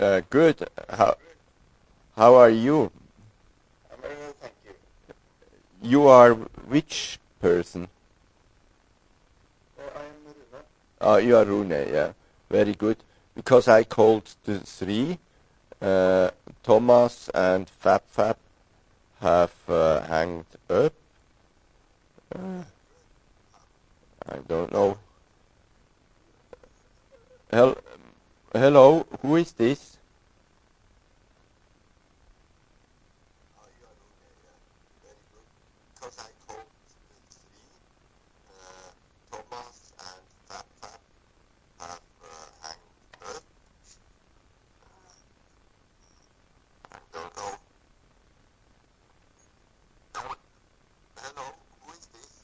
Good. How are you? I'm very well, thank you. You are which person? I am Rune. Oh, you are Rune, yeah. Very good. Because I called the three, Thomas and Fab have hanged up. I don't know. Hel- Hello, who is this? You are Rune, yeah. Very good. Because I called the three, Thomas and Fab have hanged up. I don't know. No, hello, who is this?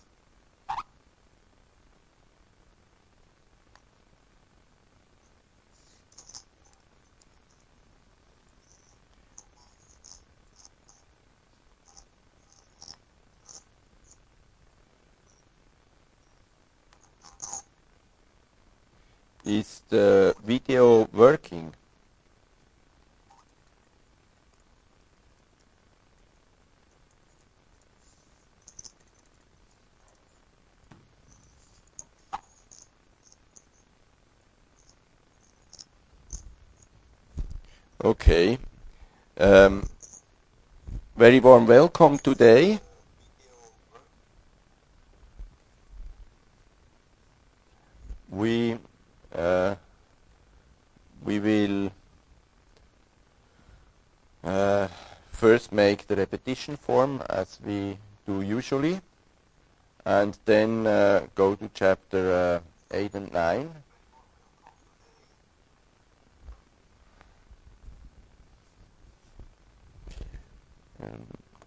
Is the video working? Okay. Um, Very warm welcome today. We uh, we will first make the repetition form as we do usually, and then go to chapter 8 and 9. Um,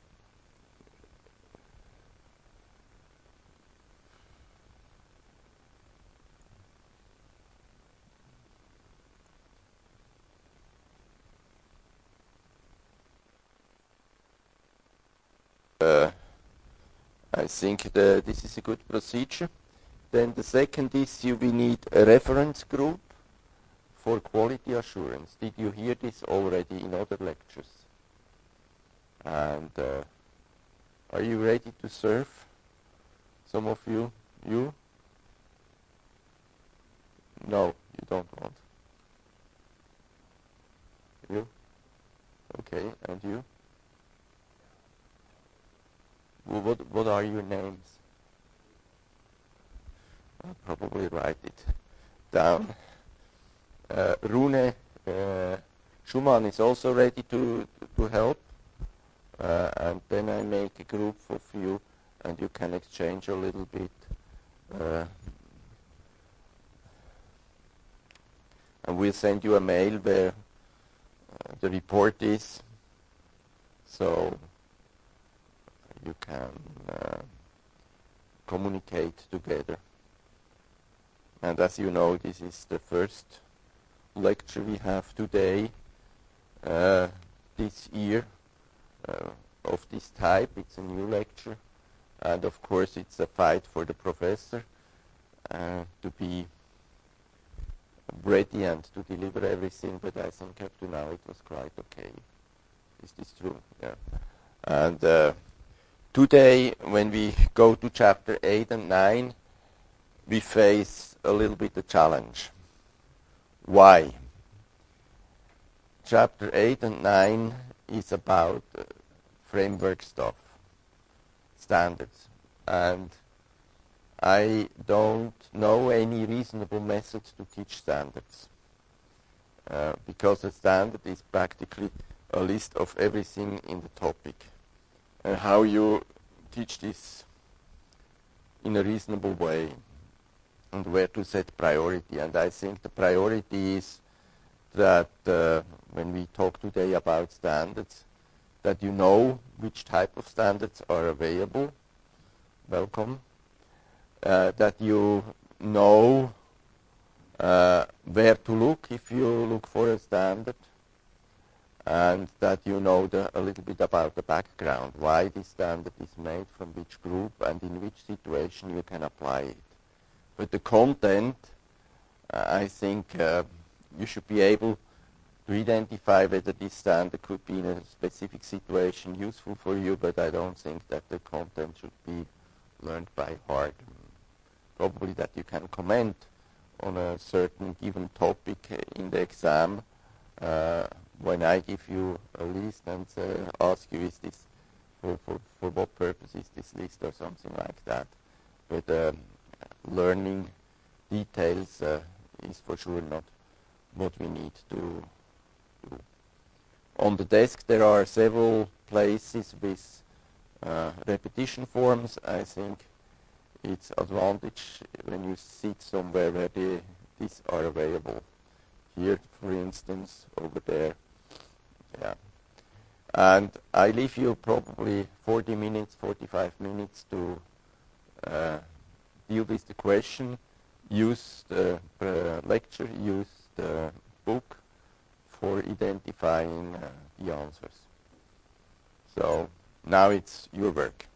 I think this is a good procedure. Then the second issue, we need a reference group for quality assurance. Did you hear this already in other lectures? And are you ready to serve? Some of you? You? No, you don't want. You? Okay, and you? Well, what are your names? I'll probably write it down. Rune Schumann is also ready to help. And then I make a group of you, and you can exchange a little bit. And we'll send you a mail where the report is, so you can communicate together. And as you know, this is the first lecture we have today, this year, of this type. It's a new lecture, and of course it's a fight for the professor to be ready and to deliver everything, but I think up to now it was quite okay. Is this true? Yeah. And today, when we go to chapter 8 and 9, we face a little bit of challenge. Why? Chapter 8 and 9 is about framework stuff, standards, and I don't know any reasonable methods to teach standards, because a standard is practically a list of everything in the topic, and how you teach this in a reasonable way, and where to set priority. And I think the priority is that when we talk today about standards, that you know which type of standards are available. Welcome. That you know where to look if you look for a standard, and that you know a little bit about the background, why this standard is made, from which group, and in which situation you can apply it. But the content, I think you should be able to identify whether this standard could be in a specific situation useful for you, but I don't think that the content should be learned by heart. Probably that you can comment on a certain given topic in the exam when I give you a list and ask you, is this for what purpose is this list or something like that. But learning details is for sure not what we need to do. On the desk there are several places with repetition forms. I think it's advantage when you sit somewhere where these are available. Here, for instance, over there. Yeah. And I leave you probably 40 minutes, 45 minutes to deal with the question. Use the lecture, use the book for identifying the answers. So now it's your work.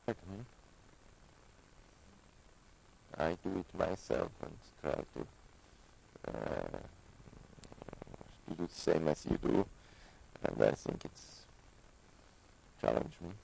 me. I do it myself and try to do the same as you do, and I think it's challenged me.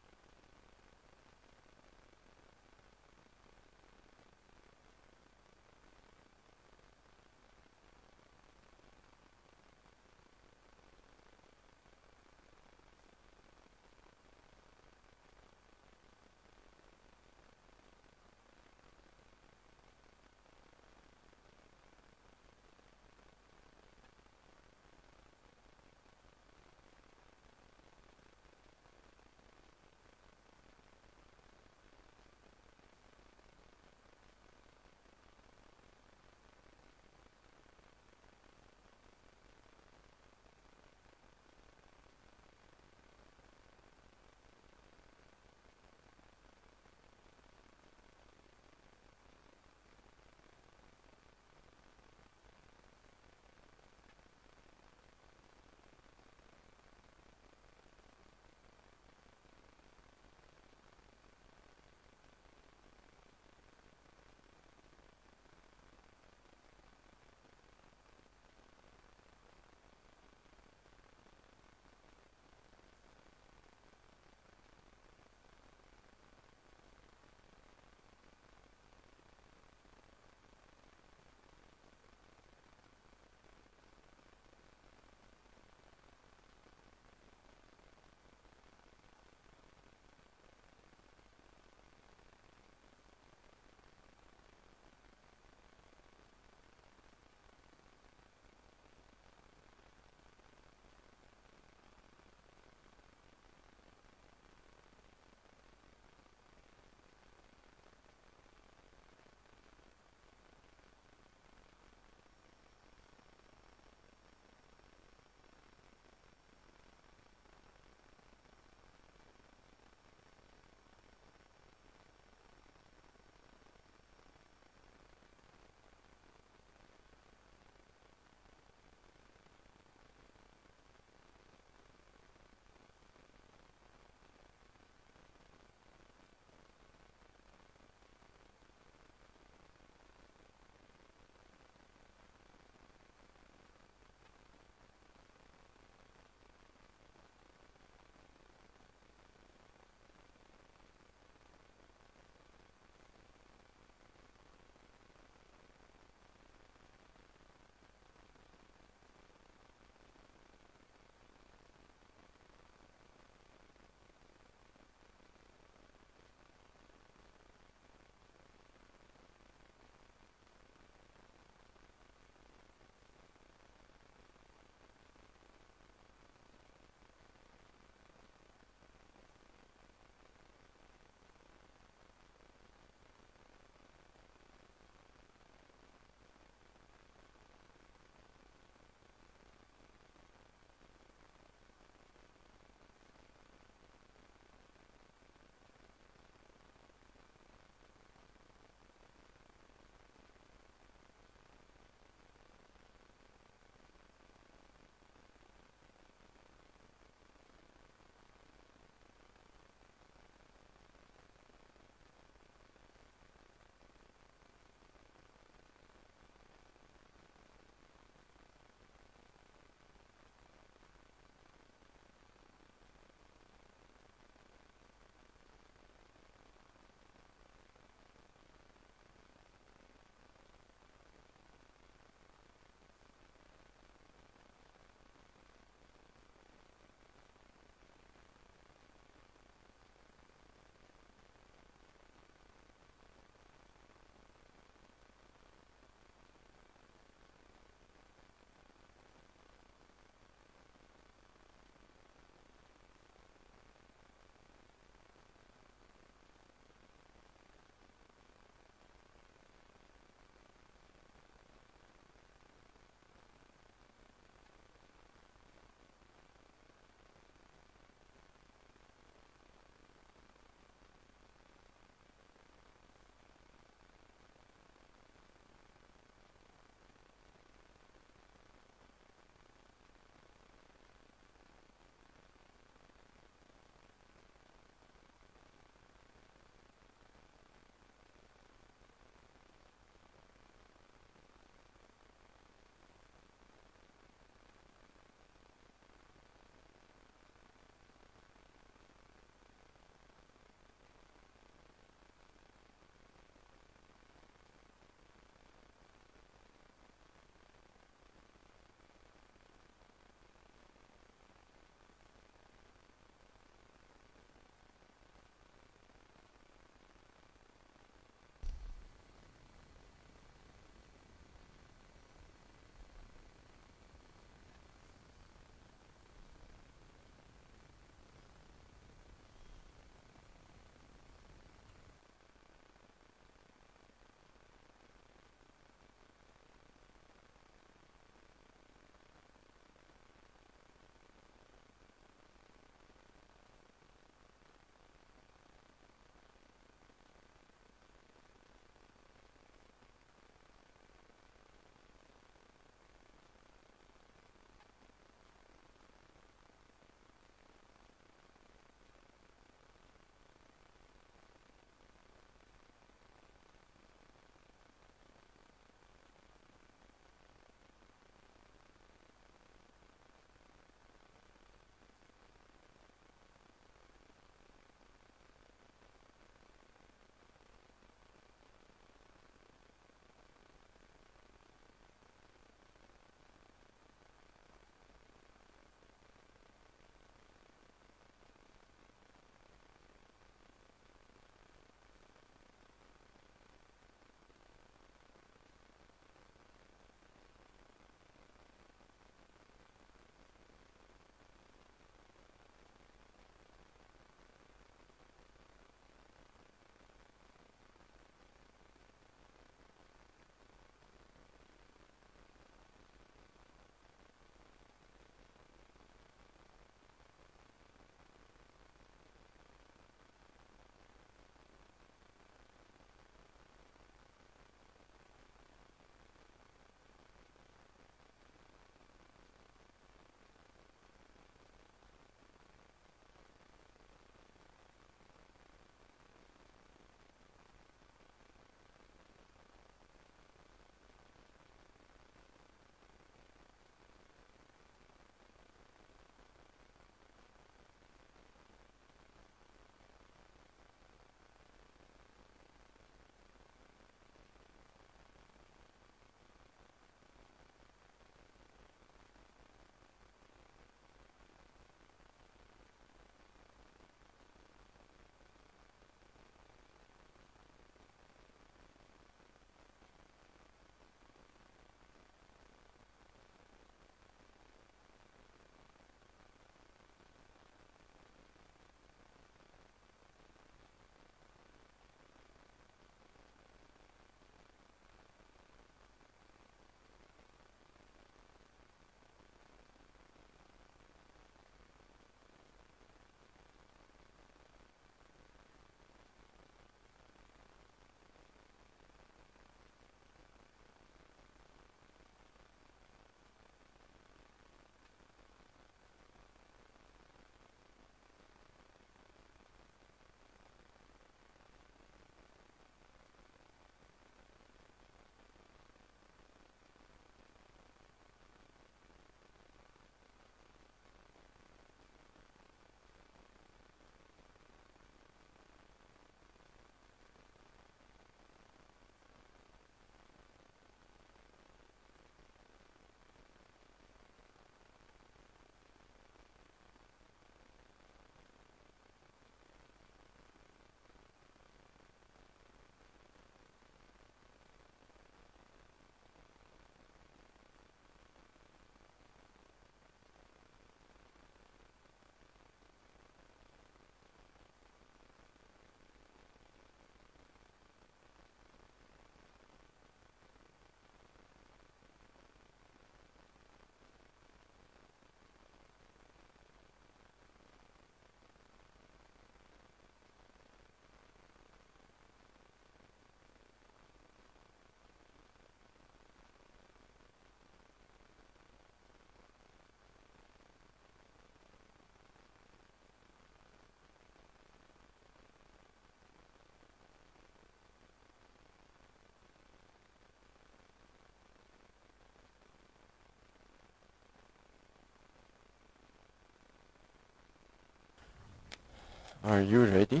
Are you ready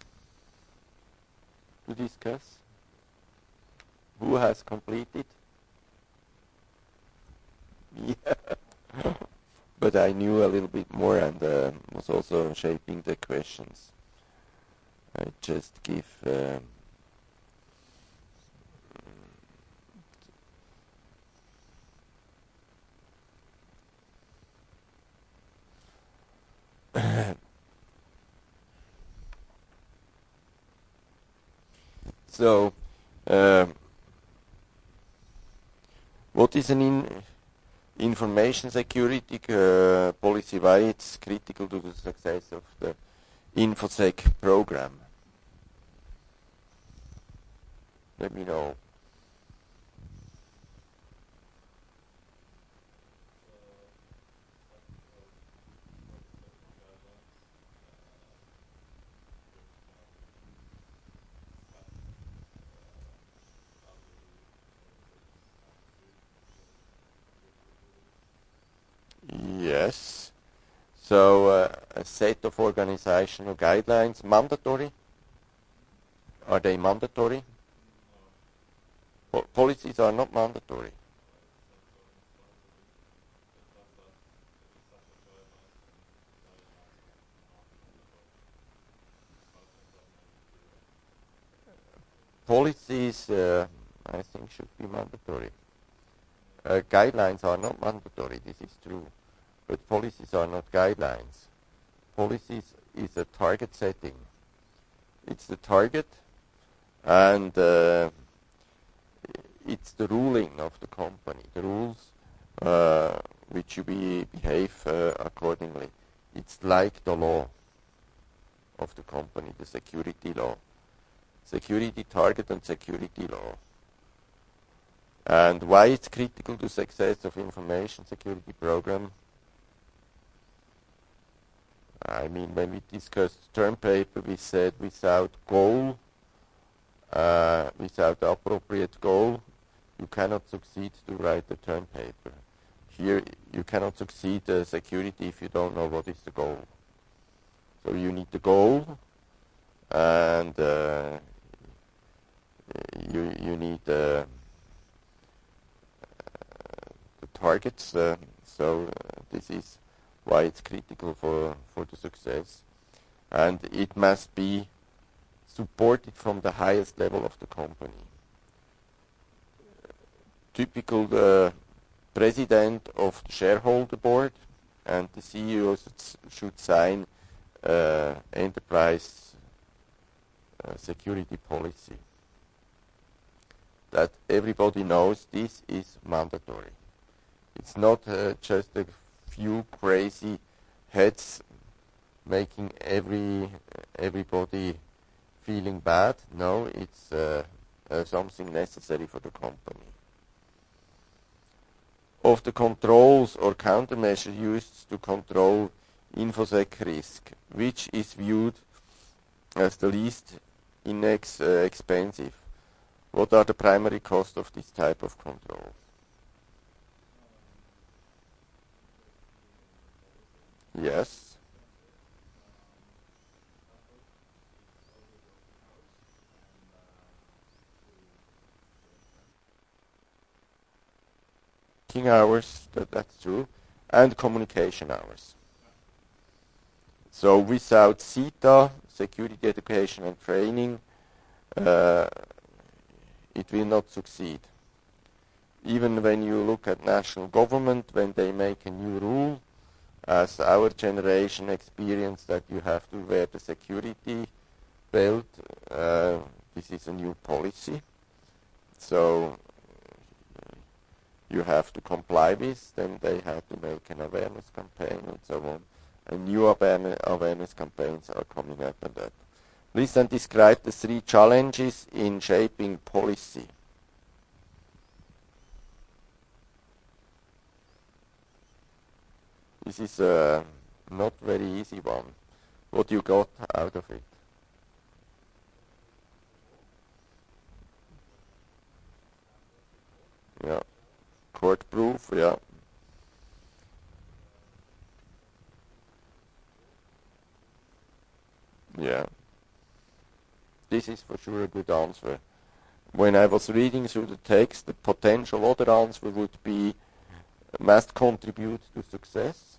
to discuss? Who has completed? Yeah. But I knew a little bit more and was also shaping the questions. I just give so what is an information security policy? Why it's critical to the success of the InfoSec program? Let me know. Yes. So a set of organizational guidelines, mandatory? Are they mandatory? Policies are not mandatory. Policies, I think, should be mandatory. Guidelines are not mandatory, this is true. But policies are not guidelines. Policies is a target setting. It's the target and it's the ruling of the company, the rules which you behave accordingly. It's like the law of the company, the security law. Security target and security law. And why it's critical to success of information security program? I mean, when we discussed term paper, we said without goal, without appropriate goal, you cannot succeed to write the term paper. Here, you cannot succeed security if you don't know what is the goal. So you need the goal, and you need the targets. So this is why it's critical for the success, and it must be supported from the highest level of the company. Typical the president of the shareholder board and the CEO should sign enterprise security policy. That everybody knows this is mandatory. It's not just a few crazy heads making everybody feeling bad. No, it's something necessary for the company. Of the controls or countermeasures used to control InfoSec risk, which is viewed as the least expensive? What are the primary costs of this type of control? Yes. Working hours, that's true, and communication hours. So without CETA, security education and training, it will not succeed. Even when you look at national government, when they make a new rule, as our generation experienced that you have to wear the security belt, this is a new policy. So you have to comply with, then they have to make an awareness campaign and so on. And new awareness campaigns are coming up and up. Please then describe the 3 challenges in shaping policy. This is a not very easy one. What you got out of it? Yeah. Court proof, yeah. Yeah. This is for sure a good answer. When I was reading through the text, the potential other answer would be must contribute to success,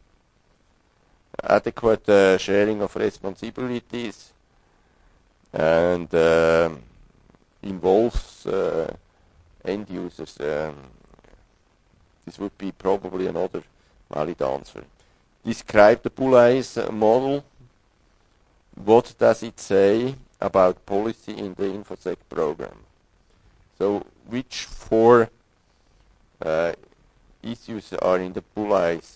adequate sharing of responsibilities, and involves end users. This would be probably another valid answer. Describe the Boulez model. What does it say about policy in the InfoSec program? So which four issues are in the Boulez?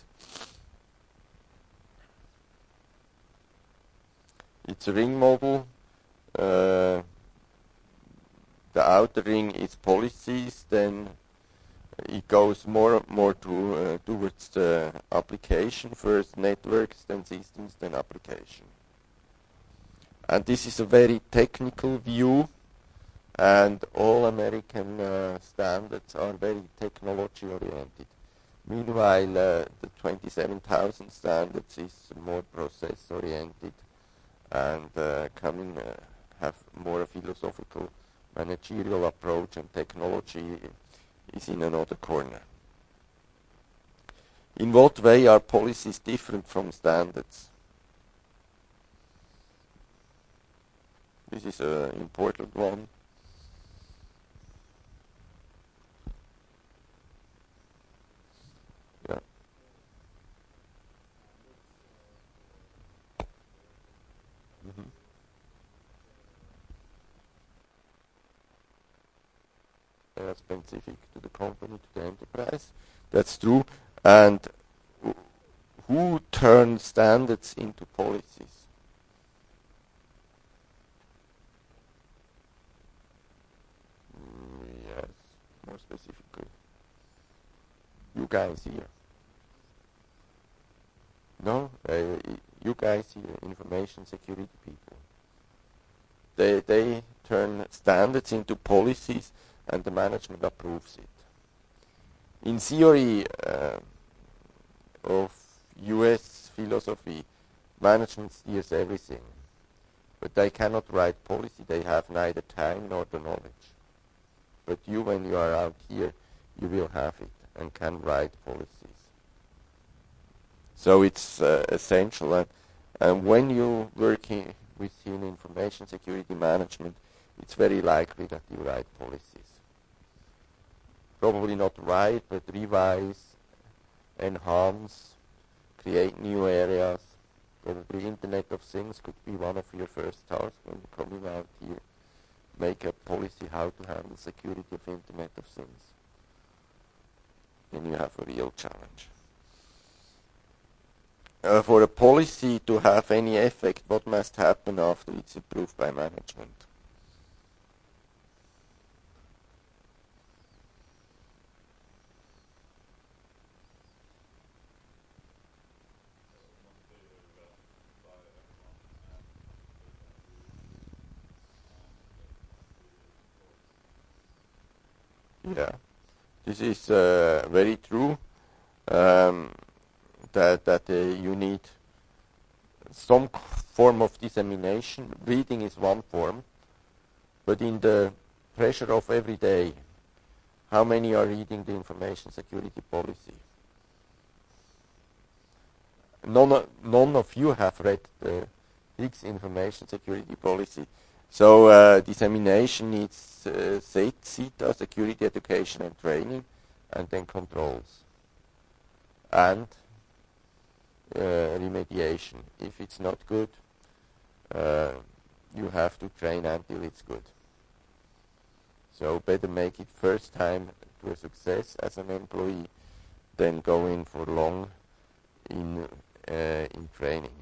It's a ring model. The outer ring is policies, then it goes more towards the application, first networks, then systems, then application. And this is a very technical view, and all American standards are very technology oriented. Meanwhile, the 27000 standards is more process oriented and have more a philosophical managerial approach, and technology is in another corner. In what way are policies different from standards? This is an important one. Yeah. Mm-hmm. They are specific to the company, to the enterprise. That's true. And who turns standards into policies? Yes, more specifically. You guys here. No, you guys here, information security people. They turn standards into policies, and the management approves it. In theory of US philosophy, management steers everything, but they cannot write policy. They have neither time nor the knowledge. But you, when you are out here, you will have it and can write policies. So it's essential. And when you working within information security management, it's very likely that you write policies. Probably not write, but revise, enhance, create new areas. Probably Internet of Things could be one of your first tasks when you're coming out here. Make a policy how to handle security of Internet of Things. Then you have a real challenge. For a policy to have any effect, what must happen after it's approved by management? Yeah, this is very true. That you need some form of dissemination. Reading is one form, but in the pressure of every day, how many are reading the information security policy? None of you have read the HIGS information security policy. So dissemination needs CETA, security education and training, and then controls. And remediation. If it's not good, you have to train until it's good. So better make it first time to a success as an employee than go in for long in training.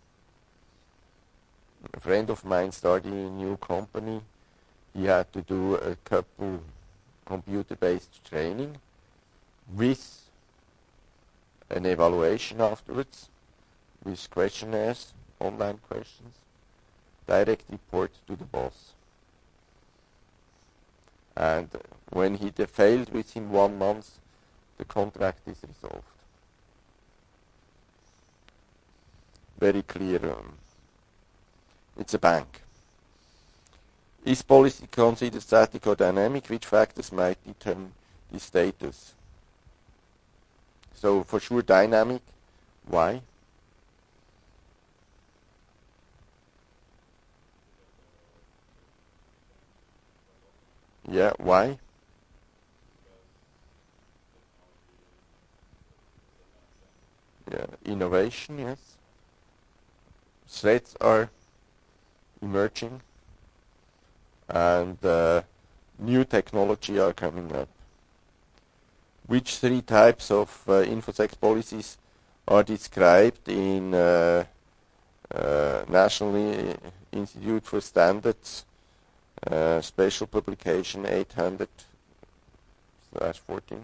A friend of mine started a new company. He had to do a couple computer-based training with an evaluation afterwards, with questionnaires, online questions, direct report to the boss. And when he failed within 1 month, the contract is resolved. Very clear. It's a bank. Is policy considered static or dynamic? Which factors might determine the status? So for sure dynamic. Why? Yeah, why? Yeah, innovation, yes. Threats are emerging and new technology are coming up. Which three types of InfoSec policies are described in National Institute for Standards special publication 800/14?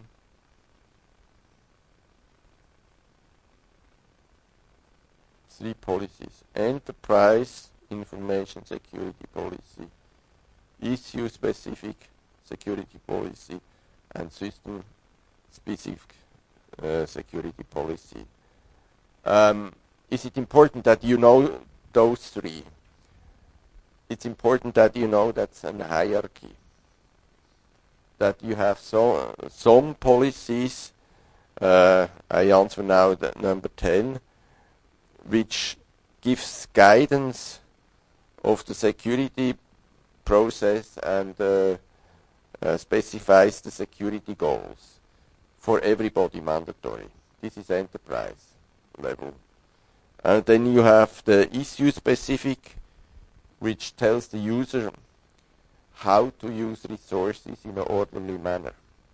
Three policies: enterprise information security policy, issue-specific security policy, and system-specific security policy. Is it important that you know those three? It's important that you know that's a hierarchy. That you have some policies, I answer now that number 10, which gives guidance of the security process and specifies the security goals for everybody mandatory. This is enterprise level. And then you have the issue specific, which tells the user how to use resources in an orderly manner.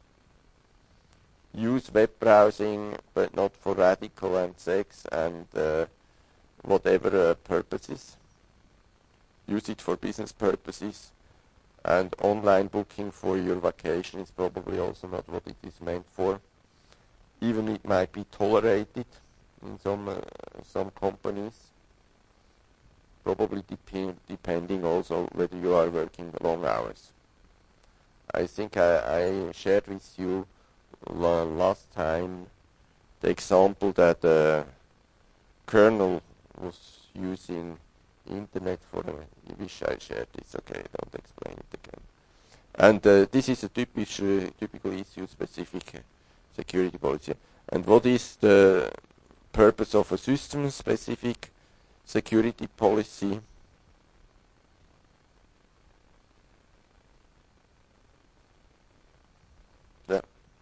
Use web browsing, but not for radical and sex and whatever purposes. Use it for business purposes. And online booking for your vacation is probably also not what it is meant for. Even it might be tolerated in some companies. Probably depending also whether you are working long hours. I think I shared with you last time the example that a colonel was using internet for I wish I shared this. Okay, I don't explain it again. And this is a typical issue-specific security policy. And what is the purpose of a system-specific security policy? Yeah.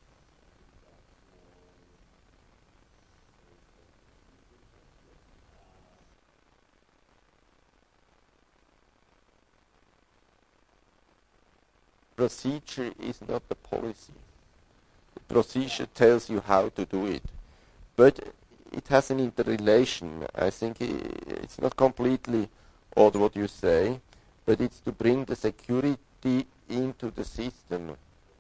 Procedure is not the policy. The procedure tells you how to do it. But it has an interrelation. I think it's not completely odd what you say, but it's to bring the security into the system.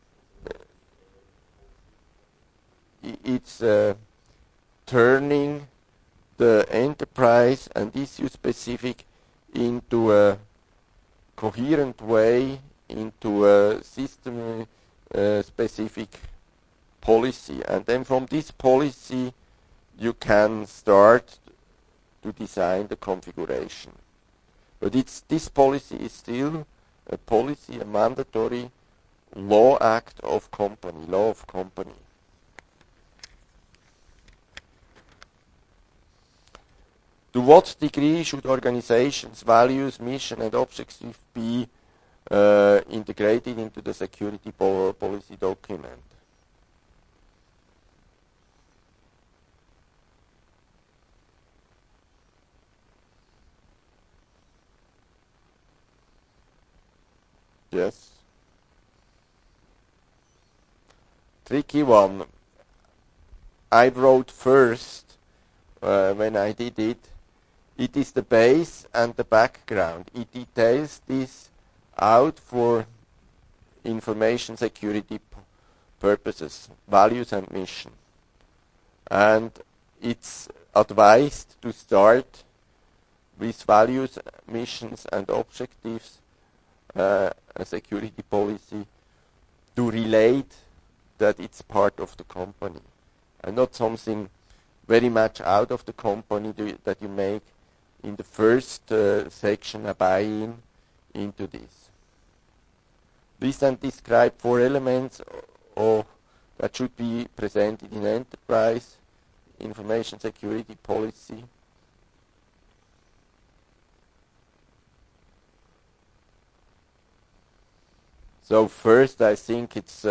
It's turning the enterprise and issue specific into a coherent way, into a system specific policy. And then from this policy you can start to design the configuration. But this policy is still a policy, a mandatory law act of company, law of company. To what degree should organizations' values, mission and objectives be integrated into the security policy document? Yes. Tricky one. I wrote first, when I did it, it is the base and the background. It details this out for information security purposes, values and mission. And it's advised to start with values, missions and objectives, a security policy, to relate that it's part of the company and not something very much out of the company that you make in the first section a buy-in into this. Please then describe 4 elements that should be presented in enterprise information security policy. So first, I think it's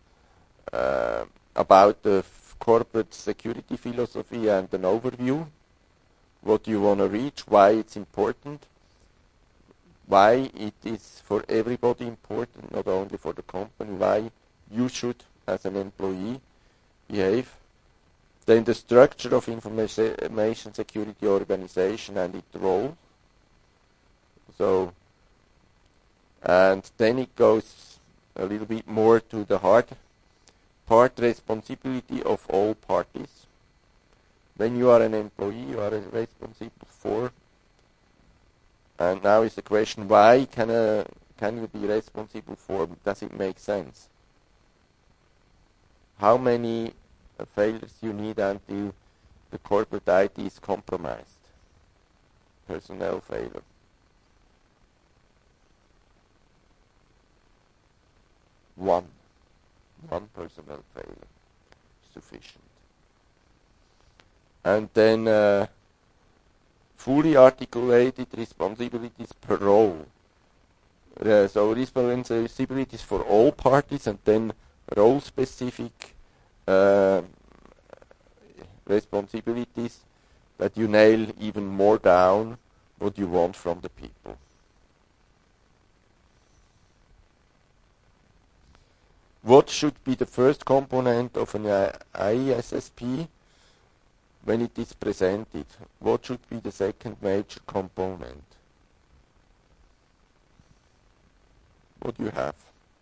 about the corporate security philosophy and an overview. What you want to reach, why it's important, why it is for everybody important, not only for the company, why you should, as an employee, behave. Then the structure of information security organization and its role. So, and then it goes a little bit more to the hard part, responsibility of all parties. When you are an employee, you are responsible for. And now is the question, why can you be responsible for? Does it make sense? How many failures you need until the corporate IT is compromised? Personnel failure. One personnel failure, sufficient. And then fully articulated responsibilities per role. So responsibilities for all parties, and then role-specific responsibilities that you nail even more down what you want from the people. What should be the first component of an ISSP when it is presented? What should be the second major component? What do you have?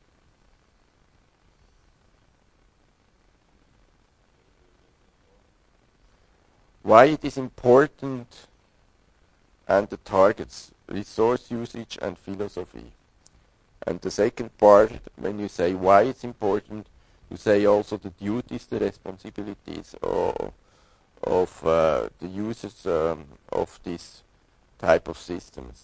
Why it is important and the targets, resource usage and philosophy. And the second part, when you say why it's important, you say also the duties, the responsibilities of the users of this type of systems.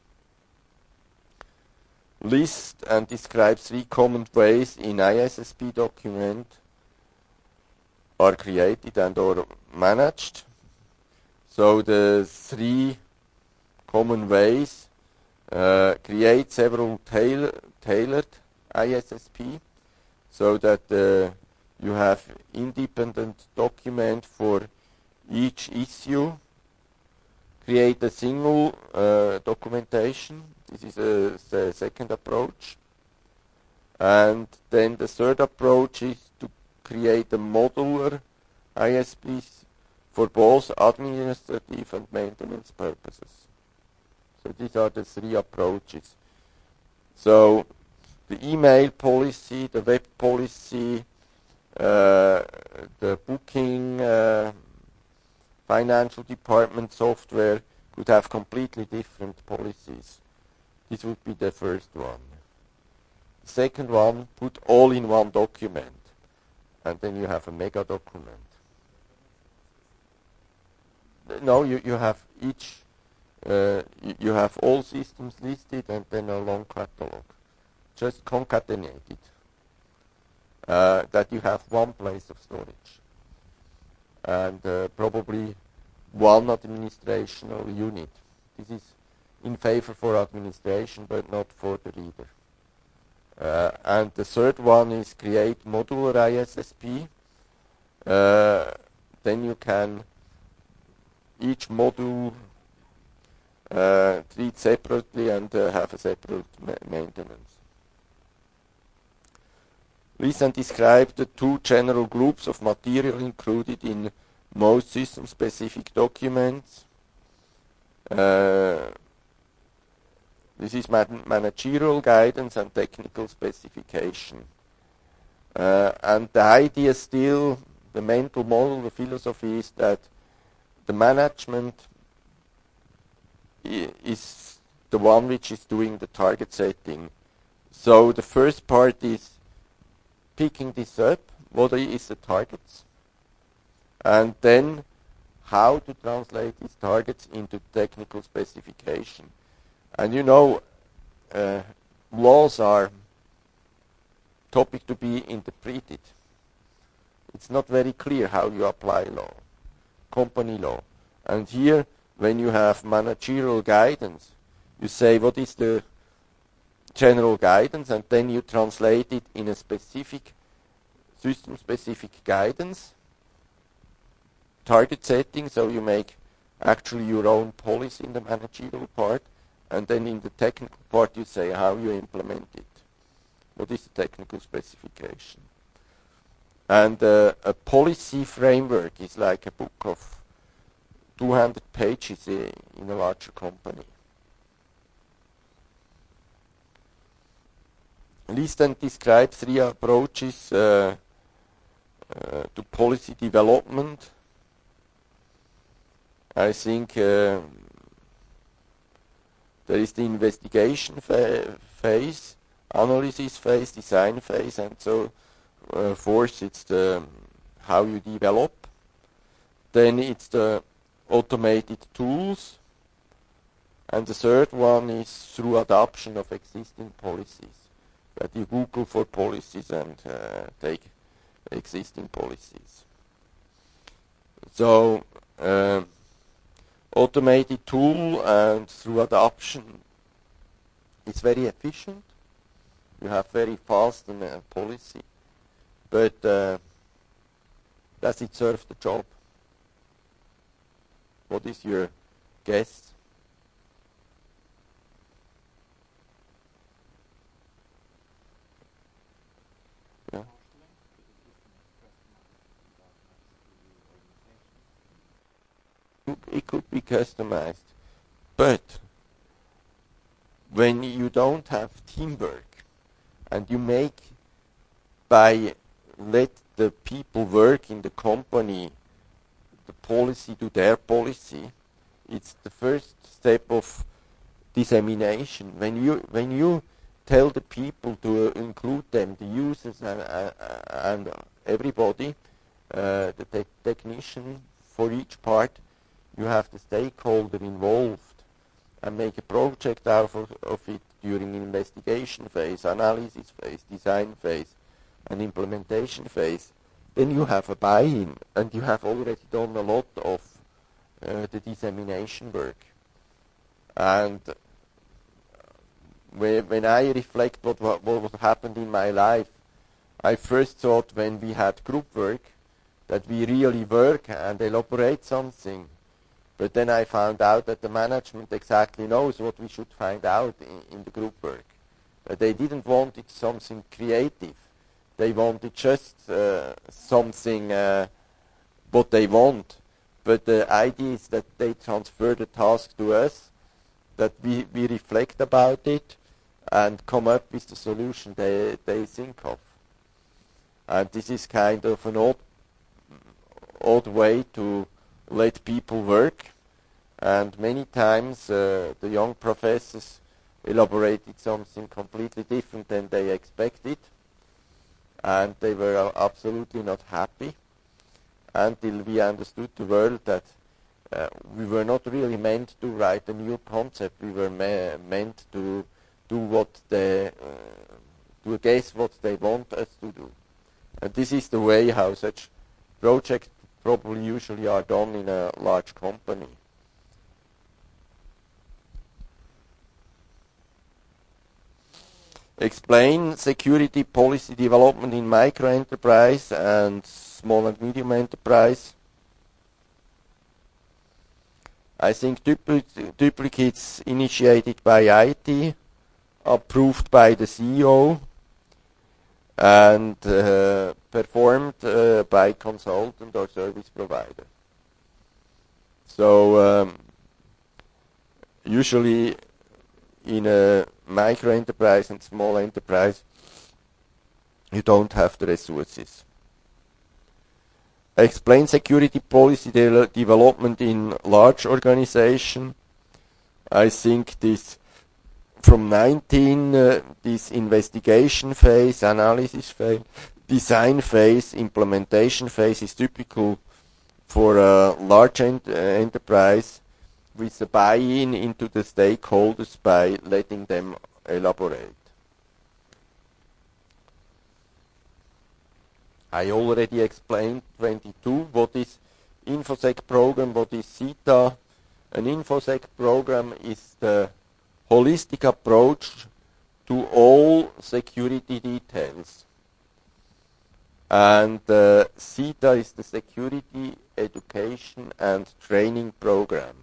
List and describe 3 common ways in ISSP document are created and or managed. So the 3 common ways create several tailored ISSP so that you have independent document for each issue. Create a single documentation. This is the second approach. And then the third approach is to create a modular ISP for both administrative and maintenance purposes. So these are the 3 approaches. So the email policy, the web policy, the booking, financial department software could have completely different policies. This would be the first one. The second one, put all in one document, and then you have a mega document. No, you have each. You have all systems listed and then a long catalog. Just concatenated. That you have one place of storage. And probably one administrational unit. This is in favor for administration, but not for the reader. And the third one is create modular ISSP. Then you can each module treat separately and have a separate maintenance. List and describe the 2 general groups of material included in most system-specific documents. This is managerial guidance and technical specification. And the idea still, the mental model, the philosophy is that the management is the one which is doing the target setting. So the first part is picking this up, what is the targets, and then how to translate these targets into technical specification. And you know, laws are topic to be interpreted. It's not very clear how you apply law, company law. And here, when you have managerial guidance, you say what is the general guidance, and then you translate it in a specific, system-specific guidance, target setting, so you make actually your own policy in the managerial part, and then in the technical part you say how you implement it. What is the technical specification? And a policy framework is like a book of 200 pages in a larger company. Liesden describes 3 approaches to policy development. I think there is the investigation phase, analysis phase, design phase, and so forth. It's the how you develop. Then it's the automated tools, and the third one is through adoption of existing policies. That you Google for policies and take existing policies. So automated tool and through adoption, it's very efficient. You have very fast policy, but does it serve the job? What is your guess? Yeah. It could be customized, but when you don't have teamwork and you make by let the people work in the company the policy to their policy, it's the first step of dissemination. When you tell the people to include them, the users and everybody, the technician for each part, you have the stakeholder involved and make a project out of it during investigation phase, analysis phase, design phase, and implementation phase. Then you have a buy-in, and you have already done a lot of the dissemination work. And when I reflect what happened in my life, I first thought when we had group work that we really work and elaborate something. But then I found out that the management exactly knows what we should find out in the group work. They didn't want it something creative. They wanted just something what they want. But the idea is that they transfer the task to us, that we reflect about it and come up with the solution they think of. And this is kind of an odd way to let people work, and many times the young professors elaborated something completely different than they expected, and they were absolutely not happy until we understood the world that we were not really meant to write a new concept. We were meant to do what to guess what they want us to do. And this is the way how such projects probably usually are done in a large company. Explain security policy development in micro enterprise and small and medium enterprise. I think duplicates initiated by IT, approved by the CEO, and performed by consultant or service provider. So usually in a micro enterprise and small enterprise, you don't have the resources. Explain security policy development in large organization. I think this from 19, this investigation phase, analysis phase, design phase, implementation phase is typical for a large enterprise with the buy-in into the stakeholders by letting them elaborate. I already explained 22. What is InfoSec program? What is CETA? An InfoSec program is the holistic approach to all security details. And CETA is the Security Education and Training Program.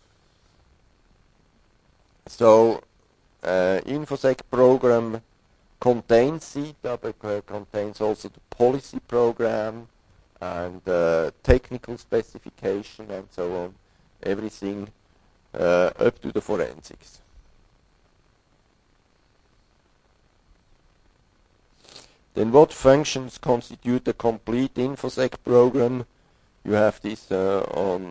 So, InfoSec program contains CETA, but contains also the policy program and technical specification and so on. Everything up to the forensics. Then what functions constitute a complete InfoSec program? You have this on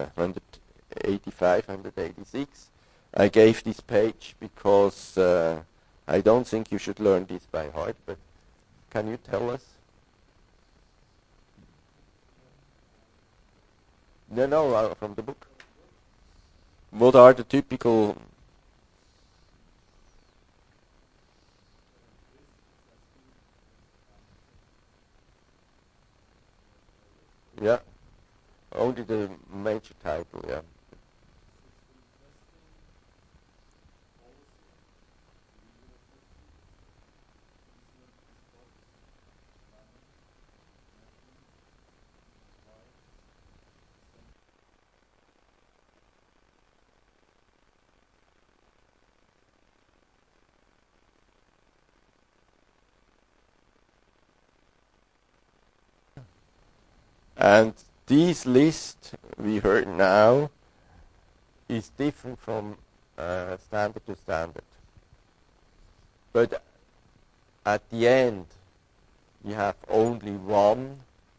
185, 186. I gave this page because I don't think you should learn this by heart, but can you tell us? No, from the book. What are the typical... Yeah, only the major title, yeah. And this list we heard now is different from standard to standard. But at the end, you have only one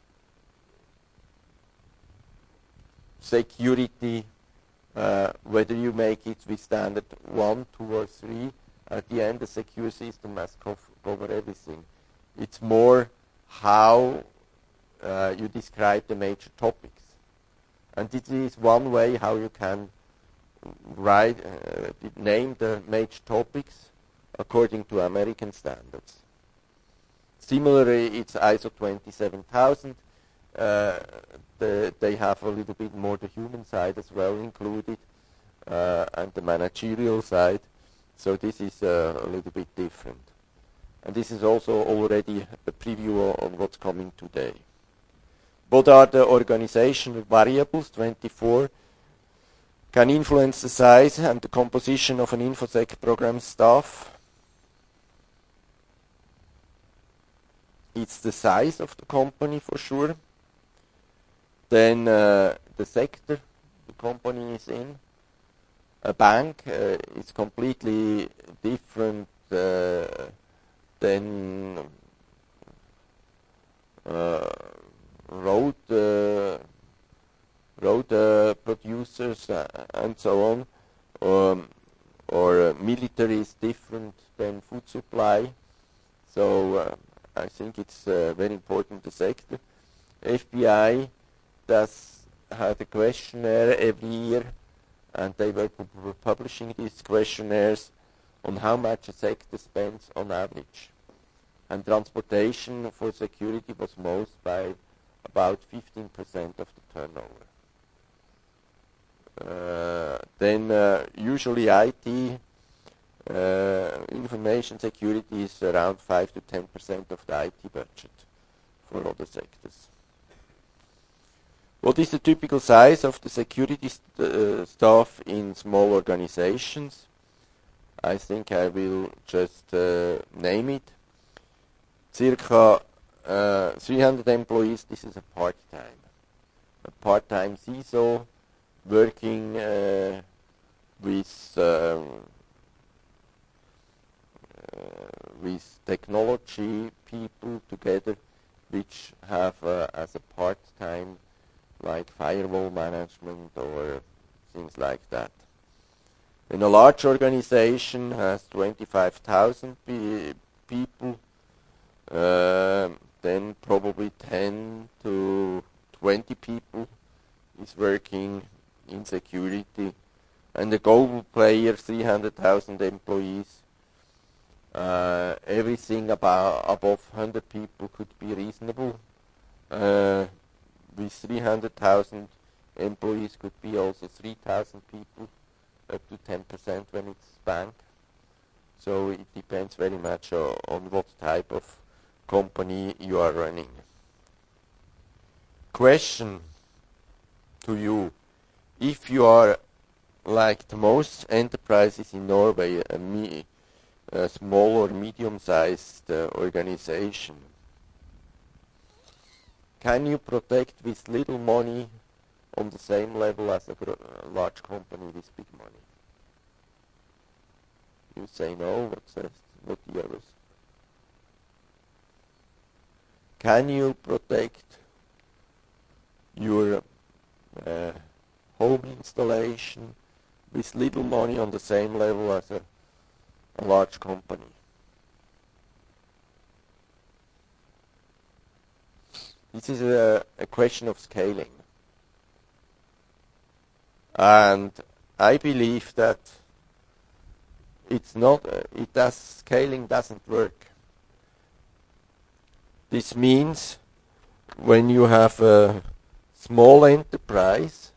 security, whether you make it with standard 1, 2, or 3. At the end, the secure system must cover everything. It's more how you describe the major topics. And this is one way how you can name the major topics according to American standards. Similarly, it's ISO 27000. They have a little bit more the human side as well included, and the managerial side. So this is a little bit different. And this is also already a preview on what's coming today. What are the organizational variables? 24 can influence the size and the composition of an InfoSec program staff. It's the size of the company for sure. Then the sector the company is in. A bank is completely different than road producers and so on, or military is different than food supply. So I think it's very important, the sector. FBI does have a questionnaire every year, and they were publishing these questionnaires on how much a sector spends on average. And transportation for security was most by about 15% of the turnover. Then usually IT, information security is around 5 to 10% of the IT budget for other sectors. What is the typical size of the security staff in small organizations? I think I will just name it. Circa 300 employees, this is a part-time. A part-time CISO working with technology people together, which have as a part-time like firewall management or things like that. When a large organization has 25,000 people, then probably 10 to 20 people is working in security, and a global player, 300,000 employees. Everything above 100 people could be reasonable. With 300,000 employees could be also 3,000 people, up to 10% when it's bank. So it depends very much on what type of company you are running. Question to you: if you are like the most enterprises in Norway, a small or medium-sized organization, can you protect with little money on the same level as a large company with big money? You say no. What the others? Can you protect your home installation with little money on the same level as a large company? This is a question of scaling. And I believe that scaling doesn't work. This means when you have a small enterprise,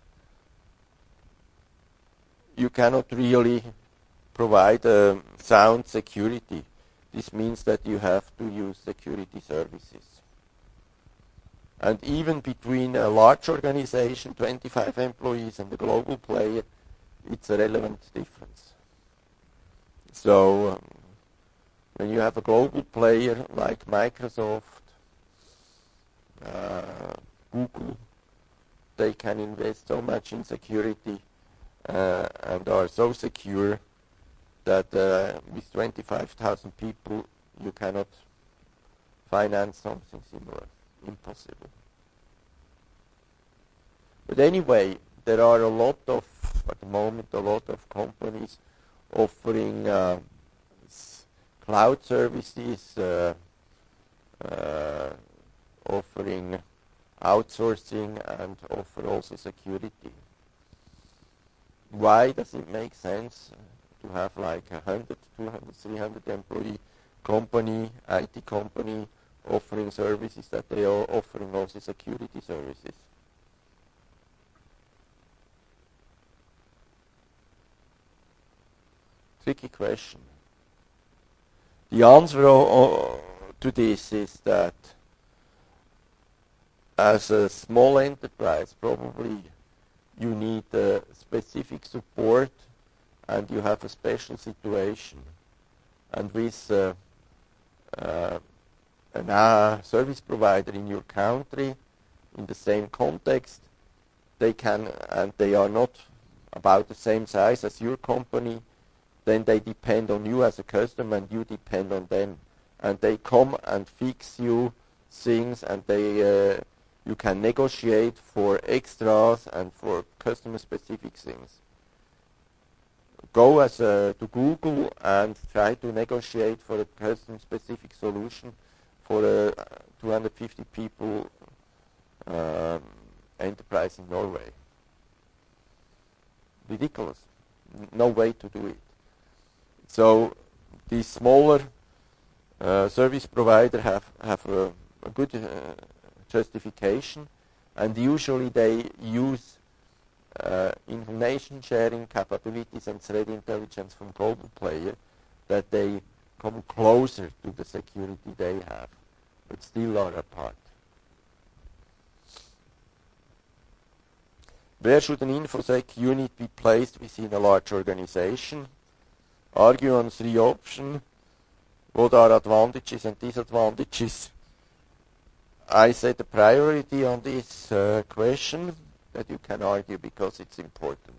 you cannot really provide sound security. This means that you have to use security services. And even between a large organization, 25 employees, and a global player, it's a relevant difference. So when you have a global player like Microsoft, Google, they can invest so much in security and are so secure that with 25,000 people you cannot finance something similar. Impossible. But anyway, there are at the moment, a lot of companies offering cloud services, offering outsourcing, and offer also security. Why does it make sense to have like 100, 200, 300 employee company, IT company, offering services that they are offering also security services? Tricky question. The answer to this is that as a small enterprise, probably you need specific support and you have a special situation. And with a service provider in your country, in the same context, they can, and they are not about the same size as your company, then they depend on you as a customer and you depend on them. And they come and fix you things, and you can negotiate for extras and for customer-specific things. Go to Google and try to negotiate for a customer-specific solution for a 250 people enterprise in Norway. Ridiculous. No way to do it. So these smaller service providers have a good justification, and usually they use information sharing capabilities and threat intelligence from global players that they come closer to the security they have, but still are apart. Where should an InfoSec unit be placed within a large organization? Argue on three options. What are advantages and disadvantages? I set a priority on this question that you can argue because it's important.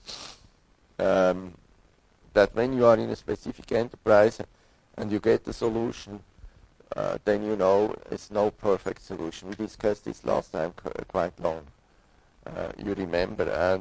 That when you are in a specific enterprise and you get the solution, then you know it's no perfect solution. We discussed this last time quite long. You remember. And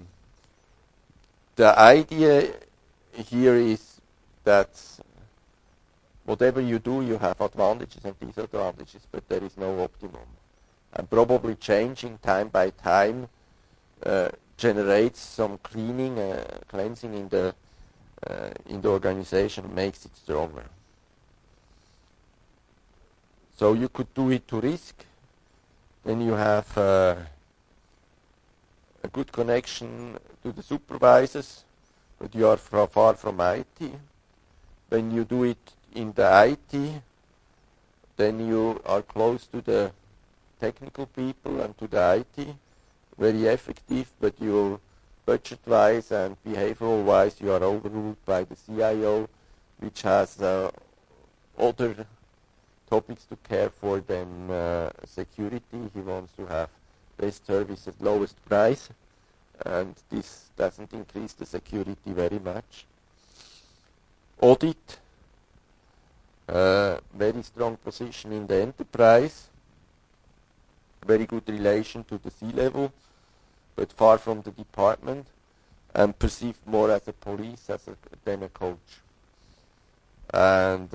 the idea here is that whatever you do, you have advantages and disadvantages, but there is no optimum. And probably changing time by time generates some cleansing in the organization, makes it stronger. So you could do it to risk. Then you have a good connection to the supervisors, but you are far from IT. When you do it in the IT, then you are close to the technical people and to the IT, very effective, but you budget-wise and behavioral-wise you are overruled by the CIO, which has other topics to care for than security. He wants to have best service at lowest price, and this doesn't increase the security very much. Audit, very strong position in the enterprise, very good relation to the C-level, but far from the department, and perceived more as a police than a coach. And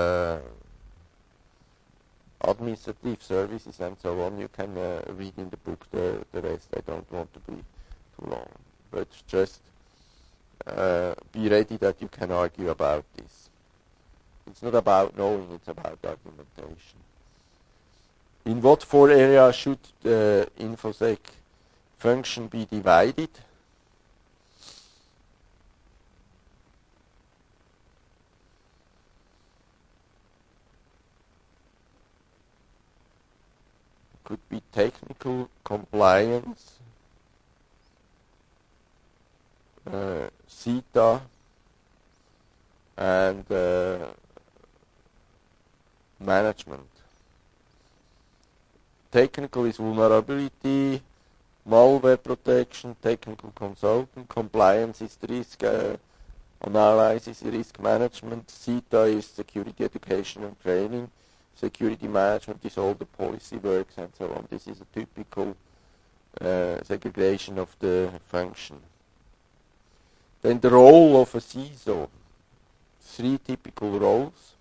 administrative services and so on, you can read in the book the rest. I don't want to be too long, but just be ready that you can argue about this. It's not about knowing, it's about argumentation. In what 4 areas should the InfoSec function be divided? Could be technical, compliance, CETA, and management. Technical is vulnerability, malware protection, technical consultant. Compliance is the risk analysis, risk management. CETA is security education and training. Security management is all the policy works and so on. This is a typical segregation of the function. Then the role of a CISO. 3 typical roles.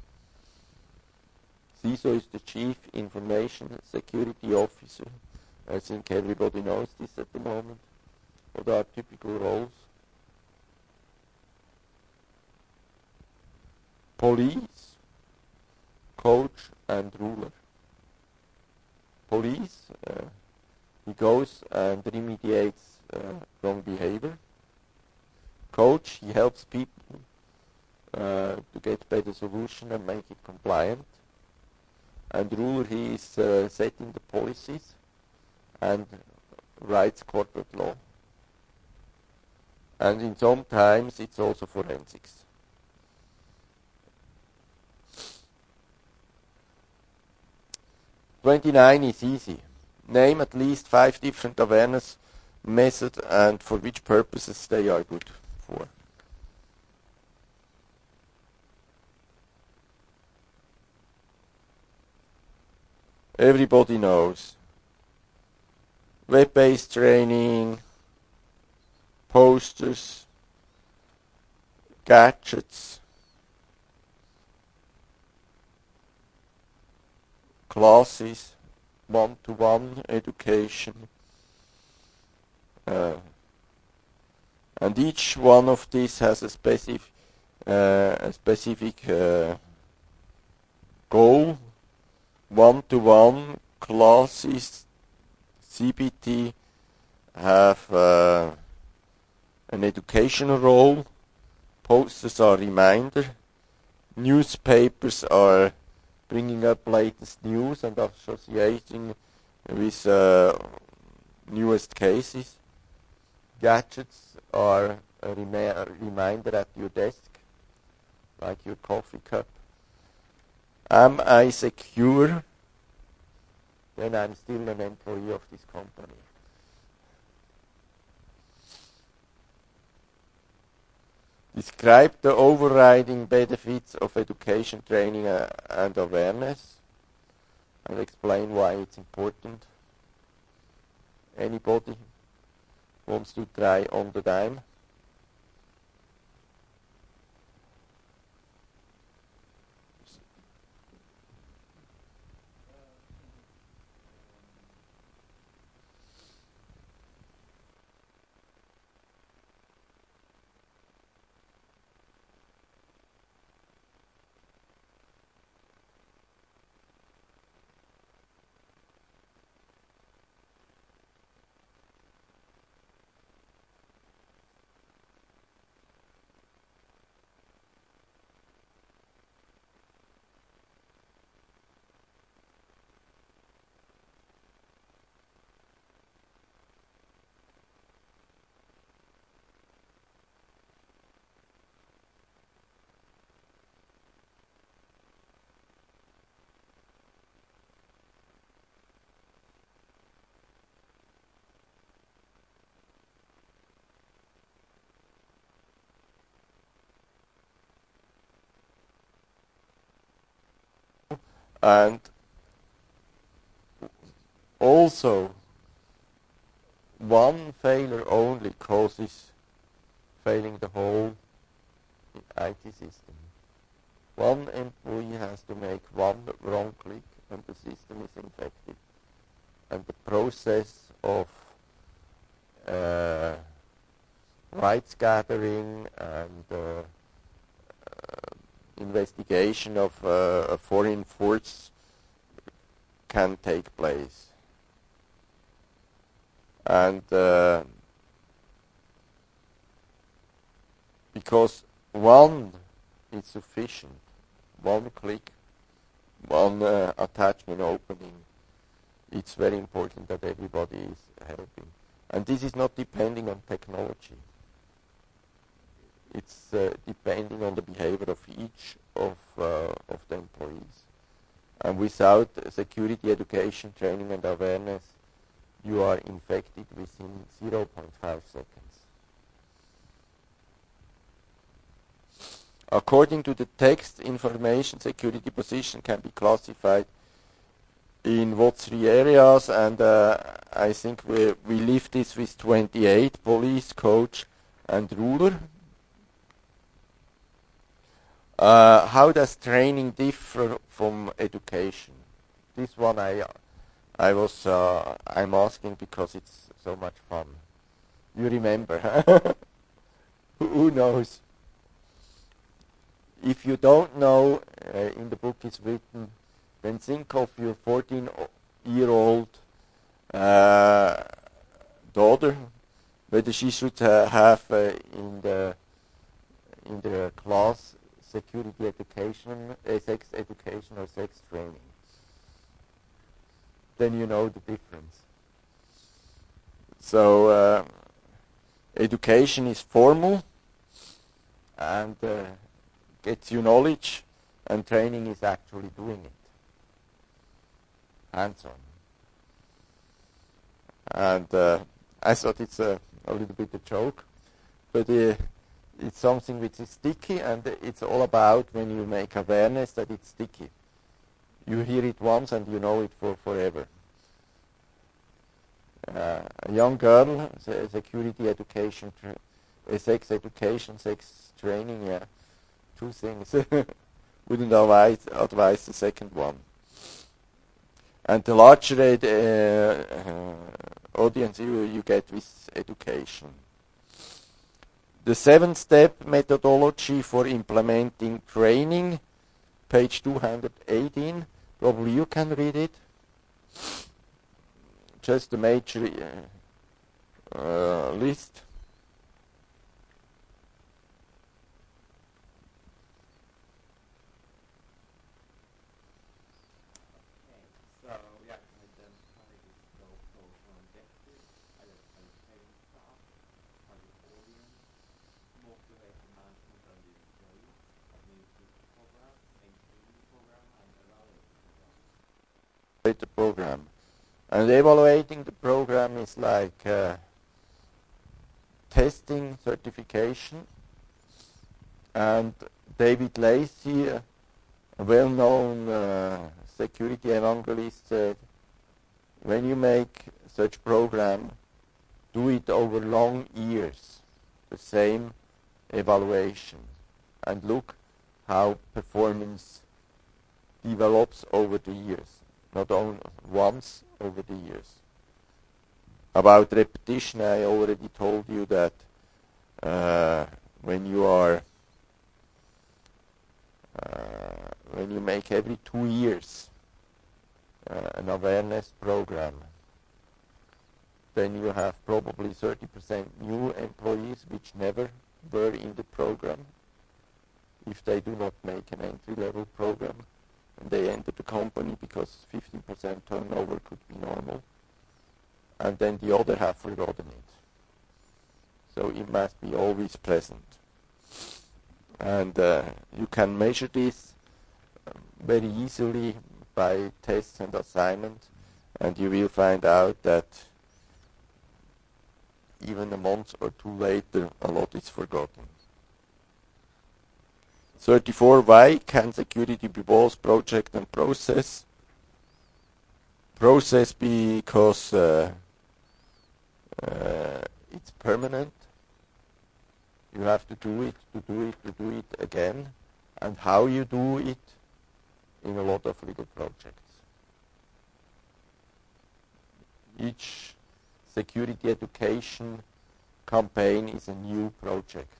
CISO is the Chief Information Security Officer. I think everybody knows this at the moment. What are typical roles? Police, coach, and ruler. Police, he goes and remediates wrong behavior. Coach, he helps people to get better solution and make it compliant. And ruler, he is setting the policies and writes corporate law. And in sometimes it's also forensics. '29 is easy. Name at least 5 different awareness methods and for which purposes they are good for. Everybody knows. Web-based training, posters, gadgets, classes, one-to-one education, and each one of these has a specific goal. One-to-one classes, CBT, have an educational role. Posters are reminder. Newspapers are bringing up latest news and associating with newest cases. Gadgets are a reminder at your desk, like your coffee cup. Am I secure? Then I'm still an employee of this company. Describe the overriding benefits of education, training, and awareness, and explain why it's important. Anybody wants to try on the dime? And also, one failure only causes failing the whole IT system. One employee has to make one wrong click and the system is infected. And the process of rights gathering and investigation of a foreign force can take place. And because one is sufficient, one click, one attachment opening, it's very important that everybody is helping. And this is not depending on technology. It's depending on the behavior of each of the employees. And without security education, training and awareness, you are infected within 0.5 seconds. According to the text, information security position can be classified in what 3 areas, and I think we leave this with 28: police, coach, and ruler. How does training differ from education? This one I'm asking because it's so much fun. You remember? Who knows? If you don't know, in the book it's written, then think of your 14-year-old daughter, whether she should have in the class security education, sex education or sex training. Then you know the difference. So education is formal and gets you knowledge, and training is actually doing it, hands-on. And I thought it's a little bit a joke, but it's something which is sticky, and it's all about when you make awareness that it's sticky. You hear it once and you know it for forever. A young girl, security education, sex education, sex training, yeah, 2 things. Wouldn't advise the second one. And the larger audience you get with education. The 7-step methodology for implementing training, page 218. Probably you can read it. Just the major list. The program. And evaluating the program is like testing, certification. And David Lacey, a well-known security evangelist, said, when you make such program, do it over long years, the same evaluation, and look how performance develops over the years. Not only once over the years. About repetition, I already told you that when you make every 2 years an awareness program, then you have probably 30% new employees which never were in the program if they do not make an entry-level program. And they enter the company because 15% turnover could be normal, and then the other have forgotten it. So it must be always present. And you can measure this very easily by tests and assignments, and you will find out that even a month or 2 later, a lot is forgotten. 34. Why can security be both project and process? Process because it's permanent. You have to do it again. And how you do it in a lot of little projects. Each security education campaign is a new project.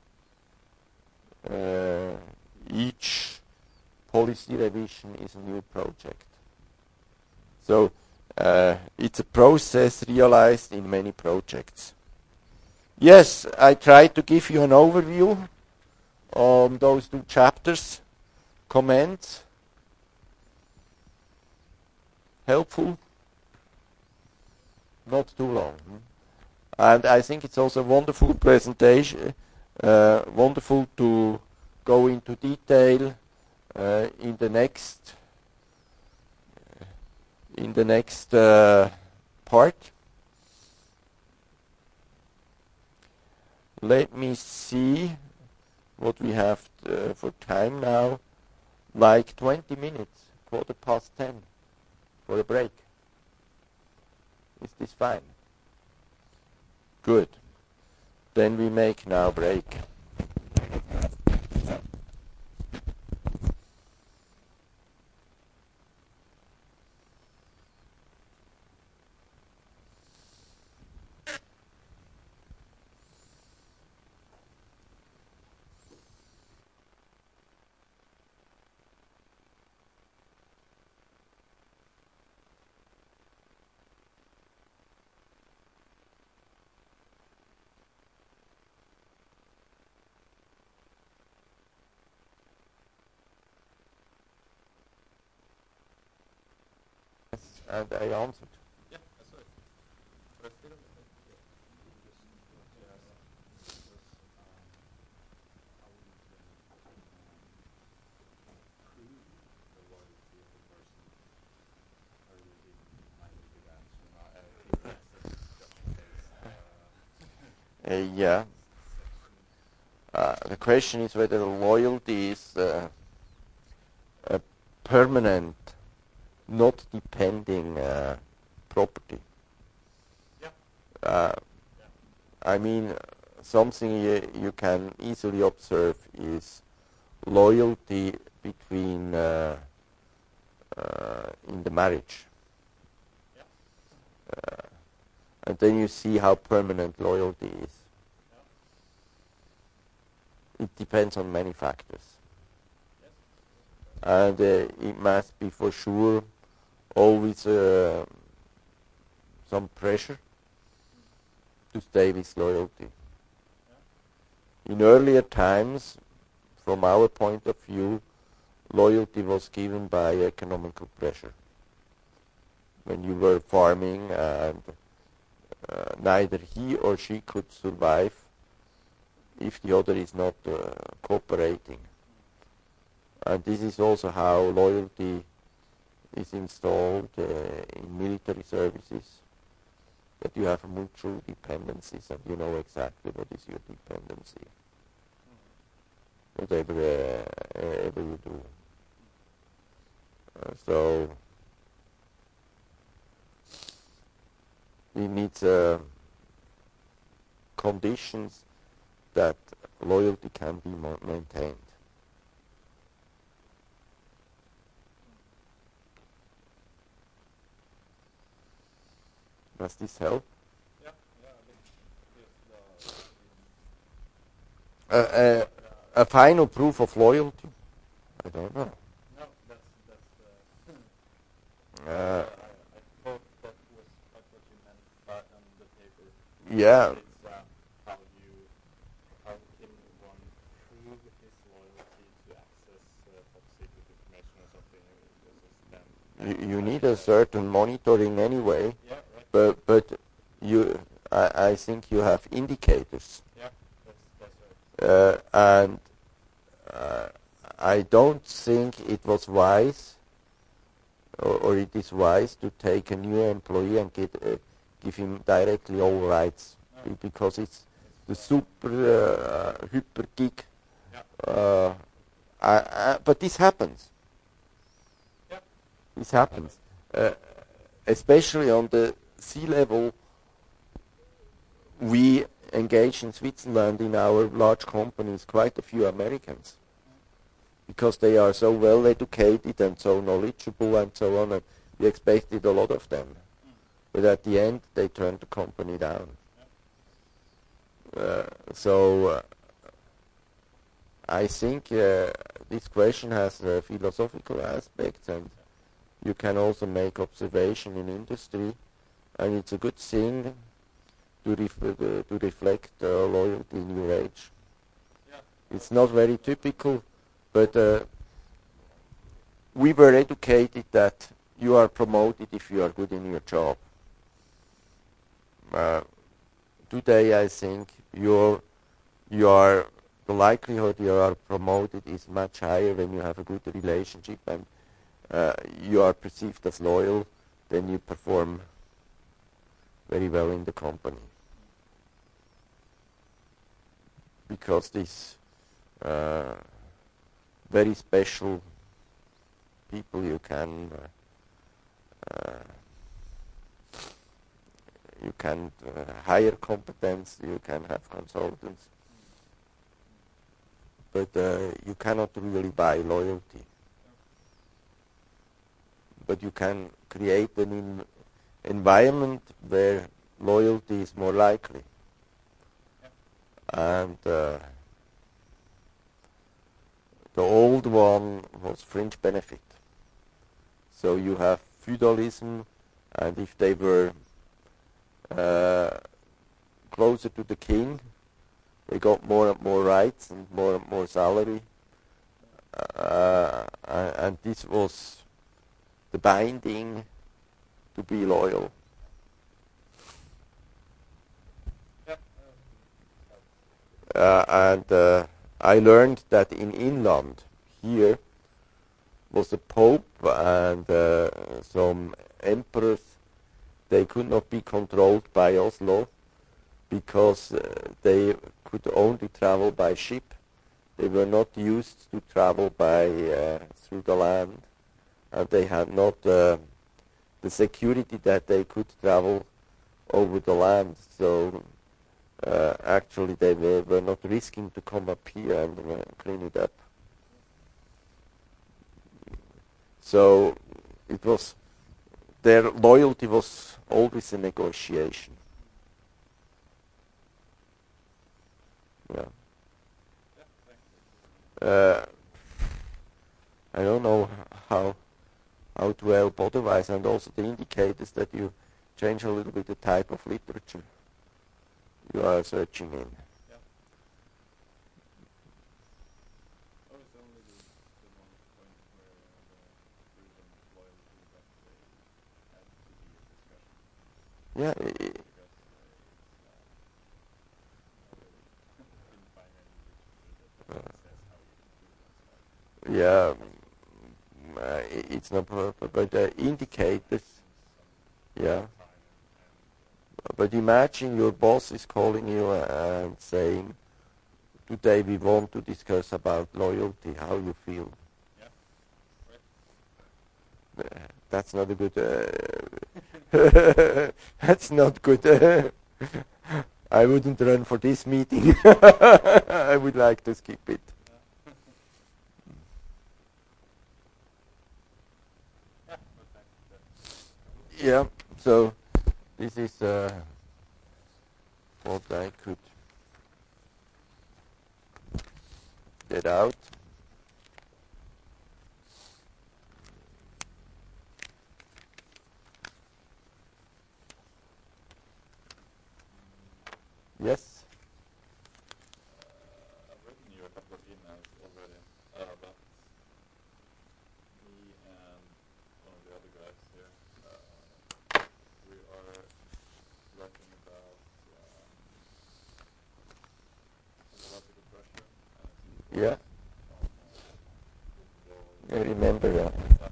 Each policy revision is a new project. So it's a process realized in many projects. Yes, I tried to give you an overview on those two chapters. Comments? Helpful? Not too long. And I think it's also a wonderful presentation, wonderful to go into detail in the next part. Let me see what we have for time now. Like 20 minutes, 10:15 for a break. Is this fine? Good. Then we make now break. And I answered. Yeah, I saw it. But I still Yeah. The question is whether loyalty is a permanent, not depending property. Yeah. I mean, something you can easily observe is loyalty between in the marriage. Yeah. And then you see how permanent loyalty is. It depends on many factors. And it must be for sure always some pressure to stay with loyalty. In earlier times, from our point of view, loyalty was given by economical pressure. When you were farming and neither he or she could survive if the other is not cooperating. And this is also how loyalty is installed in military services, that you have mutual dependencies and you know exactly what is your dependency. Whatever ever you do. So it needs conditions that loyalty can be maintained. Does this help? Yeah. I think A final proof of loyalty? I don't know. no, that's I thought that was what you meant on the paper. Yeah. It's how can one prove his loyalty to access top secret information or something? You need a certain monitoring anyway, Yeah, right. but I think you have indicators. Yeah, that's right. And I don't think it was wise, or it is wise to take a new employee and give him directly all rights, because it's the super hyper geek But this happens. Yeah. This happens. Especially on the sea level, we engage in Switzerland in our large companies quite a few Americans because they are so well educated and so knowledgeable and so on, and we expected a lot of them. But at the end, they turned the company down. So I think this question has philosophical aspects, and you can also make observation in industry, and it's a good thing to reflect loyalty in your age. Yeah. It's not very typical, but we were educated that you are promoted if you are good in your job. Today, I think the likelihood you are promoted is much higher when you have a good relationship and you are perceived as loyal, then you perform very well in the company. Because these very special people you can hire competence, you can have consultants, but you cannot really buy loyalty. But you can create an environment where loyalty is more likely. And the old one was fringe benefit. So you have feudalism, and if they were closer to the king, they got more and more rights and more salary. And this was the binding to be loyal. And I learned that in Inland, here, was the Pope and some emperors. They could not be controlled by Oslo because they could only travel by ship. They were not used to travel by through the land, and they had not the security that they could travel over the land. So actually they were not risking to come up here and clean it up. So it was, their loyalty was always a negotiation. Yeah. I don't know how to help otherwise, and also the indicators that you change a little bit the type of literature you are searching in. Yeah. Oh, it's only the one point where the freedom of loyalty that they had to be a discussion. Yeah. Because didn't find any literature that says how you can do that. Yeah. It's not, but indicators. Yeah. But imagine your boss is calling you and saying, today we want to discuss about loyalty, how you feel. Yeah, right. That's not a good, that's not good. I wouldn't run for this meeting. I would like to skip it. Yeah, so this is what I could get out. Yes? I've written you a couple of emails already about me and one of the other guys here. We are writing about psychological pressure. Yeah, I remember that.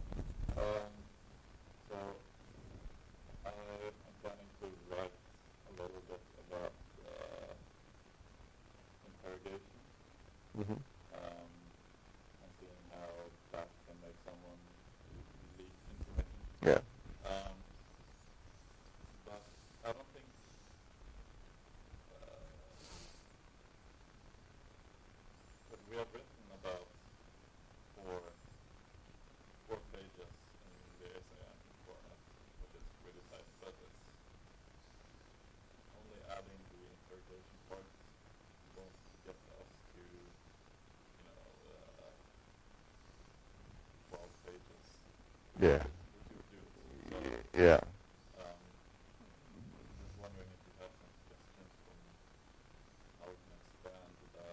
So I'm planning to write a little bit about Yeah. with your views. So Yeah. just wondering if you have some suggestions from how we can expand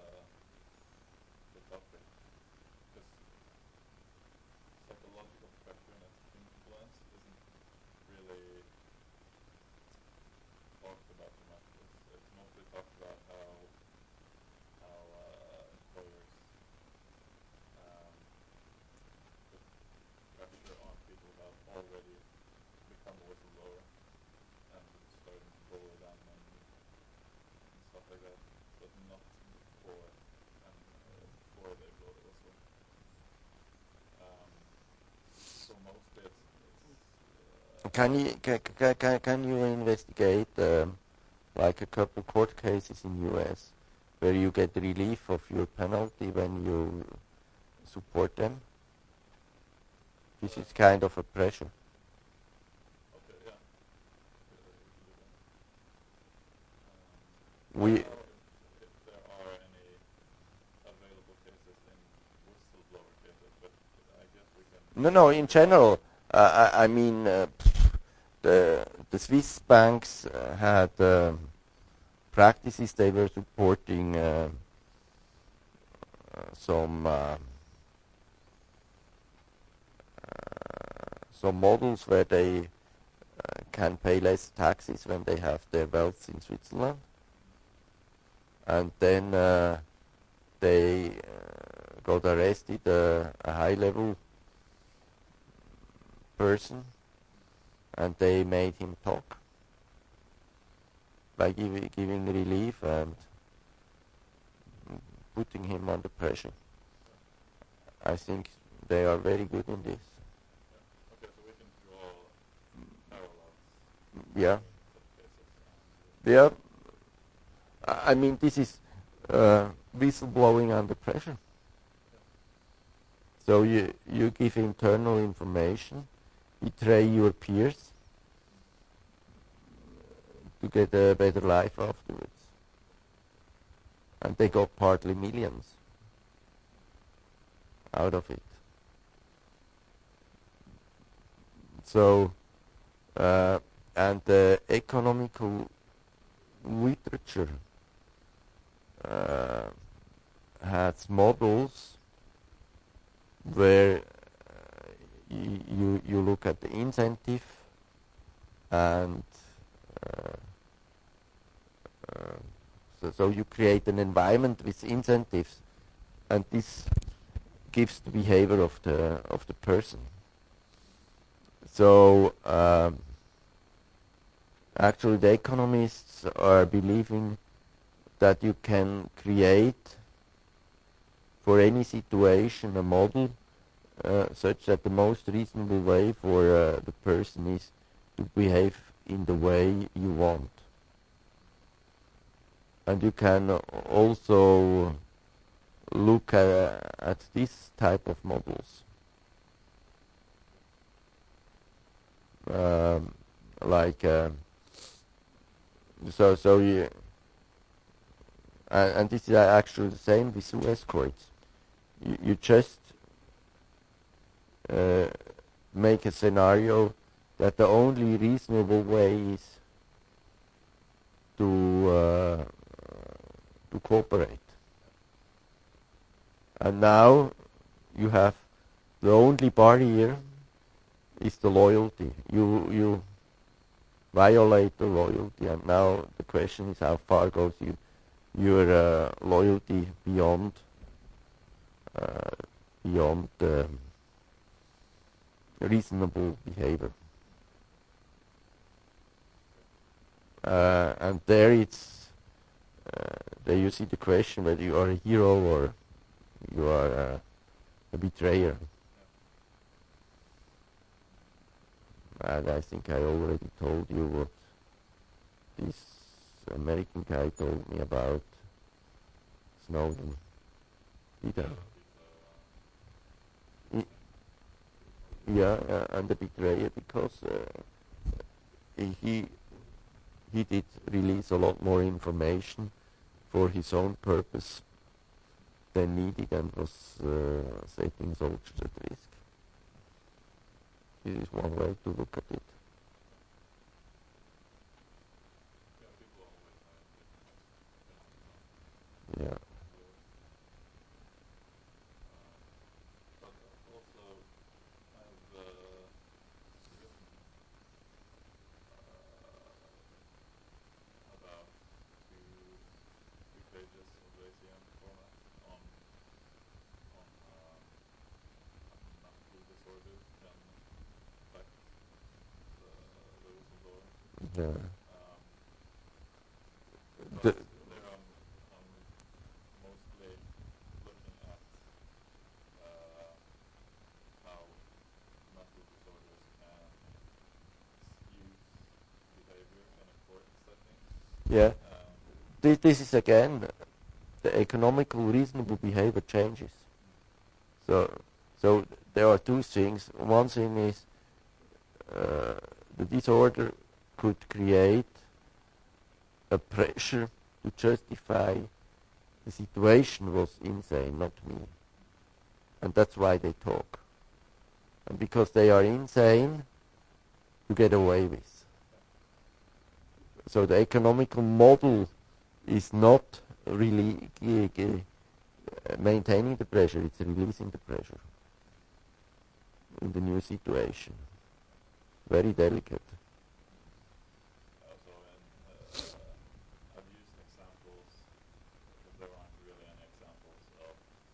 the topic. Because psychological pressure and its influence isn't really talked about too much. It's mostly talked about how employers um, put pressure on people who have already become a whistleblower and starting to bully them and stuff like that, but not before and before they blow the whistle. So mostly it's Can you investigate like a couple court cases in U.S. where you get relief of your penalty when you support them? This is kind of a pressure. okay, yeah. We can do that. I We don't know if there are any available cases in whistleblower cases, but I guess we can. no, in general, I mean the Swiss banks had practices they were supporting some models where they can pay less taxes when they have their wealth in Switzerland, and then they got arrested a high-level person, and they made him talk by giving relief and putting him under pressure. I think they are very good in this. Okay, so we can draw parallels Yeah. in some cases. Yeah. I mean, this is whistleblowing under pressure. So you give internal information, betray your peers to get a better life afterwards. And they got partly millions out of it. So, and the economical literature has models where you look at the incentive and so you create an environment with incentives, and this gives the behavior of the person. So actually, the economists are believing that you can create for any situation a model such that the most reasonable way for the person is to behave in the way you want. And you can also look at this type of models. So you, and this is actually the same with US courts. You just make a scenario that the only reasonable way is to cooperate. And now you have the only barrier is the loyalty. You violate the loyalty, and now the question is how far goes your loyalty beyond reasonable behavior. And there you see the question whether you are a hero or you are a betrayer. And I think I already told you what this American guy told me about Snowden. Did I? Yeah, and the betrayer, because he did release a lot more information for his own purpose than needed, and was setting soldiers at risk. This is one way to look at it. Yeah, people always have different Yeah. but also I've written about two pages of the ACM format on mental disorders can affect the whistleblower. Yeah. But The, there I'm mostly looking at how mental disorders can skew behavior in a court setting. yeah. Um, This is again the economical reasonable behavior changes. So there are two things. One thing is the disorder could create a pressure to justify the situation was insane, not me. And that's why they talk. And because they are insane, to get away with. So the economical model is not really maintaining the pressure, it's releasing the pressure in the new situation. Very delicate. Also, I've used examples because there aren't really any examples of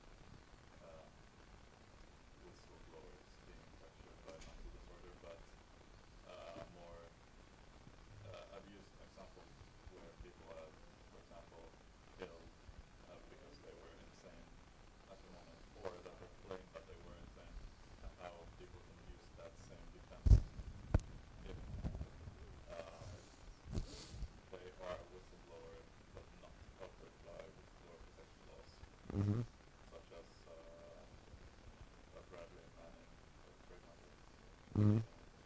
whistleblowers being pressured by mental disorder, but more. I've used examples where people have, for example, killed because they were insane at the moment, or that they claimed that they were insane, and how people can use that same defense if they are a whistleblower but not covered by whistleblower protection laws, Mm-hmm. such as Bradley Manning, for example. Mm-hmm.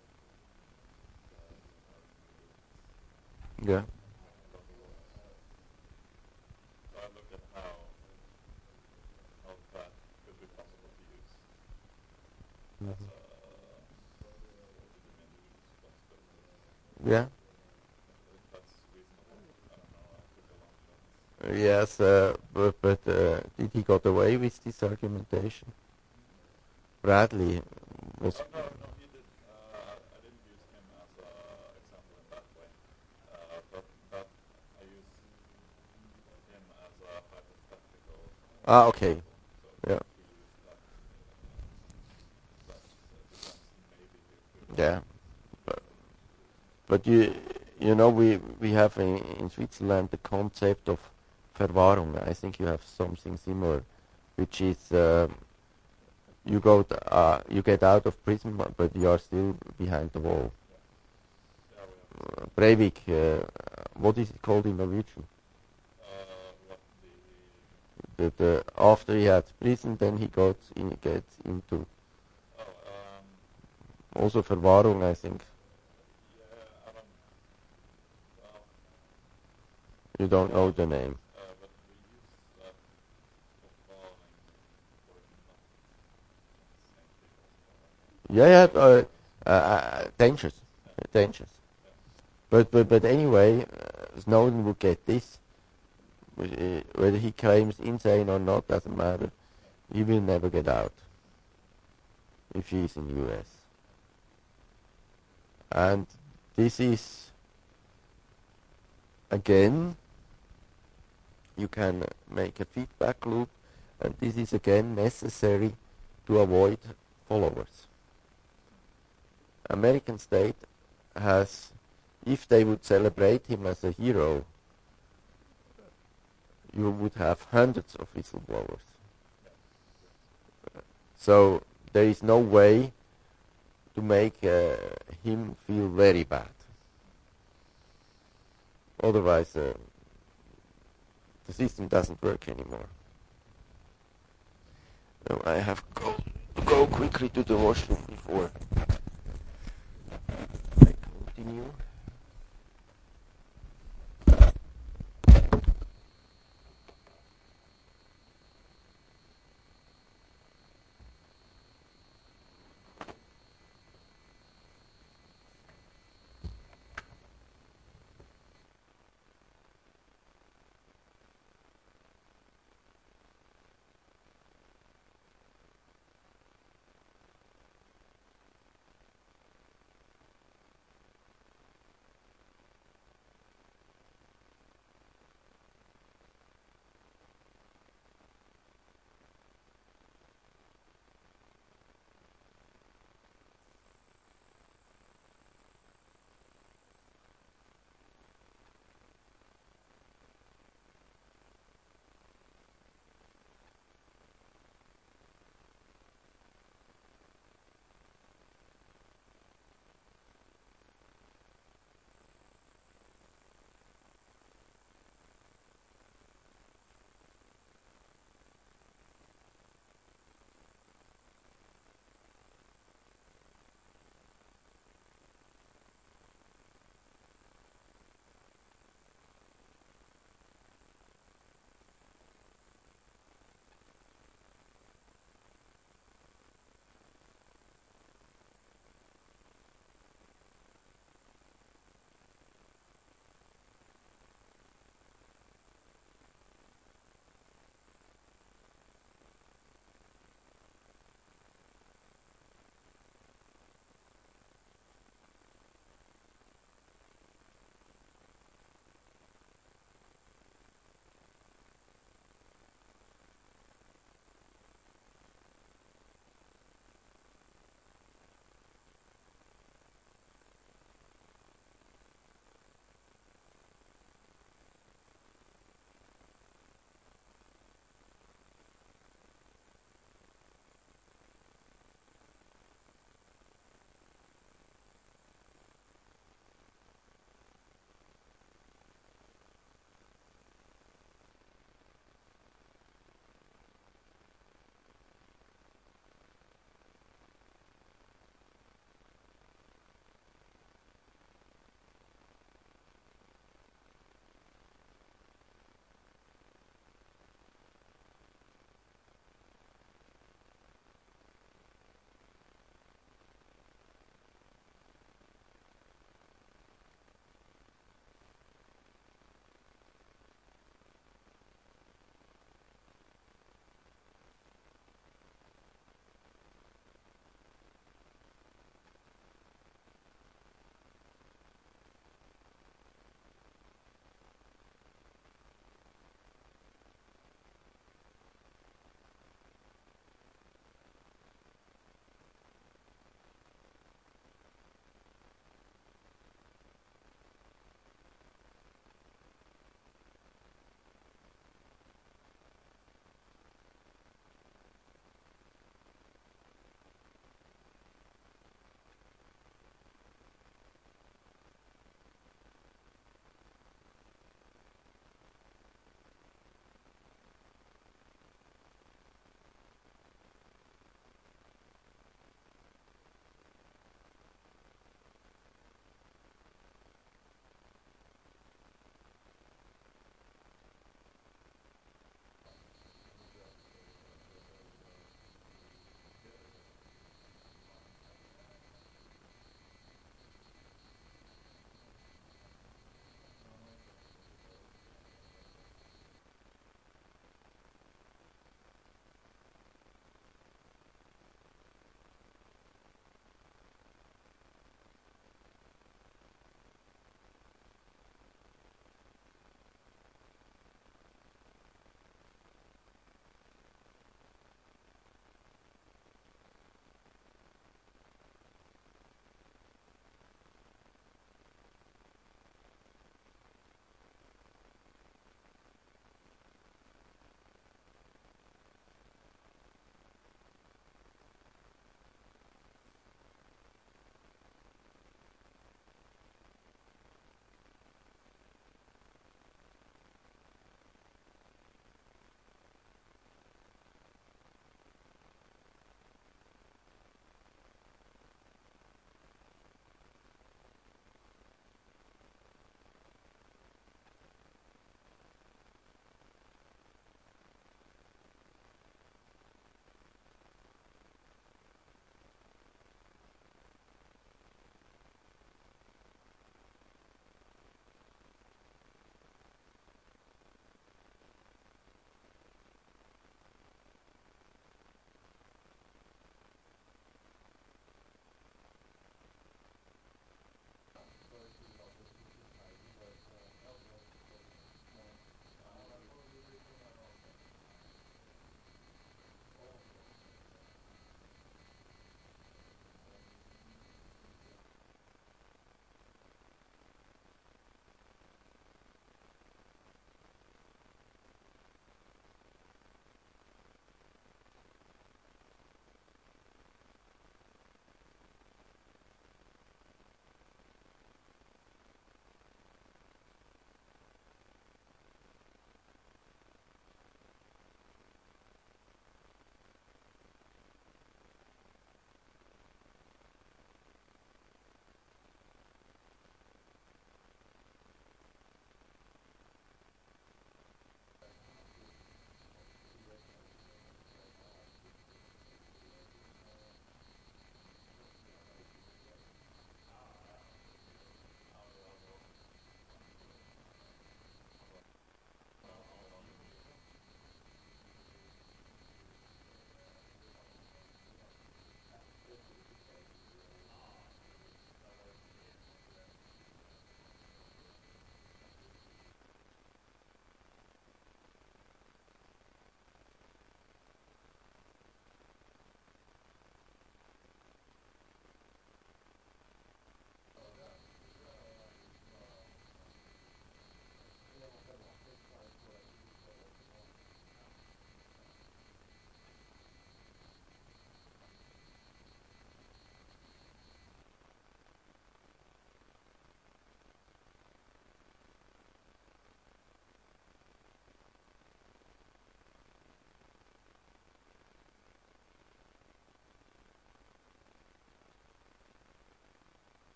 The Yeah. local laws. So I looked at how that could be possible to use as Mm-hmm. to diminish responsibility. Yeah. If that's reasonable, I don't know. I took a long shot. Yes, but did he got away with this argumentation? Bradley was. No, he did. I didn't use him as an example in that way, but I used him as a hypothetical Okay. example. So Yeah. to use that defense maybe could Yeah. But you know we have in Switzerland the concept of Verwahrung. I think you have something similar, which is you get out of prison, but you are still behind the wall. yeah, we have Breivik, what is it called in Norwegian? what The after he had prison, then he gets into oh also Verwahrung, I think. yeah, I don't well You don't know the name. but we use that for following for not insane people. Yeah, dangerous, dangerous. Yeah. But anyway, Snowden would get this. Whether he claims insane or not doesn't matter. He will never get out if he is in US. And this is again, you can make a feedback loop, and this is again necessary to avoid followers. American state has, if they would celebrate him as a hero, you would have hundreds of whistleblowers. So there is no way to make him feel very bad. Otherwise, the system doesn't work anymore. So I have to go quickly to the washroom before I continue.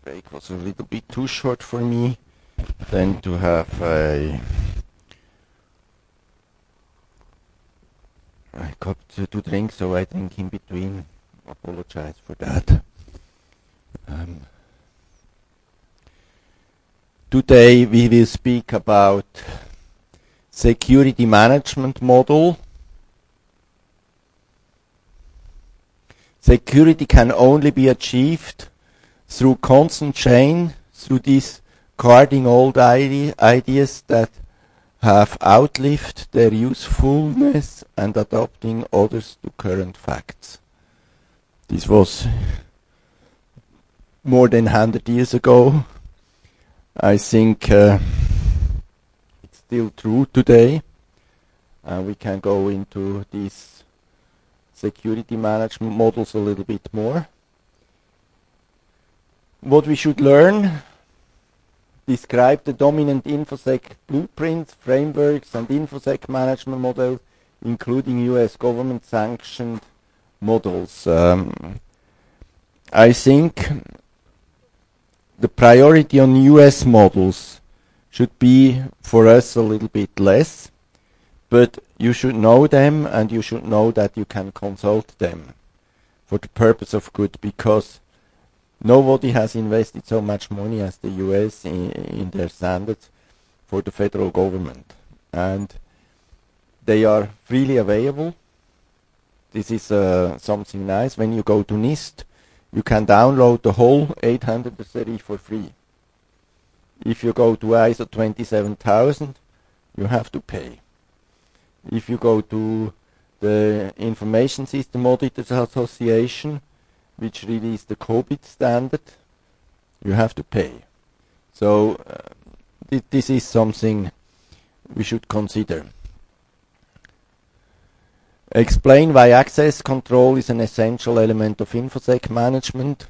break was a little bit too short for me. Then to have a... I got to drink, so I drink in between. Apologize for that. Today we will speak about security management model. Security can only be achieved through constant change, through these guarding old ideas that have outlived their usefulness and adopting others to current facts. This was more than 100 years ago. I think it's still true today. We can go into these security management models a little bit more. What we should learn: describe the dominant InfoSec blueprints, frameworks, and InfoSec management models, including US government-sanctioned models. I think the priority on US models should be for us a little bit less, but you should know them, and you should know that you can consult them for the purpose of good, because nobody has invested so much money as the US in their standards for the federal government, and they are freely available. This is something nice. When you go to NIST, you can download the whole 830 for free. If you go to ISO 27000, you have to pay. If you go to the Information System Auditors Association, which released the COBIT standard, you have to pay. So this is something we should consider. Explain why access control is an essential element of InfoSec management.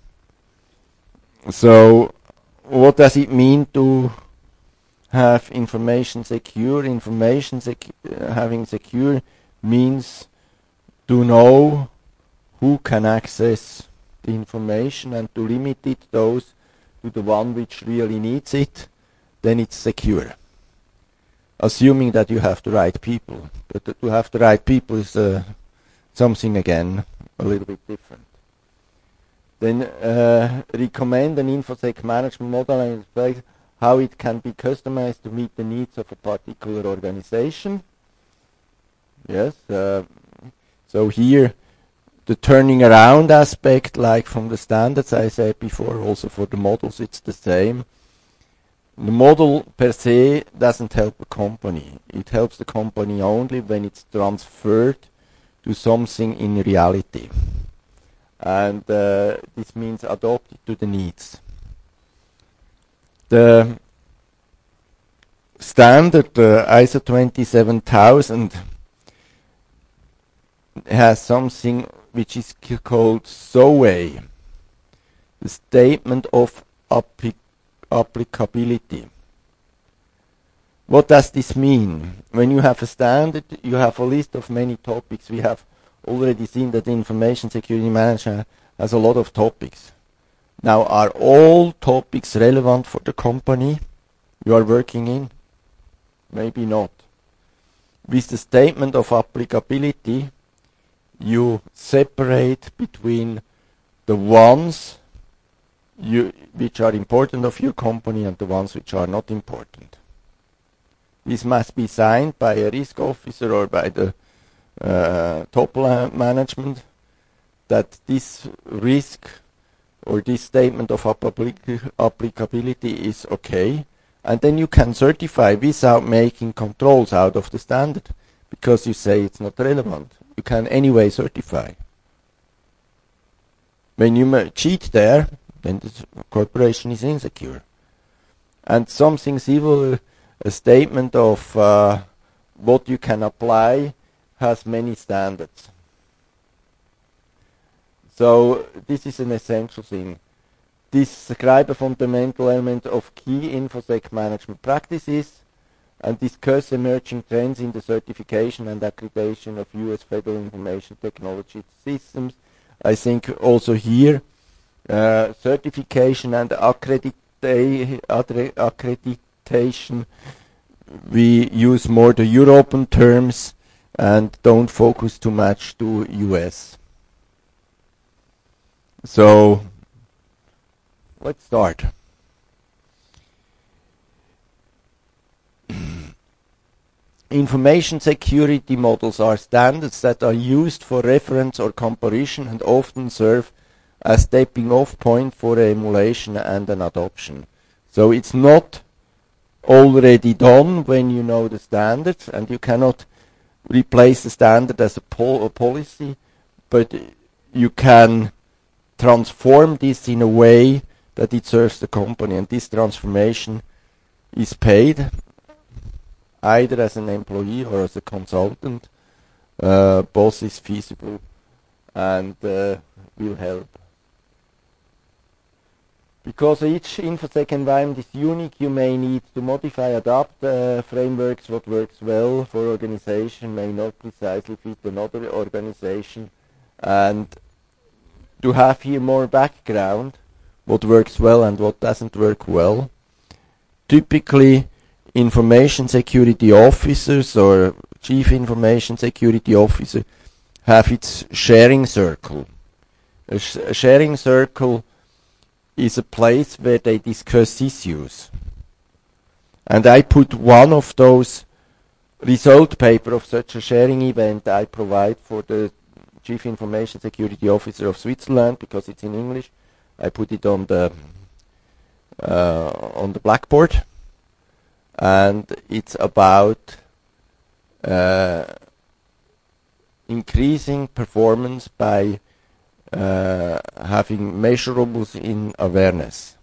So what does it mean to have information secure? Having secure means to know who can access the information and to limit it those to the one which really needs it. Then it's secure, assuming that you have the right people. But to have the right people is something, again, a little bit different. Then recommend an InfoSec management model and explain how it can be customized to meet the needs of a particular organization. Yes, so here the turning around aspect, like from the standards I said before, also for the models it's the same. The model per se doesn't help a company. It helps the company only when it's transferred to something in reality. And this means adopted to the needs. The standard ISO 27000 has something which is called SOA, the Statement of Applicability. What does this mean? When you have a standard, you have a list of many topics. We have already seen that information security management has a lot of topics. Now, are all topics relevant for the company you are working in? Maybe not. With the statement of applicability, you separate between the ones which are important of your company and the ones which are not important. This must be signed by a risk officer or by the top management, that this risk or this statement of applicability is okay, and then you can certify without making controls out of the standard, because you say it's not relevant. You can anyway certify. When you cheat there, then the corporation is insecure. And something civil, a statement of what you can apply, has many standards. So this is an essential thing. Describe a fundamental element of key InfoSec management practices and discuss emerging trends in the certification and accreditation of US federal information technology systems. I think also here certification and accreditation, we use more the European terms and don't focus too much to US. So let's start. Information security models are standards that are used for reference or comparison and often serve as stepping off point for emulation and an adoption. So it's not already done when you know the standards, and you cannot replace the standard as a policy, but you can transform this in a way that it serves the company, and this transformation is paid either as an employee or as a consultant. Both is feasible and will help. Because each InfoSec environment is unique, you may need to modify, adapt frameworks. What works well for organization may not precisely fit another organization. And to have here more background, what works well and what doesn't work well. Typically, information security officers or chief information security officer have its sharing circle. A sharing circle is a place where they discuss issues. And I put one of those result paper of such a sharing event I provide for the Chief Information Security Officer of Switzerland, because it's in English. I put it on the blackboard, and it's about increasing performance by having measurables in awareness.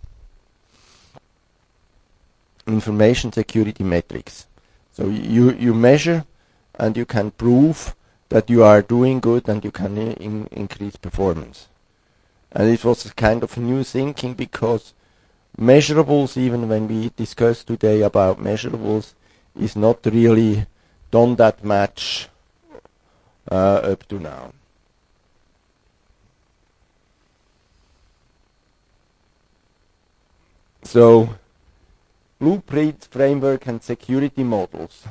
Information security metrics. So you measure and you can prove that you are doing good and you can increase performance. And it was a kind of new thinking, because measurables, even when we discuss today about measurables, is not really done that much up to now. So, blueprint, framework, and security models.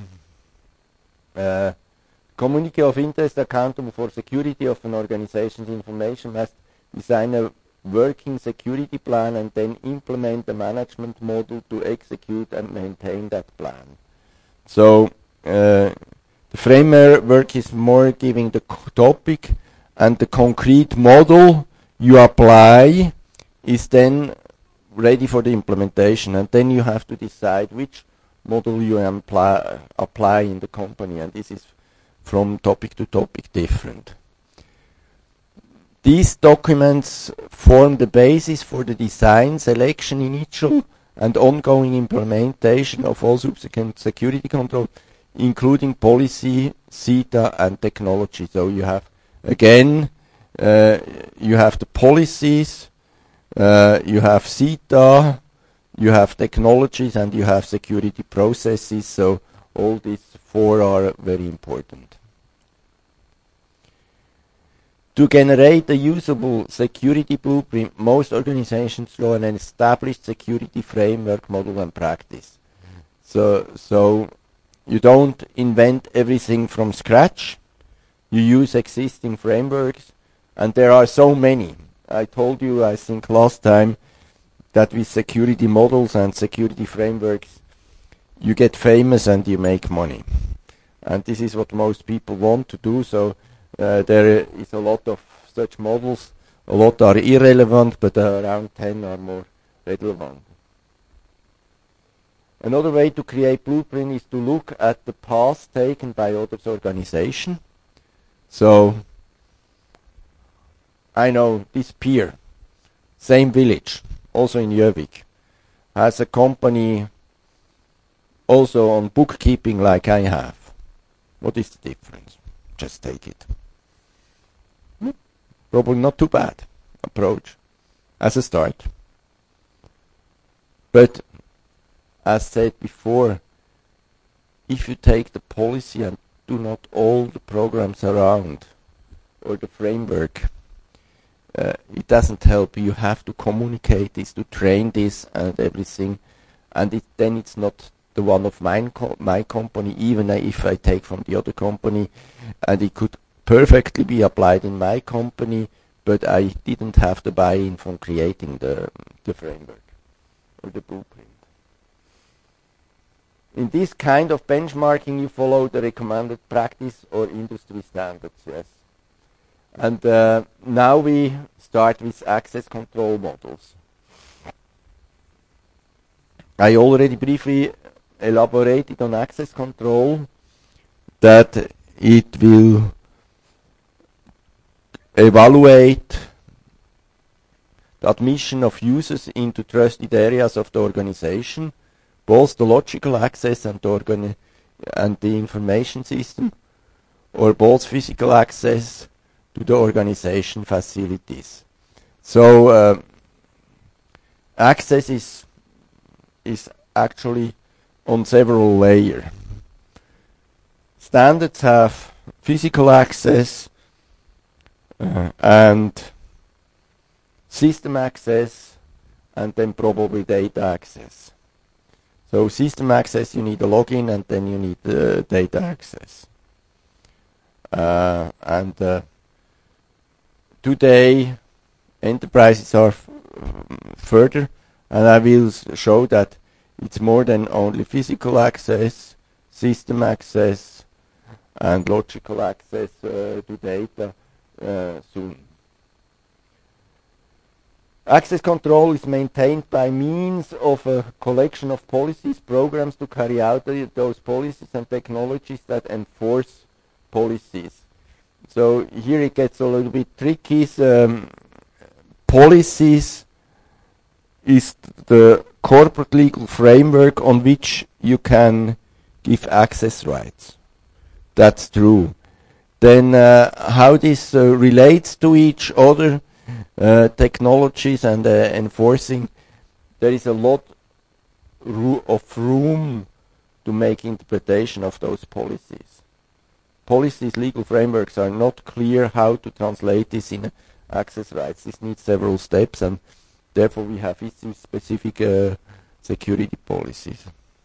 Communique of interest accountable for security of an organization's information must design a working security plan and then implement a management model to execute and maintain that plan. So, the framework is more giving the topic, and the concrete model you apply is then ready for the implementation, and then you have to decide which model you apply in the company, and this is from topic to topic different. These documents form the basis for the design, selection, initial and ongoing implementation of all subsequent security control, including policy, CETA and technology. So you have, again, you have the policies, you have CETA, you have technologies, and you have security processes. So all these four are very important. To generate a usable security blueprint, most organizations draw an established security framework, model, and practice. So you don't invent everything from scratch. You use existing frameworks, and there are so many. I told you, I think last time, that with security models and security frameworks, you get famous and you make money. And this is what most people want to do. So there is a lot of such models. A lot are irrelevant, but around 10 are more relevant. Another way to create blueprint is to look at the path taken by others' organization. So I know this peer, same village, also in Gjøvik, has a company also on bookkeeping like I have. What is the difference? Just take it. Probably not too bad approach as a start. But as said before, if you take the policy and do not all the programs around or the framework, it doesn't help. You have to communicate this, to train this and everything, and then it's not the one of my company, even if I take from the other company, and it could perfectly be applied in my company, but I didn't have the buy-in from creating the framework or the blueprint. In this kind of benchmarking, you follow the recommended practice or industry standards, yes. And now we start with access control models. I already briefly elaborated on access control, that it will evaluate the admission of users into trusted areas of the organization, both the logical access and the information system, or both physical access to the organization facilities. So access is actually on several layers. Standards have physical access and system access, and then probably data access. So system access, you need a login, and then you need data access. Today, enterprises are further, and I will show that it's more than only physical access, system access, and logical access to data soon. Access control is maintained by means of a collection of policies, programs to carry out those policies, and technologies that enforce policies. So here it gets a little bit tricky. Policies is the corporate legal framework on which you can give access rights. That's true. Then how this relates to each other, technologies and enforcing, there is a lot of room to make interpretation of those policies. Policies, legal frameworks are not clear how to translate this in access rights. This needs several steps, and therefore we have issue-specific security policies.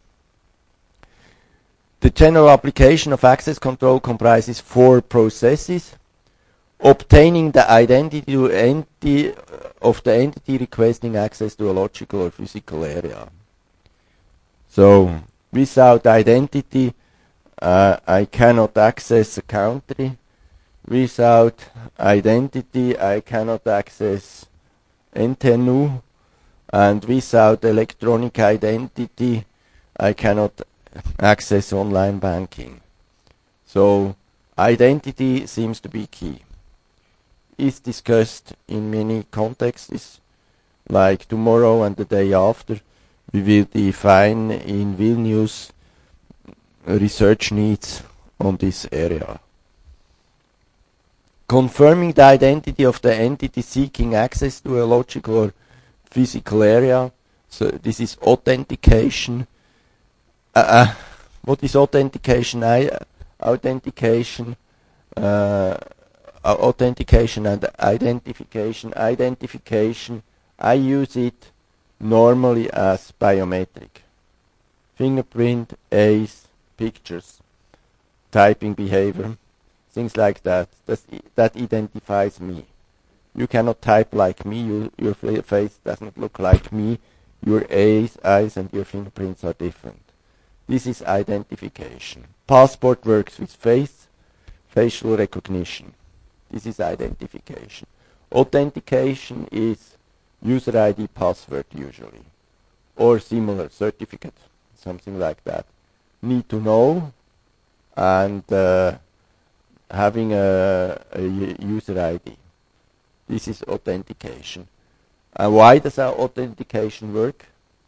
The general application of access control comprises 4 processes. Obtaining the identity of the entity requesting access to a logical or physical area. So, without identity, I cannot access a country. Without identity, I cannot access NTNU. And without electronic identity, I cannot access online banking. So, identity seems to be key. Is discussed in many contexts, like tomorrow and the day after. We will define in Vilnius research needs on this area. Confirming the identity of the entity seeking access to a logical or physical area. So this is authentication. What is authentication? Authentication and identification. Identification, I use it normally as biometric. Fingerprint, eyes, pictures, typing behavior, things like that. That identifies me. You cannot type like me, your face doesn't look like me, your eyes and your fingerprints are different. This is identification. Passport works with facial recognition. This is identification. Authentication is user ID, password usually, or similar, certificate, something like that. Need to know, and having a user ID. This is authentication. And why does our authentication work?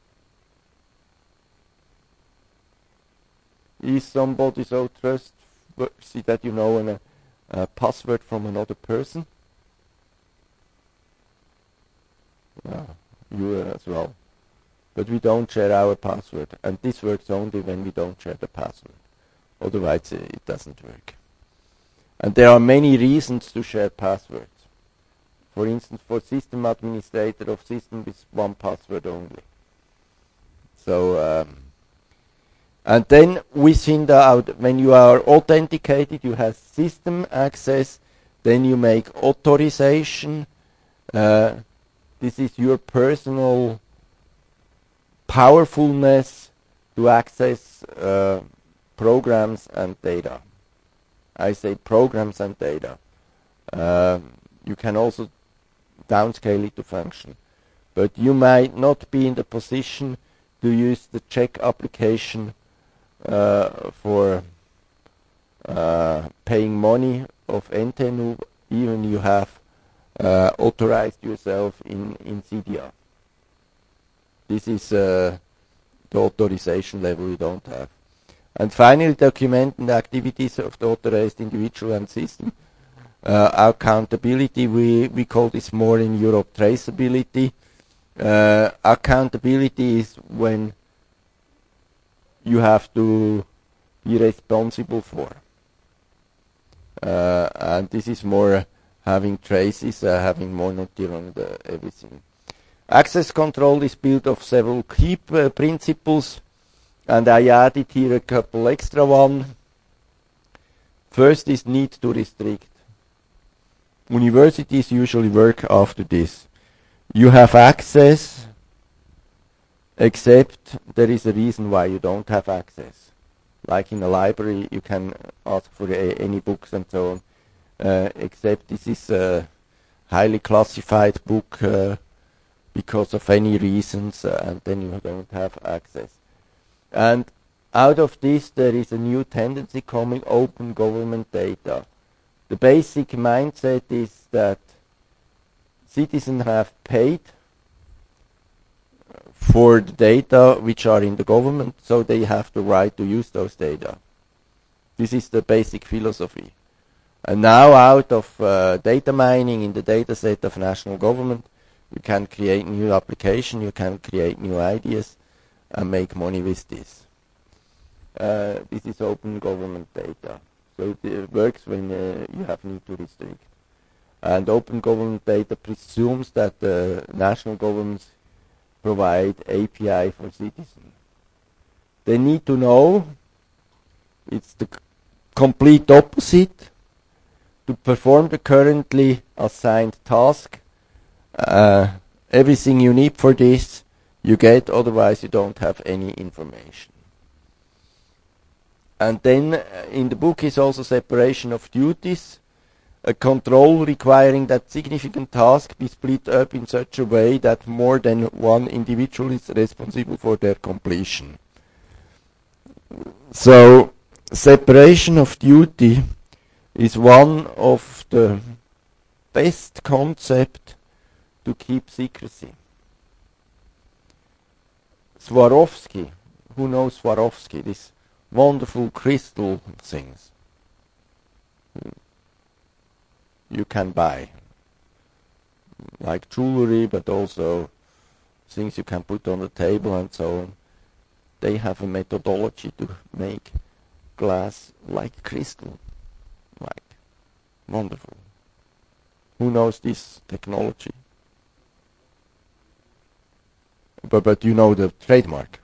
Is somebody so trustworthy that you know a password from another person? Yeah, you as well. But we don't share our password, and this works only when we don't share the password. Otherwise it doesn't work. And there are many reasons to share passwords. For instance, for system administrator of system with one password only. So, and then within when you are authenticated, you have system access. Then you make authorization. This is your personal powerfulness to access programs and data. I say programs and data. You can also downscale it to function. But you might not be in the position to use the check application for paying money of NTNU, even you have authorized yourself in CDR. This is the authorization level you don't have. And finally, document the activities of the authorized individual and system. Accountability, we call this more in Europe traceability. Accountability is when you have to be responsible for. And this is more having traces, having monitor on everything. Access control is built of several key principles, and I added here a couple extra one. First is need to restrict. Universities usually work after this. You have access, except there is a reason why you don't have access. Like in a library, you can ask for any books and so on, except this is a highly classified book because of any reasons, and then you don't have access. And out of this, there is a new tendency coming, open government data. The basic mindset is that citizens have paid for the data which are in the government, so they have the right to use those data. This is the basic philosophy. And now out of data mining in the data set of national government, you can create new application, you can create new ideas and make money with this. This is open government data. So it works when you have need to restrict. And open government data presumes that the national governments provide API for citizens. They need to know it's the complete opposite. To perform the currently assigned task, everything you need for this you get, otherwise you don't have any information. And then in the book is also separation of duties, a control requiring that significant tasks be split up in such a way that more than one individual is responsible for their completion. So separation of duty is one of the best concepts to keep secrecy. Swarovski, who knows Swarovski, these wonderful crystal things you can buy, like jewelry, but also things you can put on the table and so on. They have a methodology to make glass like crystal, like wonderful. Who knows this technology? But you know the trademark.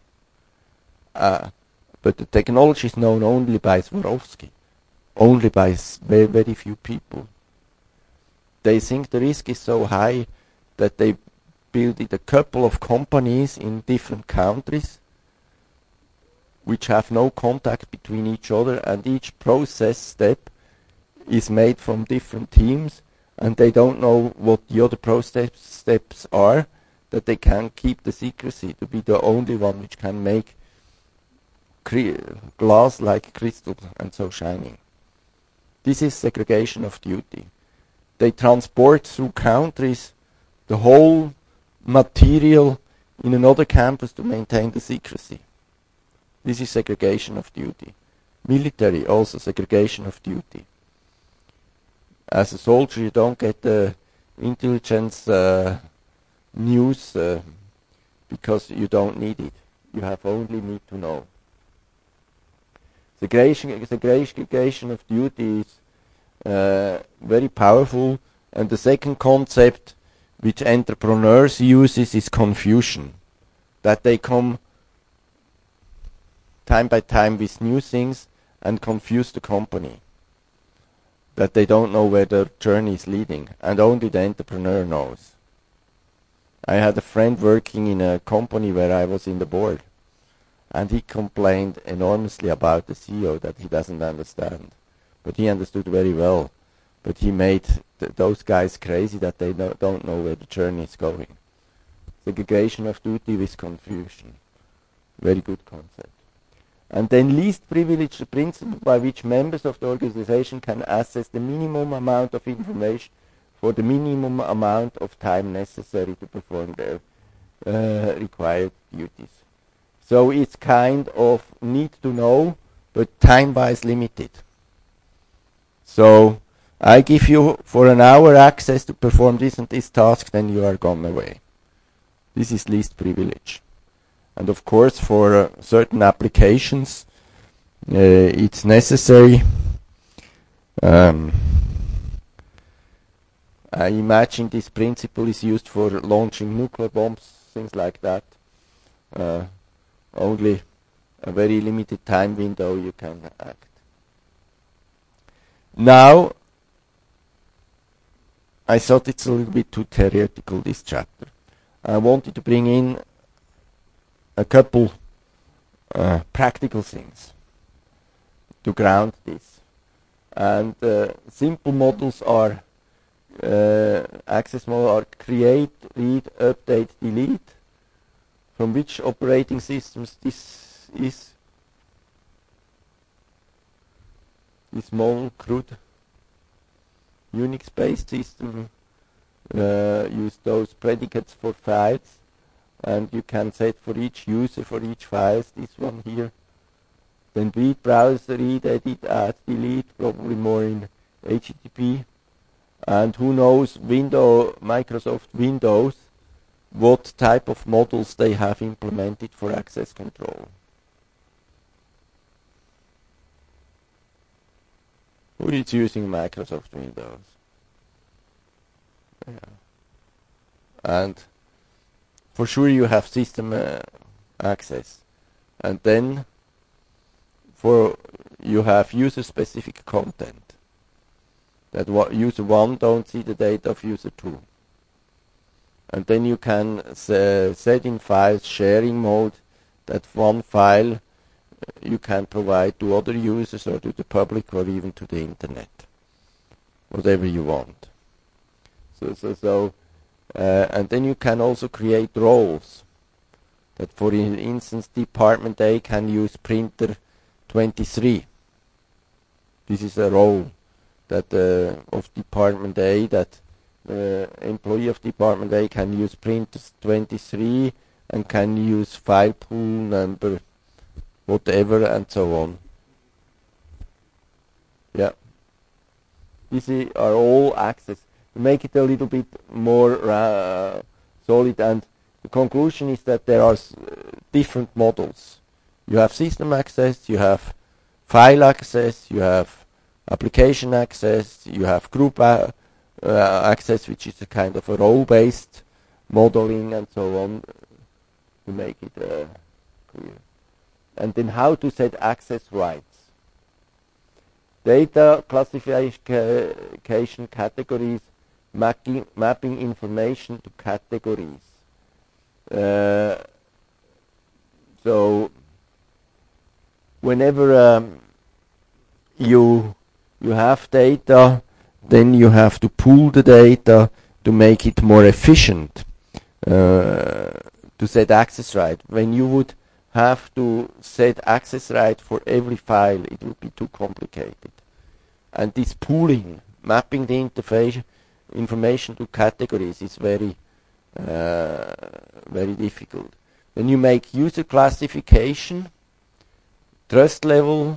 But the technology is known only by Swarovski, only by very, very few people. They think the risk is so high that they built a couple of companies in different countries which have no contact between each other, and each process step is made from different teams, and they don't know what the other process steps are, that they can keep the secrecy to be the only one which can make glass like crystal and so shining. This is segregation of duty. They transport through countries the whole material in another campus to maintain the secrecy. This is segregation of duty. Military, also segregation of duty. As a soldier, you don't get the intelligence news because you don't need it. You have only need to know. Segregation of duty is very powerful, And the second concept which entrepreneurs uses is confusion. That they come time by time with new things and confuse the company. That they don't know where their journey is leading, and only the entrepreneur knows. I had a friend working in a company where I was in the board, and he complained enormously about the CEO that he doesn't understand. But he understood very well. But he made those guys crazy that they don't know where the journey is going. Segregation of duty with confusion. Very good concept. And then least privilege, the principle by which members of the organization can access the minimum amount of information for the minimum amount of time necessary to perform their required duties. So it's kind of need to know, but time-wise limited. So I give you for an hour access to perform this and this task, then you are gone away. This is least privilege. And of course, for certain applications, it's necessary. I imagine this principle is used for launching nuclear bombs, things like that. Only a very limited time window you can act. Now, I thought it's a little bit too theoretical, this chapter. I wanted to bring in a couple practical things to ground this. And simple models are, access models are create, read, update, delete. From which operating systems this is? This small, crude Unix-based system use those predicates for files, and you can set for each user, for each file, this one here. Then read, browser, read, edit, add, delete, probably more in HTTP. And who knows, Microsoft Windows, what type of models they have implemented for access control. Who is using Microsoft Windows? Yeah. And for sure you have system access. And then you have user-specific content. That user 1 don't see the data of user 2. And then you can set in files sharing mode that one file you can provide to other users or to the public or even to the internet. Whatever you want. And then you can also create roles. That for instance, Department A can use printer 23. This is a role that of Department A, that employee of Department A can use printer 23 and can use file pool number whatever and so on. Yeah. These are all access. To make it a little bit more solid, and the conclusion is that there are different models. You have system access, you have file access, you have application access, you have group access, which is a kind of a role-based modeling and so on, to make it clear. And then how to set access rights. Data classification categories, mapping information to categories. So whenever you have data, then you have to pool the data to make it more efficient to set access right. When you would have to set access right for every file, it would be too complicated. And this pooling, mapping the interface information to categories, is very difficult. Then you make user classification, trust level,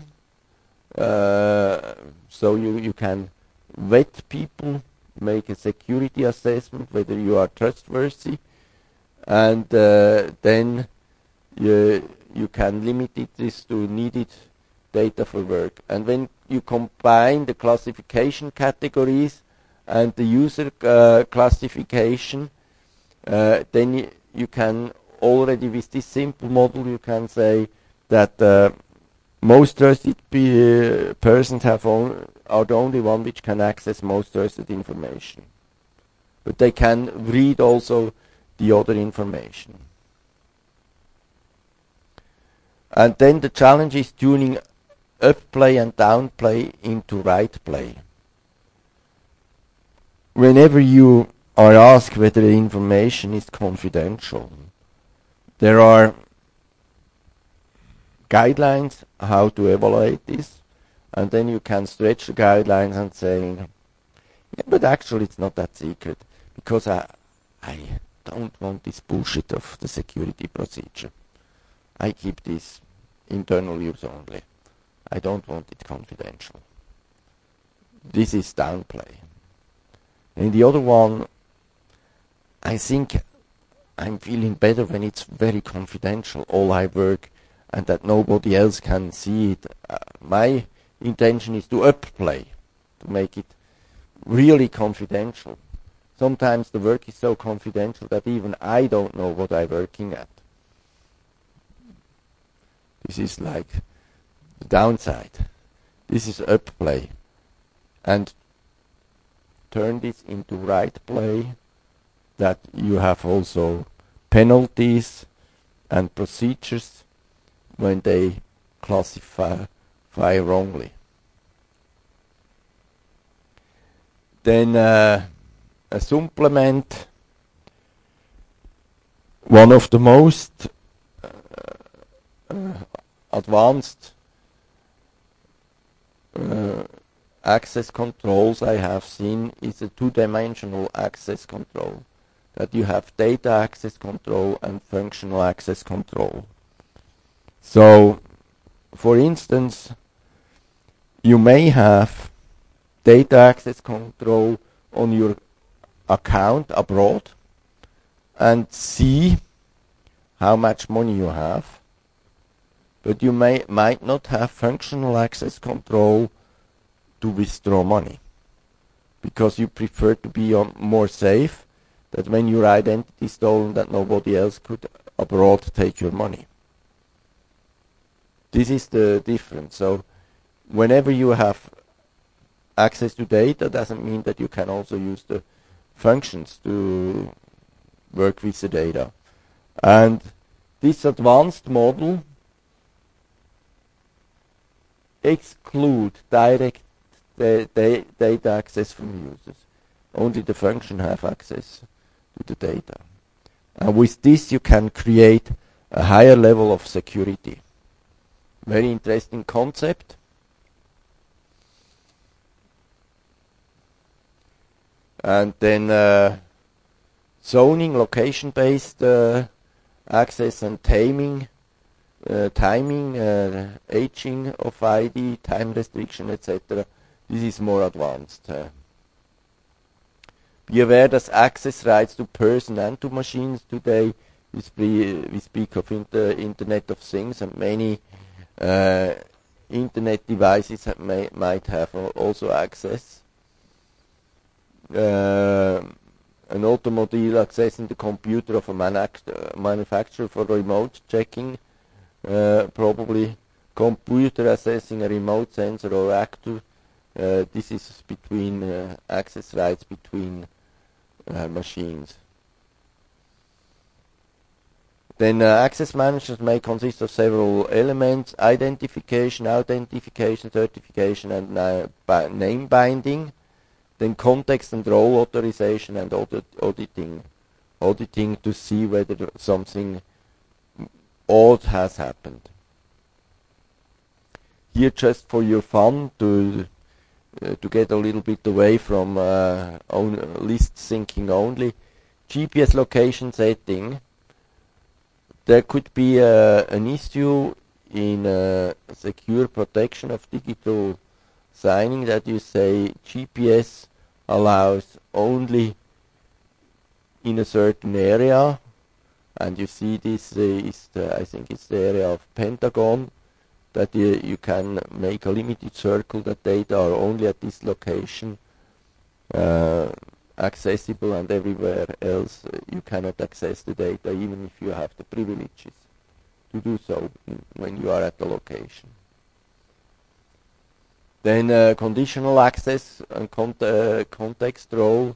so you can vet people, make a security assessment whether you are trustworthy, and then you can limit this to needed data for work. And when you combine the classification categories and the user classification, then you can already, with this simple model, you can say that most trusted persons are the only one which can access most trusted information. But they can read also the other information. And then the challenge is tuning up play and down play into right play. Whenever you are asked whether the information is confidential, there are guidelines how to evaluate this, and then you can stretch the guidelines and saying, yeah, but actually it's not that secret, because I don't want this bullshit of the security procedure. I keep this internal use only. I don't want it confidential. This is downplay. And the other one, I think I'm feeling better when it's very confidential, all I work, and that nobody else can see it. My intention is to upplay, to make it really confidential. Sometimes the work is so confidential that even I don't know what I'm working at. This is like the downside. This is upplay. And turn this into right play, that you have also penalties and procedures when they classify wrongly. Then a supplement, one of the most advanced access controls I have seen is a two-dimensional access control. That you have data access control and functional access control. So, for instance, you may have data access control on your account abroad and see how much money you have, but you might not have functional access control to withdraw money, because you prefer to be more safe, that when your identity is stolen, that nobody else could abroad take your money. This is the difference. So whenever you have access to data, doesn't mean that you can also use the functions to work with the data. And this advanced model exclude direct data access from users. Only the function have access to the data. And with this you can create a higher level of security. Very interesting concept. And then zoning, location-based access and timing, aging of ID, time restriction, etc. This is more advanced. Be aware that access rights to person and to machines today, we speak of Internet of Things, and many Internet devices might have also access. An automobile accessing the computer of a manufacturer for remote checking, probably computer accessing a remote sensor or actor. This is between access rights between machines. Then access managers may consist of several elements: identification, authentication, certification, and name binding. Then context and role authorization and auditing. Auditing to see whether something odd has happened. Here, just for your fun, to get a little bit away from list thinking only, GPS location setting. There could be an issue in secure protection of digital signing, that you say GPS allows only in a certain area, and you see this is I think it's the area of Pentagon, that you can make a limited circle that data are only at this location, accessible, and everywhere else you cannot access the data, even if you have the privileges to do so when you are at the location. Then conditional access and context role.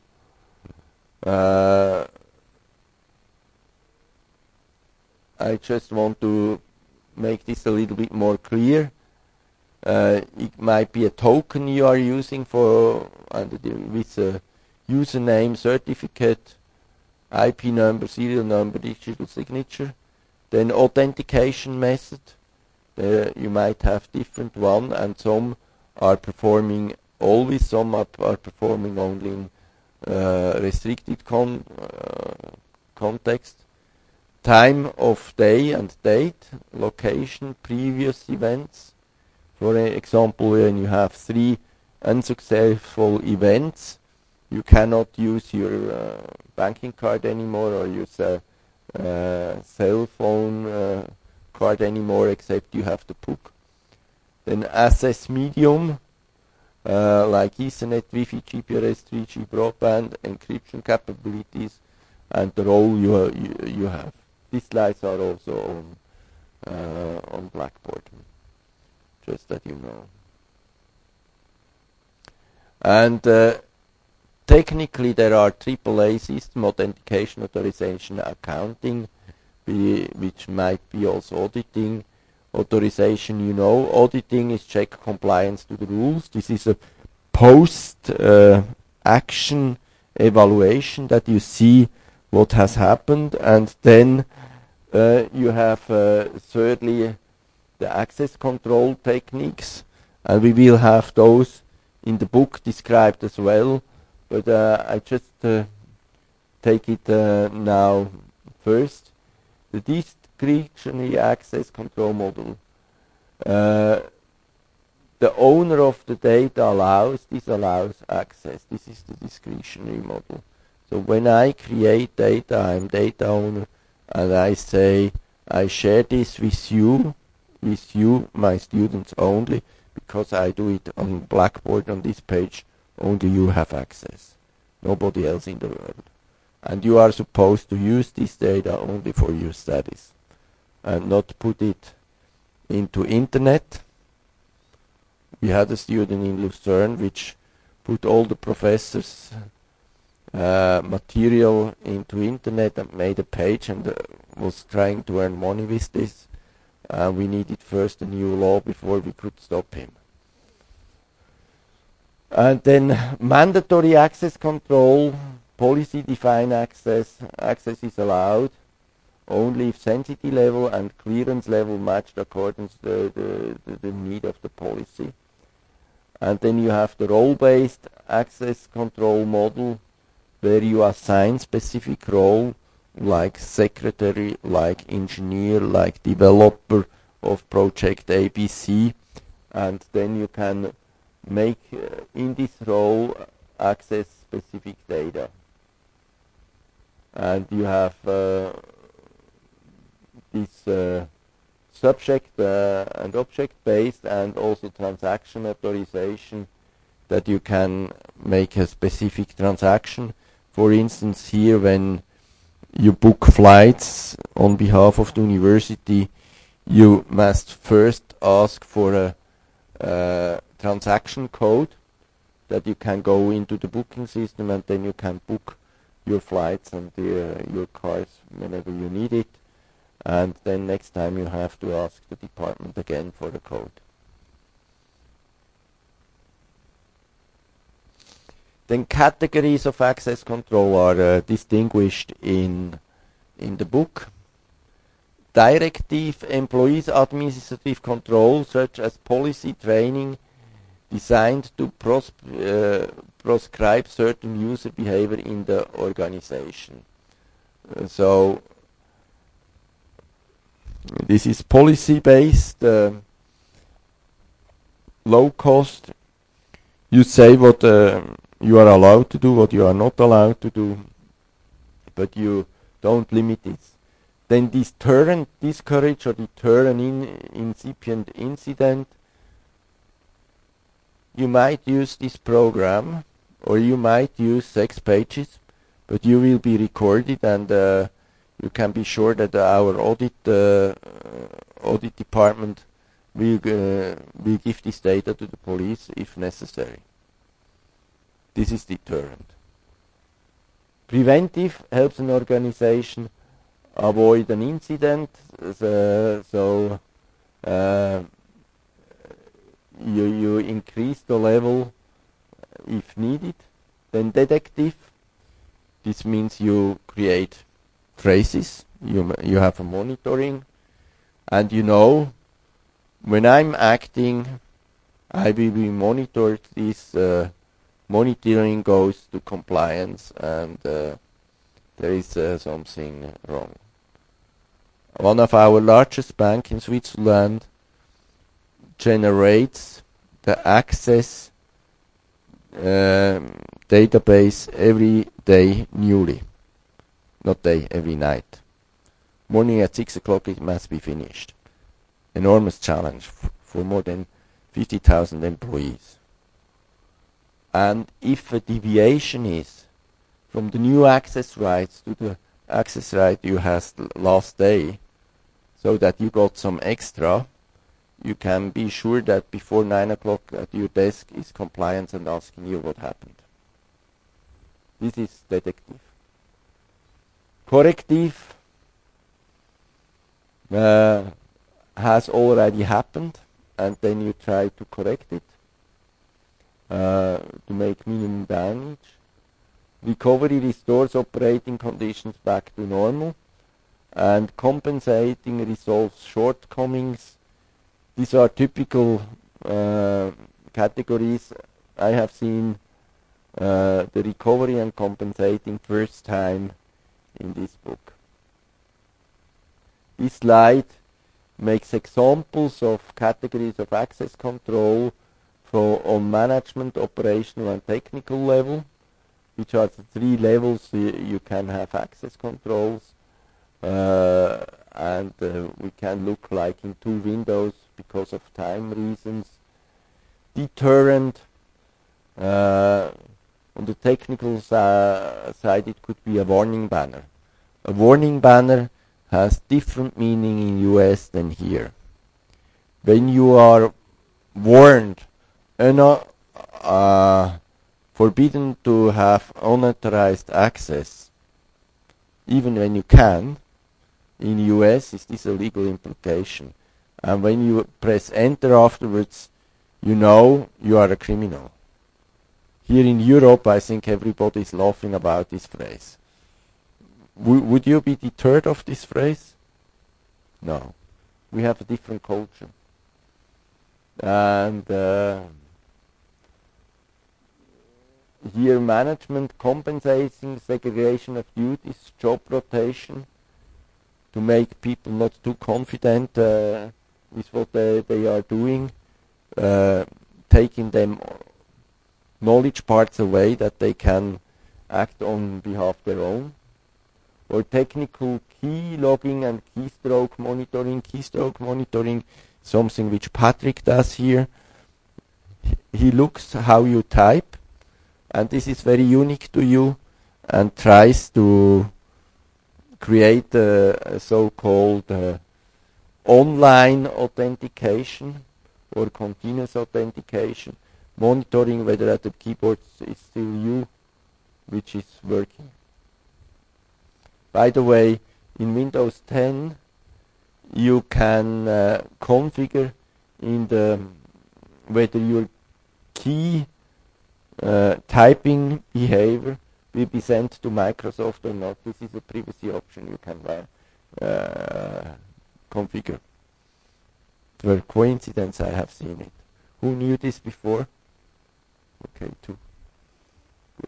I just want to make this a little bit more clear. It might be a token you are using for with a username, certificate, IP number, serial number, digital signature. Then authentication method. You might have different one, and some are performing always, some are performing only in restricted context. Time of day and date, location, previous events. For example, when you have 3 unsuccessful events, you cannot use your banking card anymore or use a cell phone card anymore, except you have the book. Then access medium, like Ethernet, Wi-Fi, GPRS, 3G, broadband, encryption capabilities, and the role you have. These slides are also on Blackboard, just that you know. And technically there are AAA system, authentication, authorization, accounting, which might be also auditing. Authorization, you know, auditing is check compliance to the rules. This is a post-action evaluation that you see what has happened, and then you have thirdly the access control techniques, and we will have those in the book described as well, but I just take it now first. The discretionary access control model. The owner of the data disallows access. This is the discretionary model. So when I create data, I'm data owner, and I say I share this with you, my students only, because I do it on Blackboard on this page. Only you have access, nobody else in the world. And you are supposed to use this data only for your studies and not put it into internet. We had a student in Lucerne which put all the professors' material into internet and made a page and was trying to earn money with this. We needed first a new law before we could stop him. And then mandatory access control, policy defined access. Access is allowed only if sensitivity level and clearance level matched according to the need of the policy. And then you have the role-based access control model, where you assign specific role, like secretary, like engineer, like developer of project ABC, and then you can make in this role access specific data. And you have this subject and object based, and also transaction authorization, that you can make a specific transaction. For instance, here when you book flights on behalf of the university, you must first ask for a transaction code that you can go into the booking system, and then you can book your flights and your cars whenever you need it. And then next time you have to ask the department again for the code. Then categories of access control are distinguished in the book. Directive employees administrative control, such as policy training designed to prescribe certain user behavior in the organization. So this is policy based, low cost. You say what you are allowed to do, what you are not allowed to do, but you don't limit it. Then discourage or deter an incipient incident. You might use this program or you might use 6 pages, but you will be recorded, and you can be sure that our audit department will give this data to the police if necessary. This is deterrent. Preventive helps an organization avoid an incident, so you increase the level if needed. Then detective, this means you create traces, you have a monitoring, and you know when I'm acting, I will be monitored. This monitoring goes to compliance, and there is something wrong. One of our largest banks in Switzerland generates the access database every day newly. Not day, every night. Morning at 6 o'clock it must be finished. Enormous challenge for more than 50,000 employees. And if a deviation is from the new access rights to the access right you had last day, so that you got some extra, you can be sure that before 9 o'clock at your desk is compliance and asking you what happened. This is detective. Corrective has already happened, and then you try to correct it to make minimum damage. Recovery restores operating conditions back to normal, and compensating resolves shortcomings. These are typical categories. I have seen the recovery and compensating first time in this book. This slide makes examples of categories of access control on management, operational and technical level, which are the 3 levels you can have access controls, and we can look like in 2 windows because of time reasons. Deterrent, on the technical side it could be a warning banner. A warning banner has different meaning in US than here. When you are warned, forbidden to have unauthorized access, even when you can, in US is this a legal implication. And when you press enter afterwards, you know you are a criminal. Here in Europe, I think everybody is laughing about this phrase. Would you be deterred of this phrase? No. We have a different culture. And here management compensating segregation of duties, job rotation, to make people not too confident with what they are doing, taking them knowledge parts away that they can act on behalf of their own. Or technical key logging and keystroke monitoring. Keystroke monitoring, something which Patrick does here. He looks how you type, and this is very unique to you, and tries to create a so-called online authentication or continuous authentication, monitoring whether at the keyboard it's still you which is working. By the way, in Windows 10 you can configure in the whether your key typing behavior will be sent to Microsoft or not. This is a privacy option you can configure. Per coincidence, I have seen it. Who knew this before? Okay, 2. Good.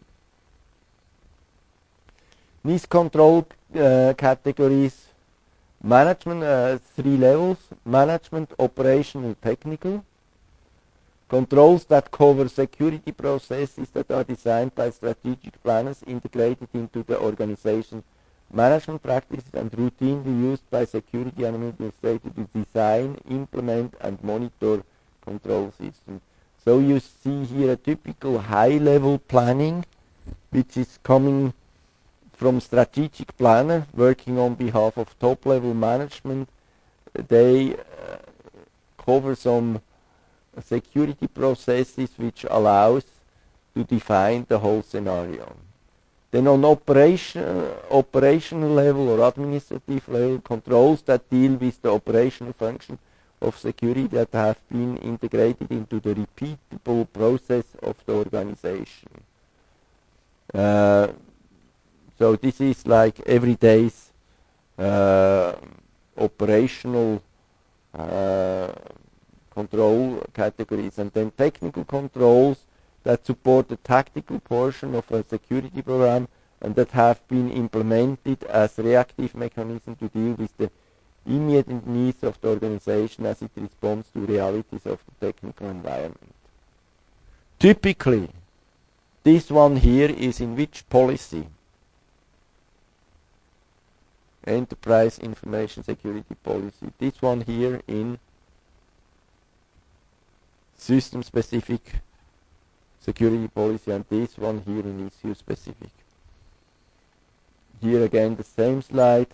These control categories: management, 3 levels: management, operational, technical. Controls that cover security processes that are designed by strategic planners, integrated into the organization's management practices, and routinely used by security administrators to design, implement, and monitor control systems. So you see here a typical high-level planning, which is coming from strategic planner working on behalf of top-level management. They cover some security processes which allows to define the whole scenario. Then on operational level or administrative level, controls that deal with the operational function of security that have been integrated into the repeatable process of the organization. So this is like everyday's operational control categories, and then technical controls that support the tactical portion of a security program and that have been implemented as reactive mechanism to deal with the immediate needs of the organization as it responds to realities of the technical environment. Typically, this one here is in which policy? Enterprise Information Security Policy. This one here in System-Specific Security Policy, and this one here in Issue-Specific. Here again the same slide.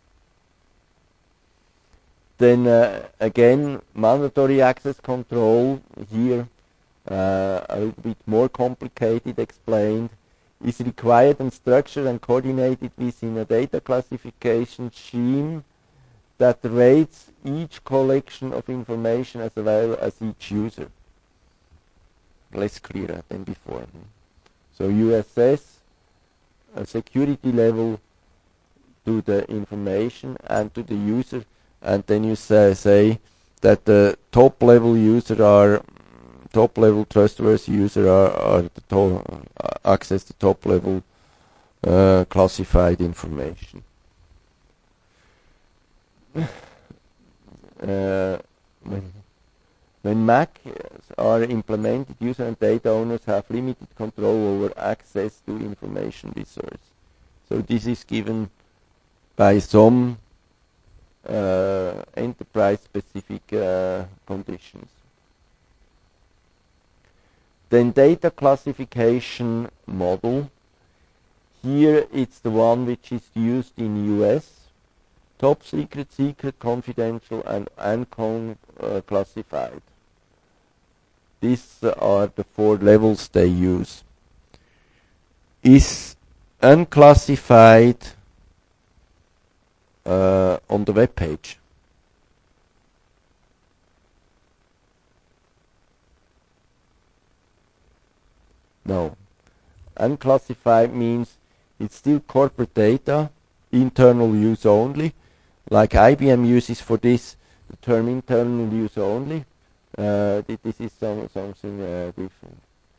Then again, mandatory access control, here a little bit more complicated, explained, is required and structured and coordinated within a data classification scheme that rates each collection of information as well as each user. Less clearer than before. So you assess a security level to the information and to the user, and then you say that the top level trustworthy user are the access to top level classified information. When MAC are implemented, user and data owners have limited control over access to information resource. So this is given by some enterprise-specific conditions. Then data classification model. Here it's the one which is used in US. Top secret, secret, confidential, and unclassified. These are the 4 levels they use. Is unclassified on the web page? No. Unclassified means it's still corporate data, internal use only, like IBM uses for this the term internal use only. This is something different.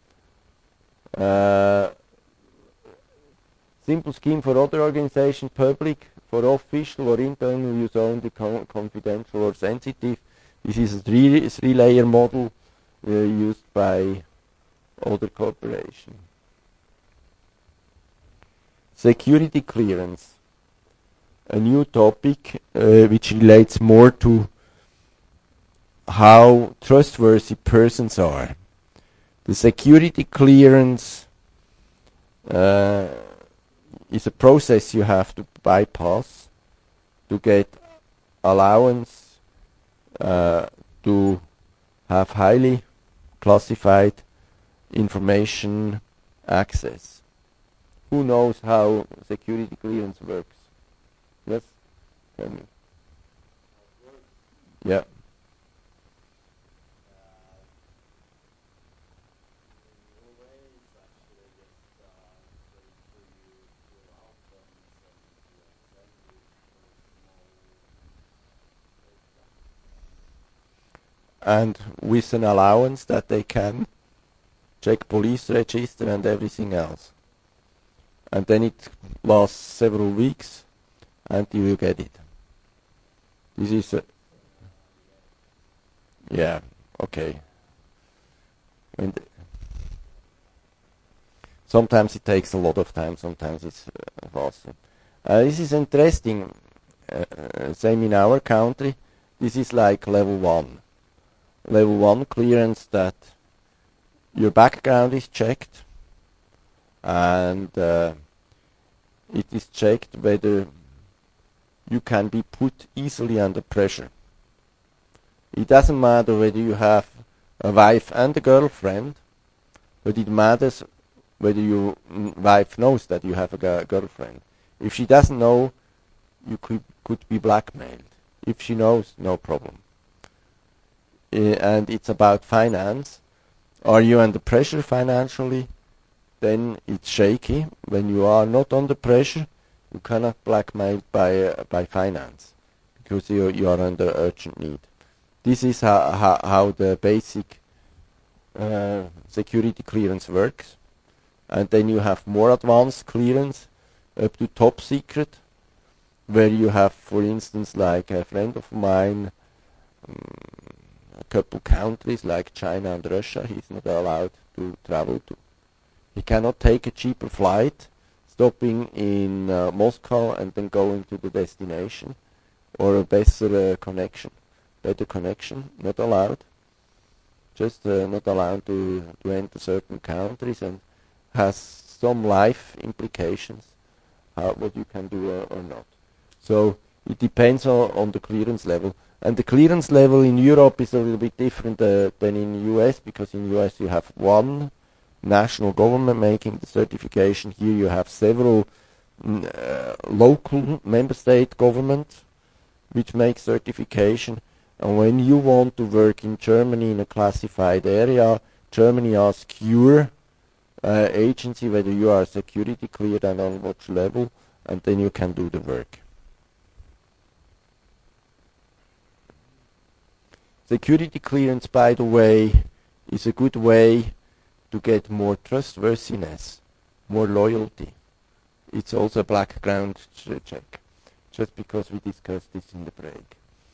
Simple scheme for other organizations, public, for official or internal use only, confidential or sensitive. This is a three-layer model used by other corporations. Security clearance, a new topic which relates more to how trustworthy persons are. The security clearance is a process you have to bypass to get allowance to have highly classified information access. Who knows how security clearance works? Yes? Tell me. Yeah. And with an allowance that they can check police register and everything else. And then it lasts several weeks and you will get it. This is yeah, okay. And sometimes it takes a lot of time, sometimes it's faster. This is interesting. Same in our country. This is like level 1. Level 1 clearance that your background is checked, and it is checked whether you can be put easily under pressure. It doesn't matter whether you have a wife and a girlfriend, but it matters whether your wife knows that you have a girlfriend. If she doesn't know, you could be blackmailed. If she knows, no problem. And it's about finance. Are you under pressure financially? Then it's shaky. When you are not under pressure, you cannot blackmail by finance, because you are under urgent need. This is how the basic security clearance works. And then you have more advanced clearance up to top secret, where you have, for instance, like a friend of mine, a couple countries like China and Russia, he's not allowed to travel to. He cannot take a cheaper flight, stopping in Moscow and then going to the destination, or a better connection, not allowed. Just not allowed to enter certain countries, and has some life implications, what you can do or not. So it depends on the clearance level. And the clearance level in Europe is a little bit different than in the US, because in the US you have one national government making the certification. Here you have several local member state governments which make certification. And when you want to work in Germany in a classified area, Germany asks your agency whether you are security cleared and on what level, and then you can do the work. Security clearance, by the way, is a good way to get more trustworthiness, more loyalty. It's also a background check, just because we discussed this in the break.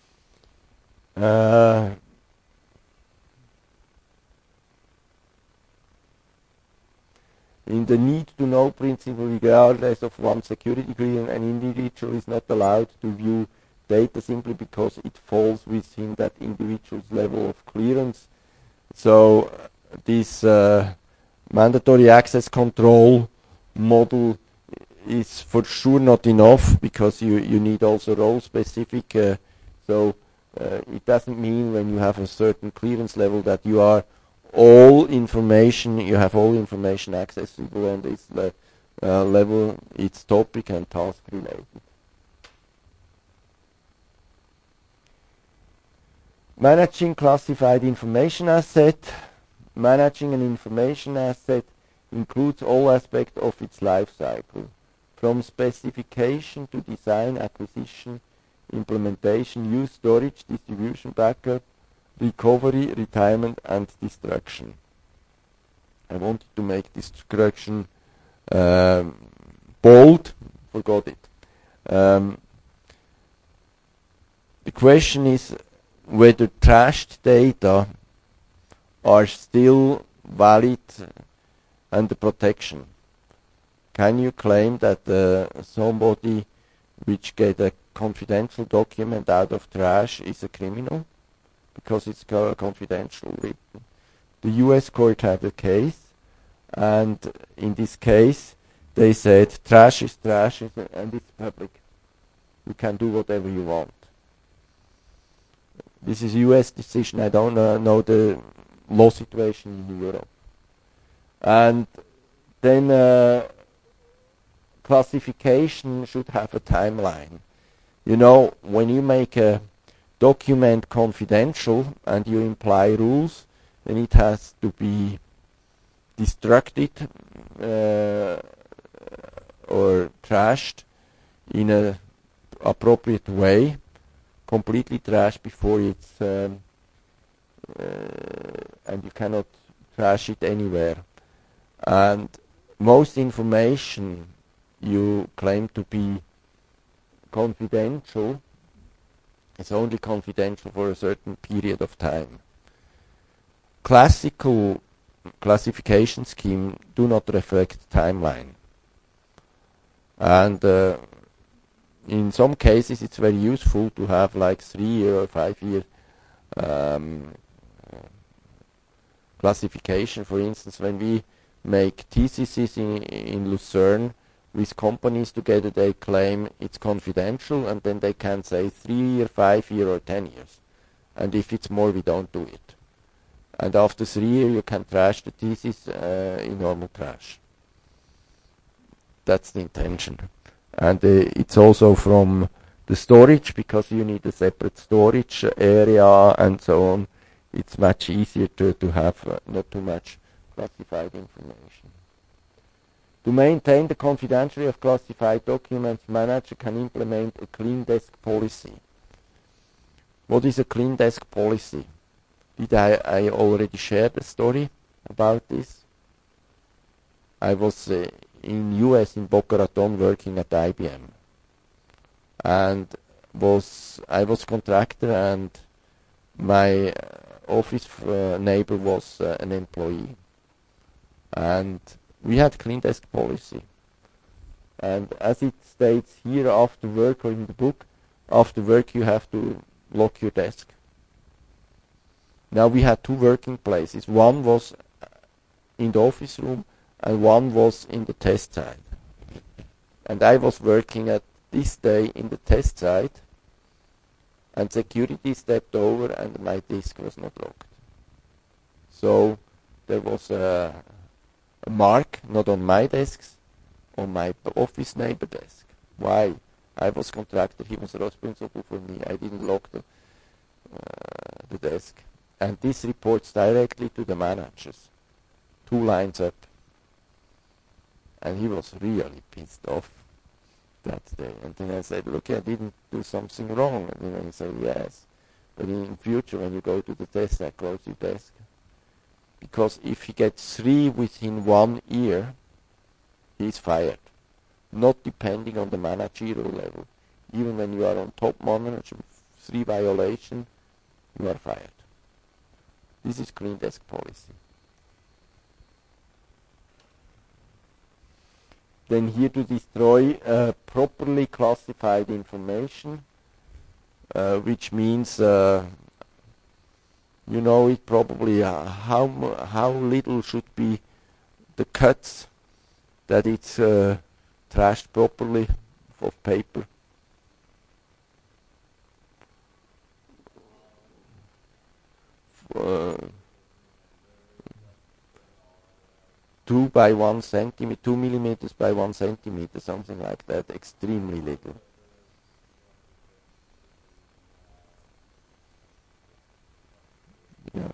In the need-to-know principle, regardless of one's security clearance, an individual is not allowed to view data simply because it falls within that individual's level of clearance. So this mandatory access control model is for sure not enough, because you need also role-specific. It doesn't mean when you have a certain clearance level that you are all information accessible on this level. It's topic and task related. Managing classified information asset. Managing an information asset includes all aspects of its life cycle, from specification to design, acquisition, implementation, use, storage, distribution, backup, recovery, retirement, and destruction. I wanted to make destruction bold, forgot it. The question is whether trashed data are still valid under protection. Can you claim that somebody which get a confidential document out of trash is a criminal because it's confidential written? The US court had a case, and in this case they said trash is trash and it's public. You can do whatever you want. This is a US decision. I don't know the law situation in Europe. And then classification should have a timeline. You know, when you make a document confidential and you imply rules, then it has to be destructed or trashed in an appropriate way, completely trashed before it's and you cannot trash it anywhere. And most information you claim to be confidential is only confidential for a certain period of time. Classical classification scheme do not reflect timeline, and in some cases it's very useful to have like 3 year or 5 year classification. For instance, when we make theses in Lucerne with companies together, they claim it's confidential, and then they can say 3 year, 5 year, or 10 years. And if it's more, we don't do it. And after 3 years, you can trash the thesis in normal trash. That's the intention. And it's also from the storage, because you need a separate storage area and so on. It's much easier to have not too much classified information. To maintain the confidentiality of classified documents, manager can implement a clean desk policy. What is a clean desk policy? Did I already share the story about this? I was in US in Boca Raton working at IBM, and I was contractor, and my office neighbor was an employee, and we had clean desk policy. And as it states here, after work, or in the book, after work you have to lock your desk. Now we had 2 working places. One was in the office room, and one was in the test site. And I was working at this day in the test site, and security stepped over, and my disk was not locked. So there was a mark, not on my desks, on my office neighbor desk. Why? I was contractor, he was responsible for me. I didn't lock the desk. And this reports directly to the managers, 2 lines up. And he was really pissed off that day. And then I said, look, I didn't do something wrong. And then he said, yes. But in future, when you go to the test, I close your desk. Because if he gets 3 within 1 year, he's fired. Not depending on the managerial level. Even when you are on top manager, 3 violation, you are fired. This is clean desk policy. Then here to destroy properly classified information, which means you know it probably how little should be the cuts that it's trashed properly of paper. Uh, 2 by 1 centimeter, 2 millimeters by 1 centimeter, something like that, extremely little. Yeah.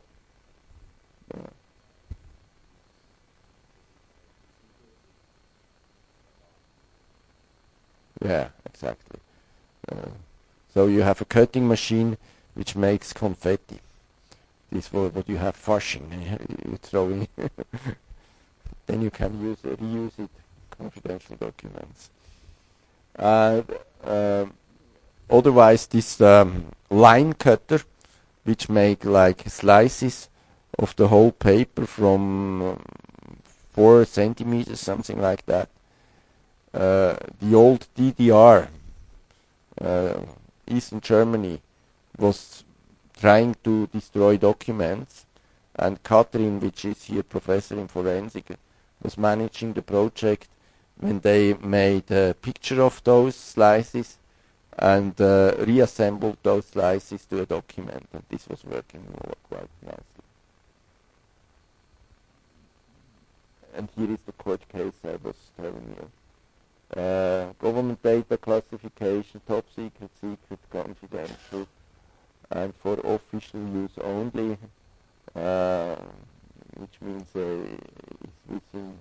Yeah, exactly. So you have a cutting machine which makes confetti. This is what you have flushing. You throw in. Then you can reuse it, confidential documents. Otherwise, this line cutter, which make like slices of the whole paper from 4 centimeters, something like that. The old DDR, Eastern Germany, was trying to destroy documents, and Katrin, which is here professor in forensic, was managing the project when they made a picture of those slices and reassembled those slices to a document, and this was working quite nicely. And here is the court case I was telling you. Government data classification, top secret, secret, confidential, and for official use only, which means it's within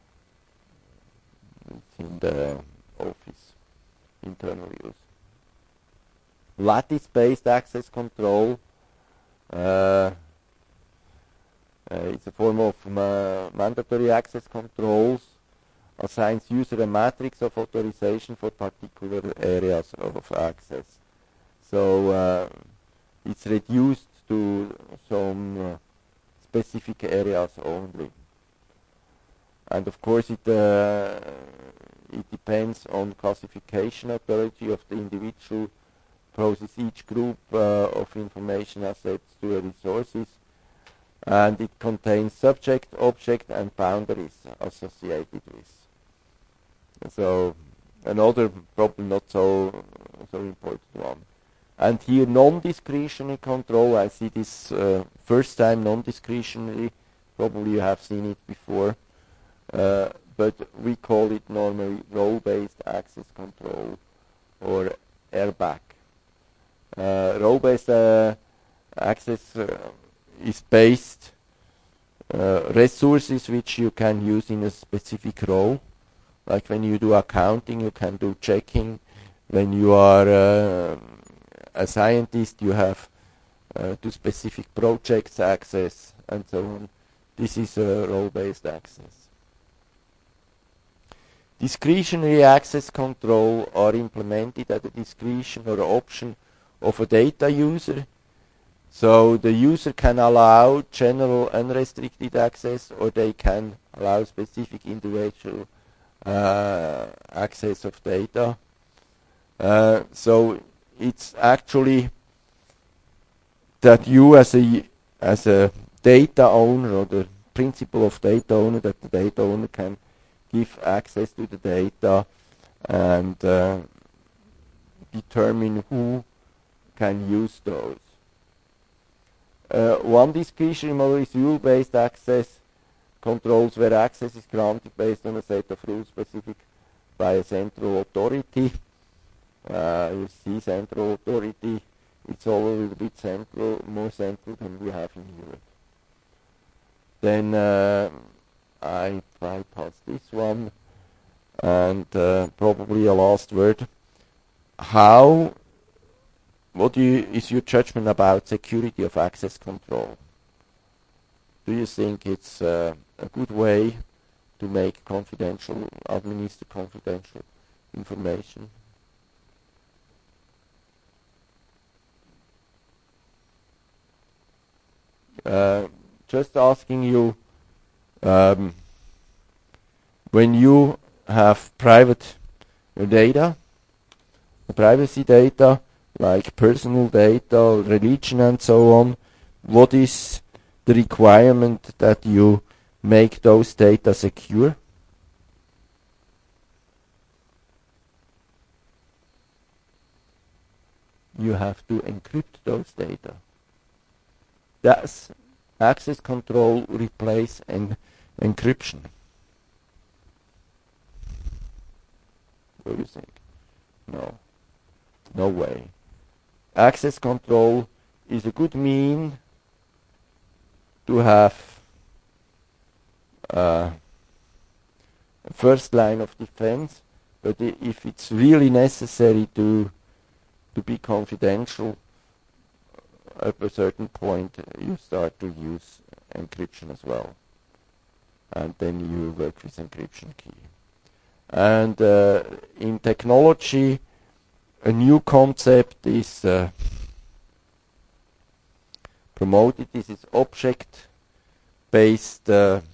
the office, internal use. Lattice-based access control, it's a form of mandatory access controls, assigns user a matrix of authorization for particular areas of access. So it's reduced to some specific areas only. And of course it depends on classification authority of the individual, process each group of information assets to resources, and it contains subject, object, and boundaries associated with. So another probably not so important one. And here non-discretionary control, I see this first time non-discretionary, probably you have seen it before, but we call it normally role-based access control or RBAC. Role-based access is based resources which you can use in a specific role. Like when you do accounting, you can do checking. When you are a scientist, you have to specific projects access and so on. This is role-based access. Discretionary access control are implemented at the discretion or option of a data user. So the user can allow general unrestricted access, or they can allow specific individual access of data. So it's actually that you as a data owner, or the principle of data owner, that the data owner can give access to the data and determine who can use those. One discretionary model is rule-based access controls, where access is granted based on a set of rules specific by a central authority. You see central authority, it's all a little bit central, more central than we have in Europe. Then I bypass this one, and probably a last word. What is your judgment about security of access control? Do you think it's a good way to make administer confidential information? Just asking you, when you have private data, privacy data, like personal data, religion and so on, what is the requirement that you make those data secure? You have to encrypt those data. Does access control replace encryption? What do you think? No. No way. Access control is a good mean to have a first line of defense, but if it's really necessary to be confidential, at a certain point you start to use encryption as well, and then you work with encryption key. And in technology, a new concept is promoted. This is object-based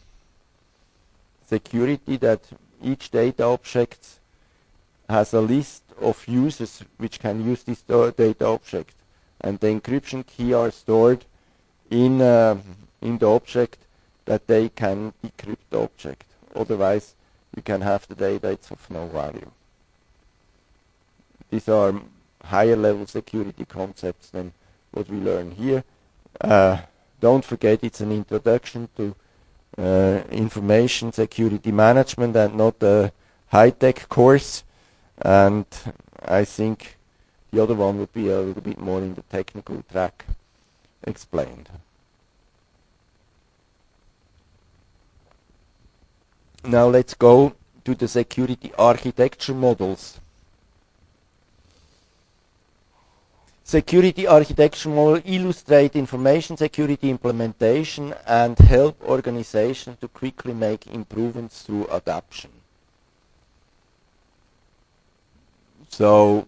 security, that each data object has a list of users which can use this data object, and the encryption key are stored in the object, that they can decrypt the object. Otherwise, you can have the data, it's of no value. These are higher level security concepts than what we learn here. Don't forget, it's an introduction to information security management and not a high-tech course. And I think the other one would be a little bit more in the technical track explained. Now let's go to the security architecture models. Security architecture model illustrate information security implementation and help organizations to quickly make improvements through adoption. So,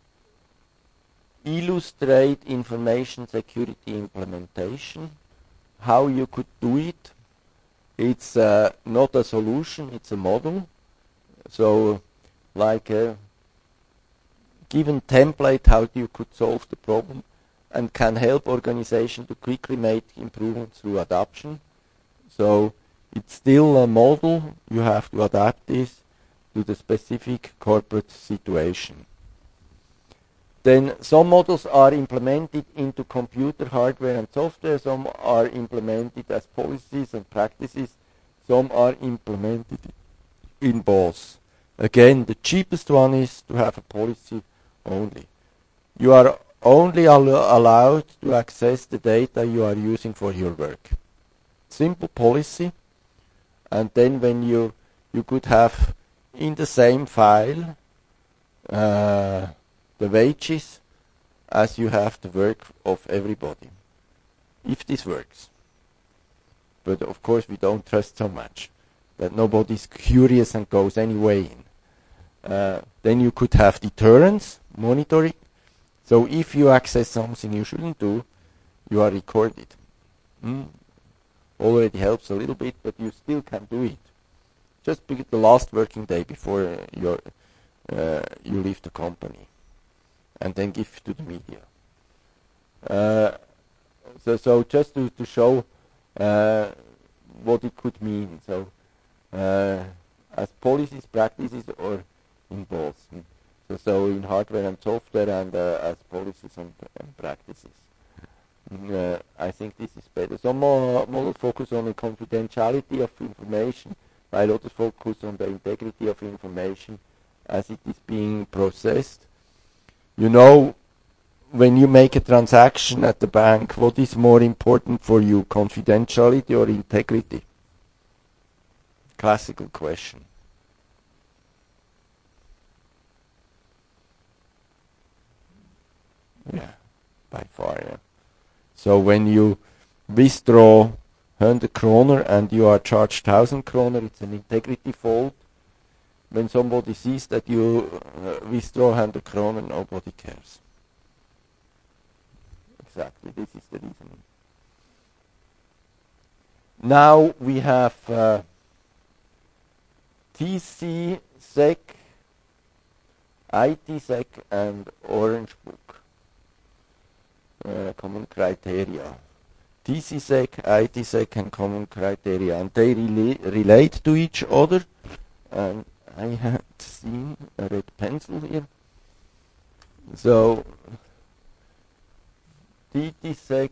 illustrate information security implementation, how you could do it. It's not a solution, it's a model. So, like a given template, how you could solve the problem, and can help organization to quickly make improvements through adoption. So it's still a model. You have to adapt this to the specific corporate situation. Then some models are implemented into computer hardware and software. Some are implemented as policies and practices. Some are implemented in both. Again, the cheapest one is to have a policy only. You are only allowed to access the data you are using for your work. Simple policy, and then when you could have in the same file the wages as you have the work of everybody, if this works. But of course we don't trust so much that nobody's curious and goes anyway in. Then you could have deterrence, monitoring. So if you access something you shouldn't do, you are recorded. Already helps a little bit, but you still can do it. Just pick the last working day before you leave the company, and then give it to the media. So just to show what it could mean. So as policies, practices, or in both. So in hardware and software, and as policies and practices. I think this is better. Some models focus on the confidentiality of information, while others focus on the integrity of information as it is being processed. You know, when you make a transaction at the bank, what is more important for you, confidentiality or integrity? Classical question. Yeah, by far, yeah. So when you withdraw 100 kroner and you are charged 1000 kroner, it's an integrity fault. When somebody sees that you withdraw 100 kroner, nobody cares. Exactly, this is the reason. Now we have TC, SEC, ITSEC, and Orange Book. Common criteria. TCSEC, ITSEC, and common criteria, and they relate to each other. And I had seen a red pencil here. So TCSEC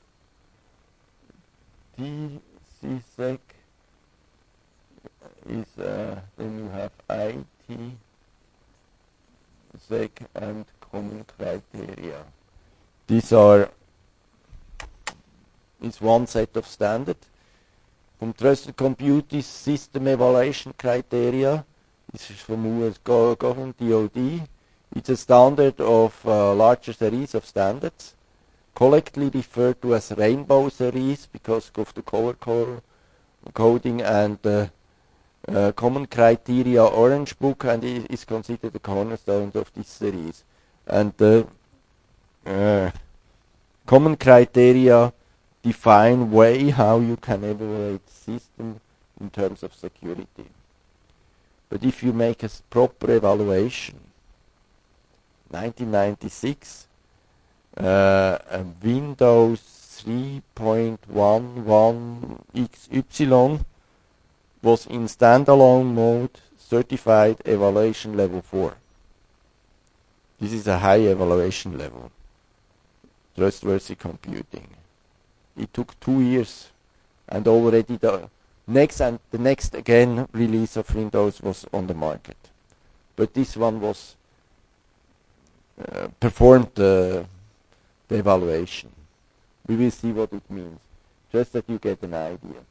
is then you have ITSEC and common criteria. These is one set of standard. From Trusted Computing System Evaluation Criteria, this is from US government, DOD. It's a standard of a larger series of standards, collectively referred to as rainbow series because of the color coding, and common criteria Orange Book, and it is considered the cornerstone of this series. And common criteria define way how you can evaluate system in terms of security. But if you make a proper evaluation, 1996, Windows 3.11 XY was in standalone mode certified evaluation level 4. This is a high evaluation level. Trustworthy computing. It took 2 years, and already the next again release of Windows was on the market. But this one was performed the evaluation. We will see what it means, just that you get an idea.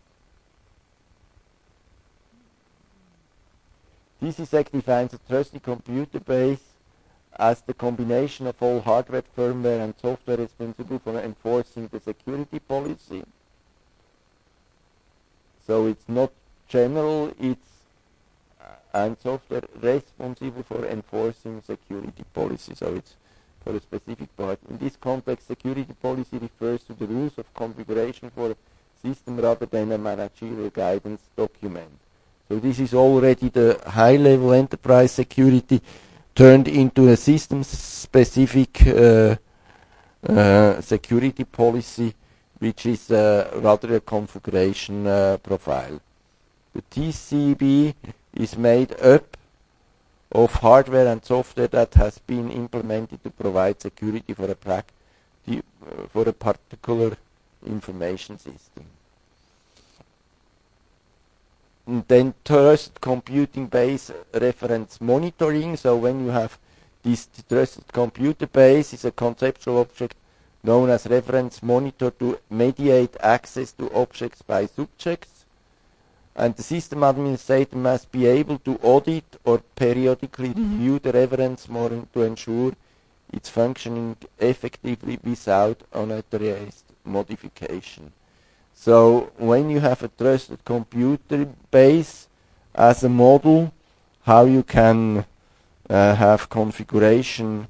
TCSEC defines a trusted computer base as the combination of all hardware, firmware, and software responsible for enforcing the security policy. So it's not general, it's and software responsible for enforcing security policy. So it's for a specific part. In this context, security policy refers to the rules of configuration for a system rather than a managerial guidance document. So this is already the high-level enterprise security turned into a system-specific security policy, which is rather a configuration profile. The TCB is made up of hardware and software that has been implemented to provide security for a particular information system. And then trusted computing base reference monitoring. So when you have this trusted computer base, is a conceptual object known as reference monitor to mediate access to objects by subjects. And the system administrator must be able to audit or periodically review the reference monitor to ensure its functioning effectively without unauthorized modification. So when you have a trusted computer base as a model, how you can have configuration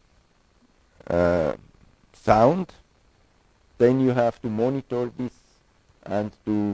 sound, then you have to monitor this and to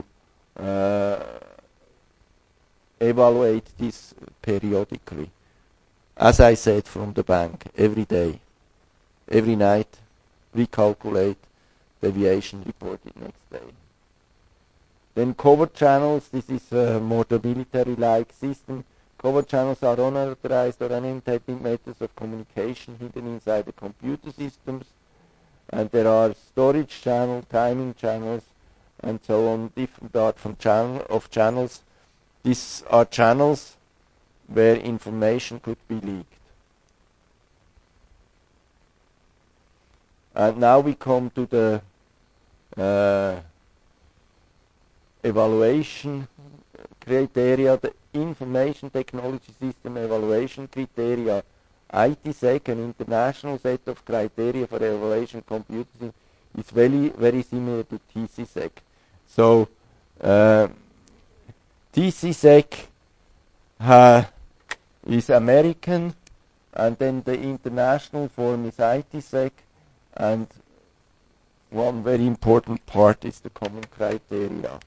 evaluate this periodically. As I said, from the bank, every day, every night, recalculate, deviation reported next day. Then cover channels, this is more the military-like system. Cover channels are unauthorized or unintended methods of communication hidden inside the computer systems. And there are storage channels, timing channels, and so on, different art of channels. These are channels where information could be leaked. And now we come to the evaluation criteria, the Information Technology System Evaluation Criteria. ITSEC, an international set of criteria for evaluation computers, is very similar to TCSEC. So TCSEC is American, and then the international form is ITSEC, and one very important part is the common criteria.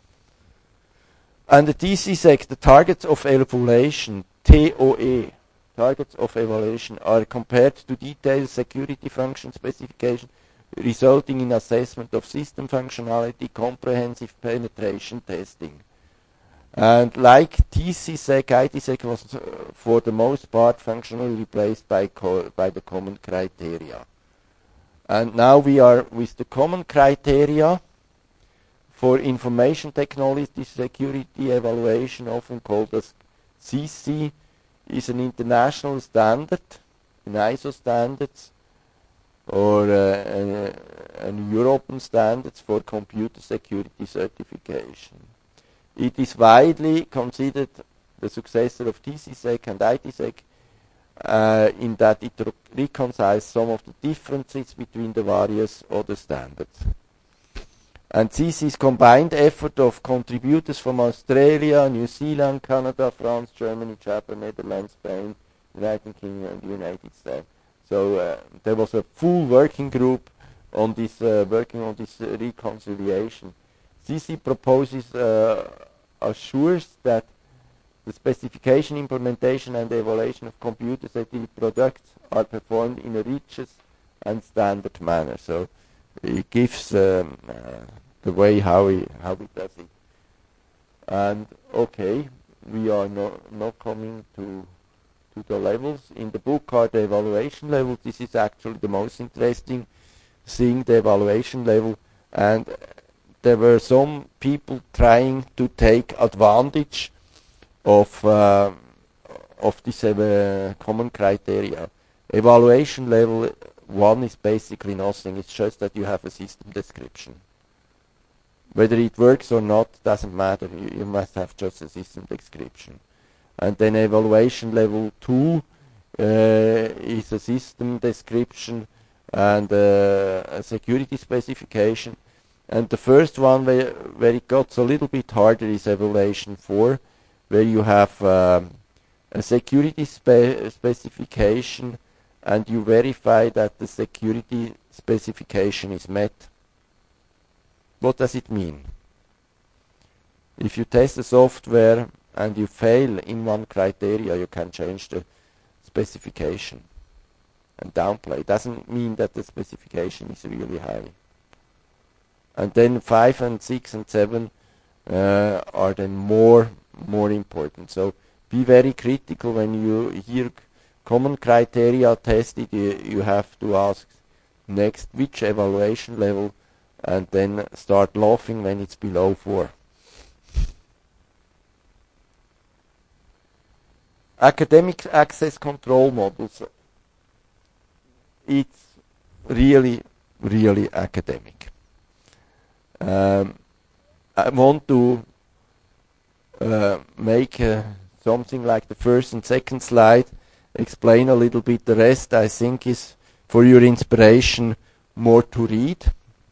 And the TCSEC, the targets of evaluation, TOE, targets of evaluation, are compared to detailed security function specification, resulting in assessment of system functionality, comprehensive penetration testing. And like TCSEC, ITSEC was for the most part functionally replaced by the common criteria. And now we are with the common criteria for information technology security evaluation, often called as CC, is an international standard, in ISO standards, or an European standards for computer security certification. It is widely considered the successor of TCSEC and ITSEC in that it reconciles some of the differences between the various other standards. And this is combined effort of contributors from Australia, New Zealand, Canada, France, Germany, Japan, Netherlands, Spain, United Kingdom, and the United States. So there was a full working group on this, working on this reconciliation. CC proposes, assures that the specification, implementation, and evaluation of computer security products are performed in a rigorous and standard manner. So it gives the way how he does it. And okay, we are not coming to the levels. In the book are the evaluation levels. This is actually the most interesting thing, the evaluation level. And there were some people trying to take advantage of this common criteria. Evaluation level 1 is basically nothing. It's just that you have a system description. Whether it works or not doesn't matter. You must have just a system description. And then evaluation level 2 is a system description and a security specification. And the first one where it got a little bit harder is evaluation 4, where you have a security specification and you verify that the security specification is met. What does it mean? If you test the software and you fail in one criteria, you can change the specification. and downplay. Doesn't mean that the specification is really high. And then 5 and 6 and 7 are then more important. So be very critical when you hear common criteria tested. You have to ask next which evaluation level, and then start laughing when it's below 4. Academic access control models. It's really academic. I want to make something like the first and second slide, explain a little bit. The rest I think is for your inspiration more to read.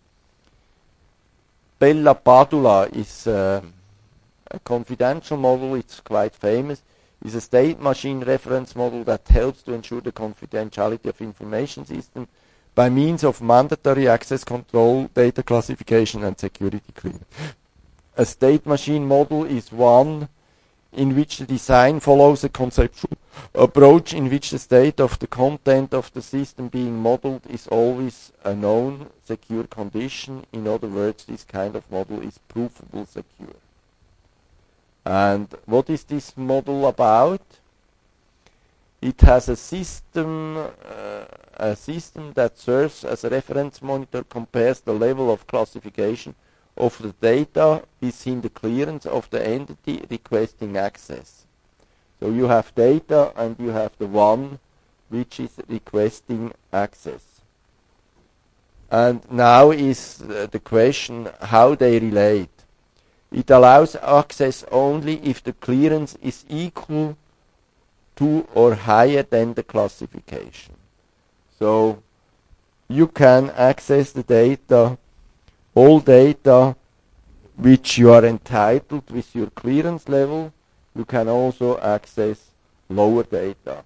Bella Padula is a confidential model. It's quite famous. It's a state machine reference model that helps to ensure the confidentiality of information system by means of mandatory access control, data classification, and security clearance. A state machine model is one in which the design follows a conceptual approach in which the state of the content of the system being modeled is always a known secure condition. In other words, this kind of model is provable secure. And what is this model about? It has a system that serves as a reference monitor, compares the level of classification of the data within the clearance of the entity requesting access. So you have data and you have the one which is requesting access. And now is the question how they relate. It allows access only if the clearance is equal to or higher than the classification. So you can access the data, all data which you are entitled with your clearance level. You can also access lower data.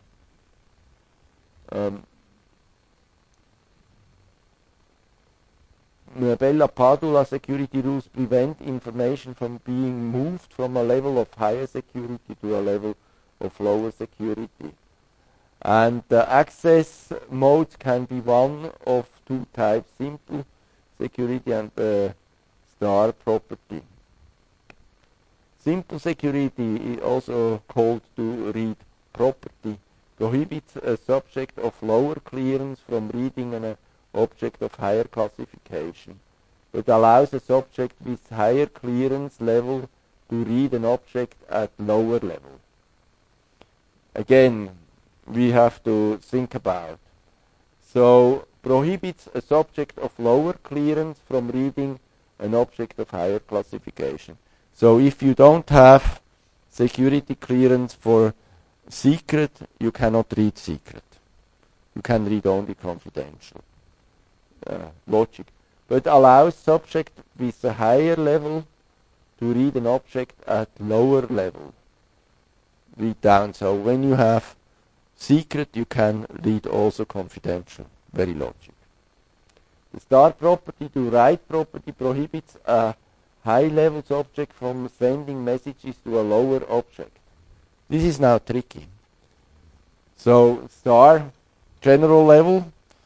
Bella Padula security rules prevent information from being moved from a level of higher security to a level of lower security. And the access modes can be one of two types, simple security and star property. Simple security, also called to read property, prohibits a subject of lower clearance from reading an object of higher classification, but allows a subject with higher clearance level to read an object at lower level. Again, we have to think about. So, prohibits a subject of lower clearance from reading an object of higher classification. So, if you don't have security clearance for secret, you cannot read secret. You can read only confidential. Logic. But allows subject with a higher level to read an object at lower level. Read down. So when you have secret, you can read also confidential. Very logic. The star property to write property prohibits a high level object from sending messages to a lower object. This is now tricky. So star general level,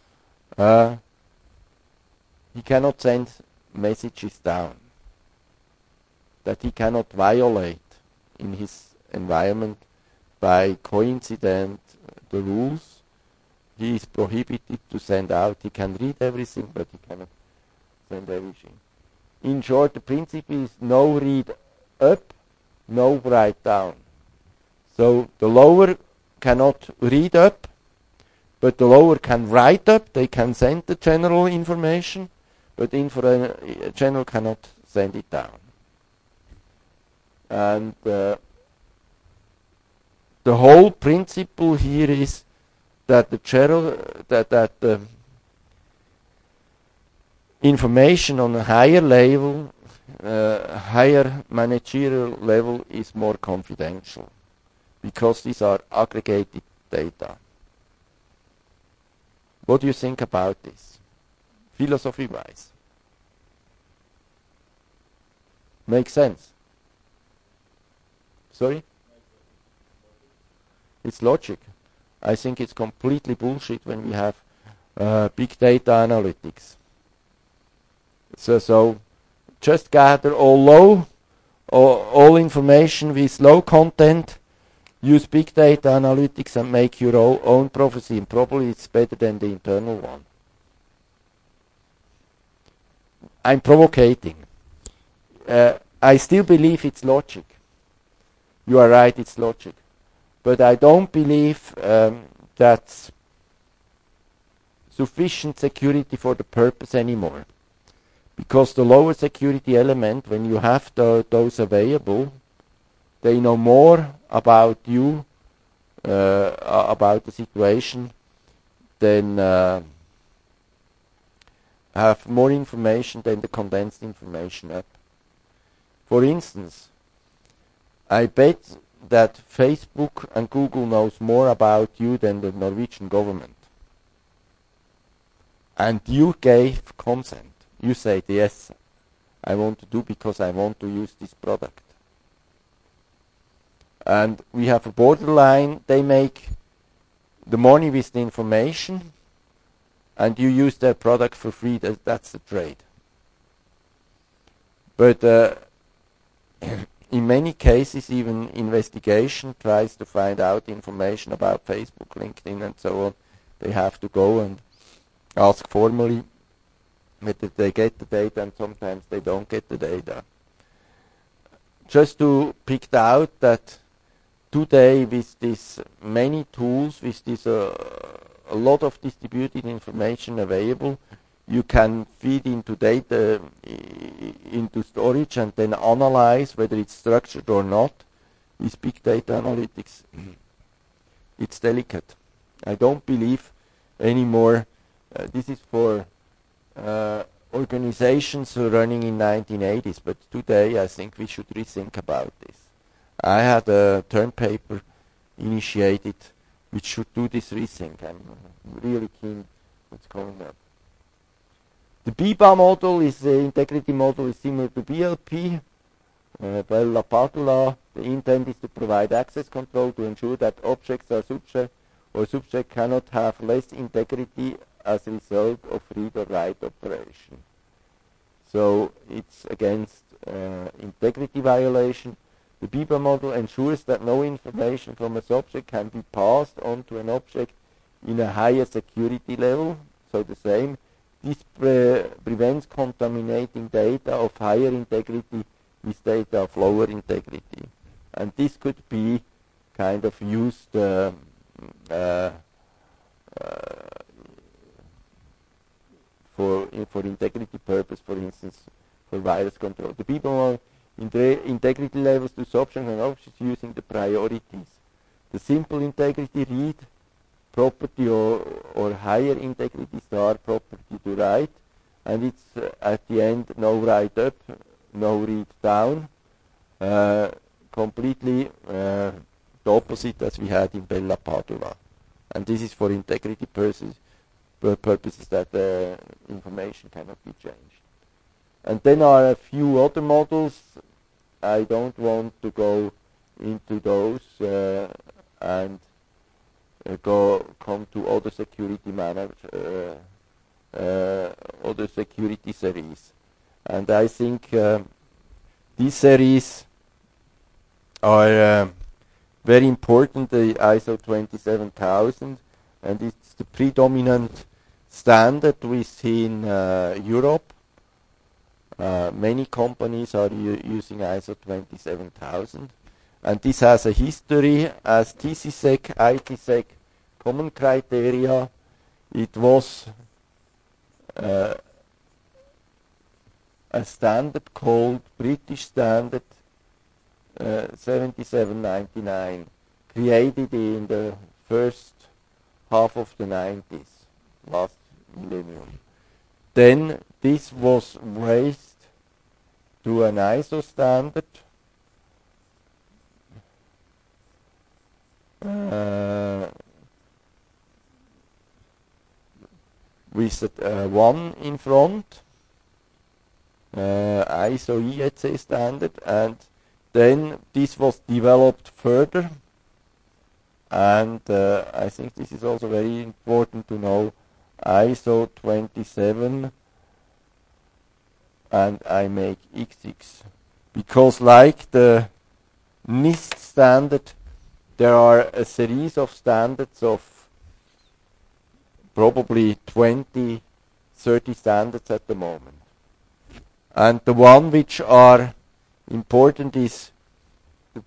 he cannot send messages down that he cannot violate in his environment by coincident the rules. He is prohibited to send out. He can read everything, but he cannot send everything. In short, the principle is no read up, no write down. So the lower cannot read up, but the lower can write up. They can send the general information, but general cannot send it down. And the whole principle here is that the information on a higher level, higher managerial level, is more confidential because these are aggregated data. What do you think about this? Philosophy-wise. Makes sense? Sorry? It's logic. I think it's completely bullshit when we have big data analytics. So just gather all information with low content, use big data analytics and make your own prophecy, and probably it's better than the internal one. I'm provocating. I still believe it's logic. You are right, it's logic. But I don't believe that's sufficient security for the purpose anymore. Because the lower security element, when you have those available, they know more about you, about the situation, than have more information than the condensed information app. For instance, I bet that Facebook and Google knows more about you than the Norwegian government. And you gave consent. You said, yes, I want to do because I want to use this product. And we have a borderline. They make the money with the information, and you use their product for free. That's the trade. But in many cases, even investigation tries to find out information about Facebook, LinkedIn, and so on. They have to go and ask formally whether they get the data, and sometimes they don't get the data. Just to pick out that today with these many tools, with this a lot of distributed information available, you can feed into data, into storage, and then analyze whether it's structured or not with big data analytics. It's delicate. I don't believe anymore. This is for organizations running in 1980s, but today I think we should rethink about this. I had a term paper initiated which should do this rethink. I'm really keen what's coming up. The BIBA model is the integrity model is similar to BLP. Bella Padula. The intent is to provide access control to ensure that objects are subject cannot have less integrity as a result of read or write operation. So it's against integrity violation. The BIBA model ensures that no information from a subject can be passed on to an object in a higher security level. So the same. This prevents contaminating data of higher integrity with data of lower integrity. And this could be kind of used for integrity purpose, for instance, for virus control. The BIBA model integrity levels to subject and objects using the priorities. The simple integrity read property or higher integrity star property to write, and it's at the end no write up, no read down, completely the opposite as we had in Bella Padula. And this is for integrity purposes that information cannot be changed. And then are a few other models. I don't want to go into those and come to other security other security series. And I think these series are very important. The ISO 27000, and it's the predominant standard within Europe. Many companies are using ISO 27000, and this has a history as TCSec, ITSec common criteria. It was a standard called British Standard 7799, created in the first half of the 90s, last millennium. Then this was raised to an ISO standard with one in front, ISO IEC standard, and then this was developed further and I think this is also very important to know, ISO 27, and I make XX. Because like the NIST standard, there are a series of standards of probably 20, 30 standards at the moment. And the one which are important is the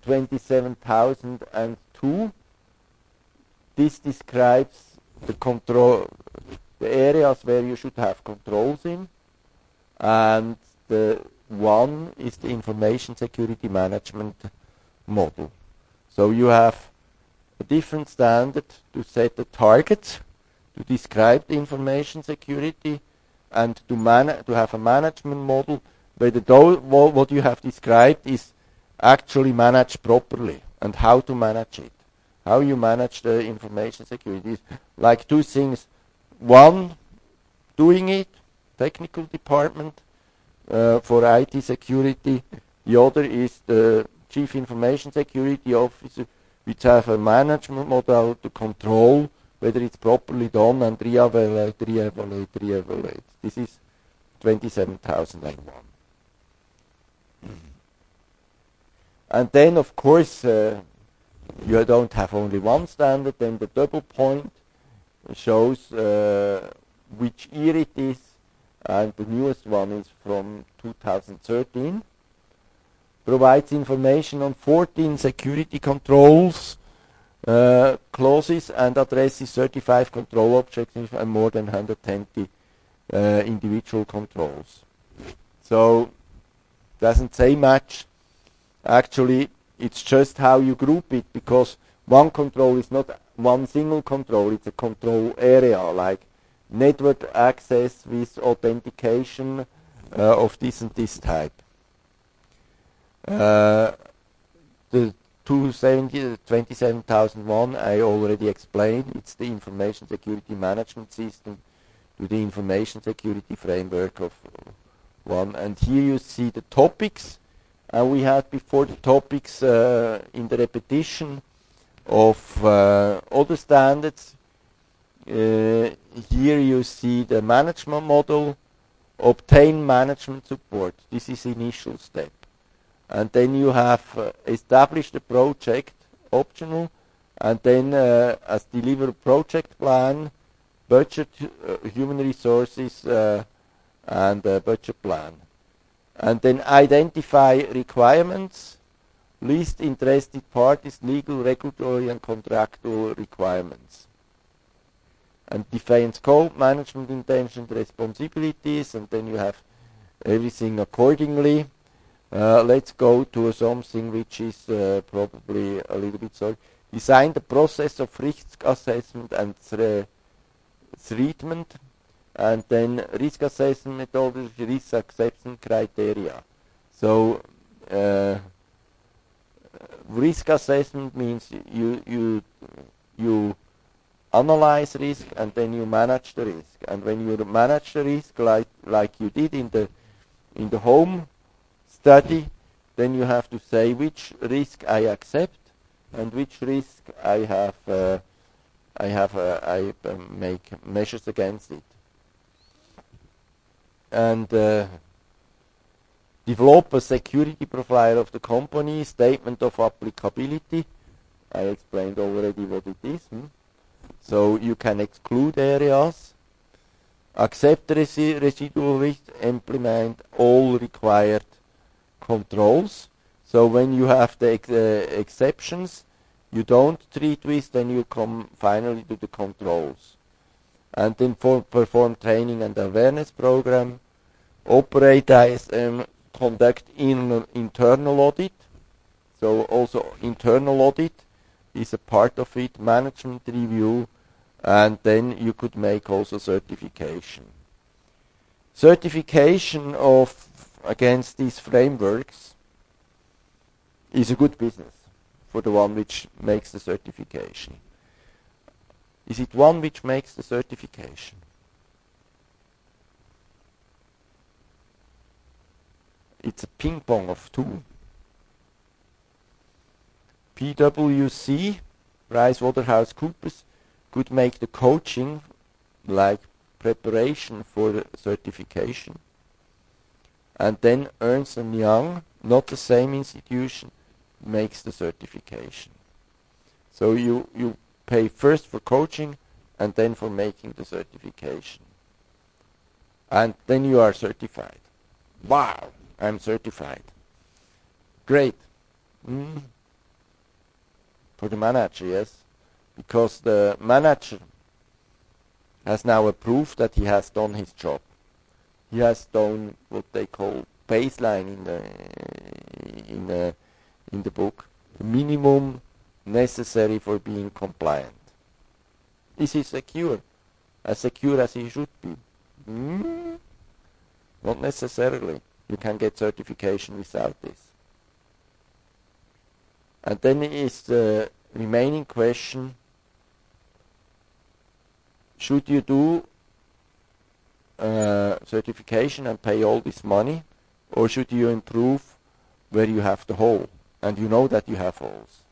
27002. This describes the areas where you should have controls in, and the one is the information security management model. So you have a different standard to set the targets, to describe the information security, and to have a management model where what you have described is actually managed properly, and how to manage it. How you manage the information security is like two things. One, doing it, technical department for IT security. The other is the Chief Information Security Officer, which have a management model to control whether it's properly done and re-evaluate. This is 27001. And then, of course, you don't have only one standard. Then the double point shows which year it is, and the newest one is from 2013. Provides information on 14 security controls, clauses, and addresses 35 control objectives and more than 120 individual controls. So, doesn't say much. Actually, it's just how you group it, because one control is not one single control, it's a control area, like network access with authentication of this and this type. The 27001 I already explained. It's the information security management system to the information security framework of one. And here you see the topics. We had before the topics in the repetition of other standards. Here you see the management model, obtain management support. This is initial step. And then you have established a project, optional, and then as deliver a project plan, budget, human resources, and budget plan. And then identify requirements, list interested parties, legal, regulatory, and contractual requirements. And define scope, management intention, responsibilities, and then you have everything accordingly. Let's go to something which is probably a little bit sorry. Design the process of risk assessment and treatment, and then risk assessment methodology, risk acceptance criteria. So risk assessment means you analyze risk and then you manage the risk. And when you manage the risk like you did in the home study, then you have to say which risk I accept and which risk I make measures against it. And develop a security profile of the company, statement of applicability. I explained already what it is. So you can exclude areas, accept the residual risk, implement all required controls. So when you have the exceptions you don't treat with, then you come finally to the controls. And then perform training and awareness program, operate ISM, conduct internal audit. So also internal audit is a part of it, management review, and then you could make also certification. Certification against these frameworks is a good business for the one which makes the certification. Is it one which makes the certification? It's a ping pong of two. PwC PricewaterhouseCoopers could make the coaching like preparation for the certification. And then Ernst & Young, not the same institution, makes the certification. So you pay first for coaching and then for making the certification. And then you are certified. Wow, I'm certified. Great. For the manager, yes. Because the manager has now approved that he has done his job. He has done what they call baseline in the book, the minimum necessary for being compliant. Is he secure? As secure as he should be? Not necessarily. You can get certification without this. And then is the remaining question, should you do certification and pay all this money, or should you improve where you have the hole and you know that you have holes?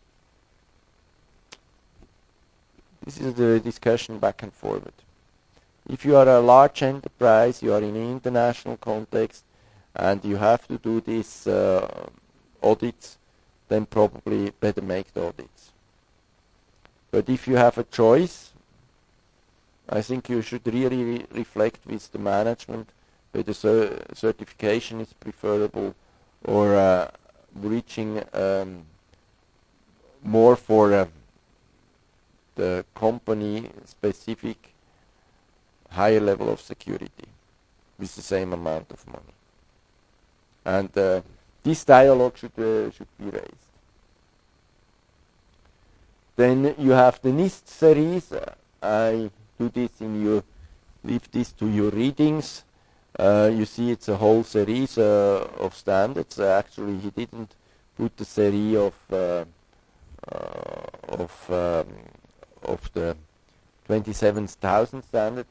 This is the discussion back and forward. If you are a large enterprise, you are in an international context, and you have to do these audits, then probably better make the audits. But if you have a choice, I think you should really reflect with the management whether certification is preferable or reaching more for the company-specific higher level of security with the same amount of money. And this dialogue should be raised. Then you have the NIST series. I do this leave this to your readings. You see it's a whole series of standards. Actually, he didn't put the series of the 27,000 standard.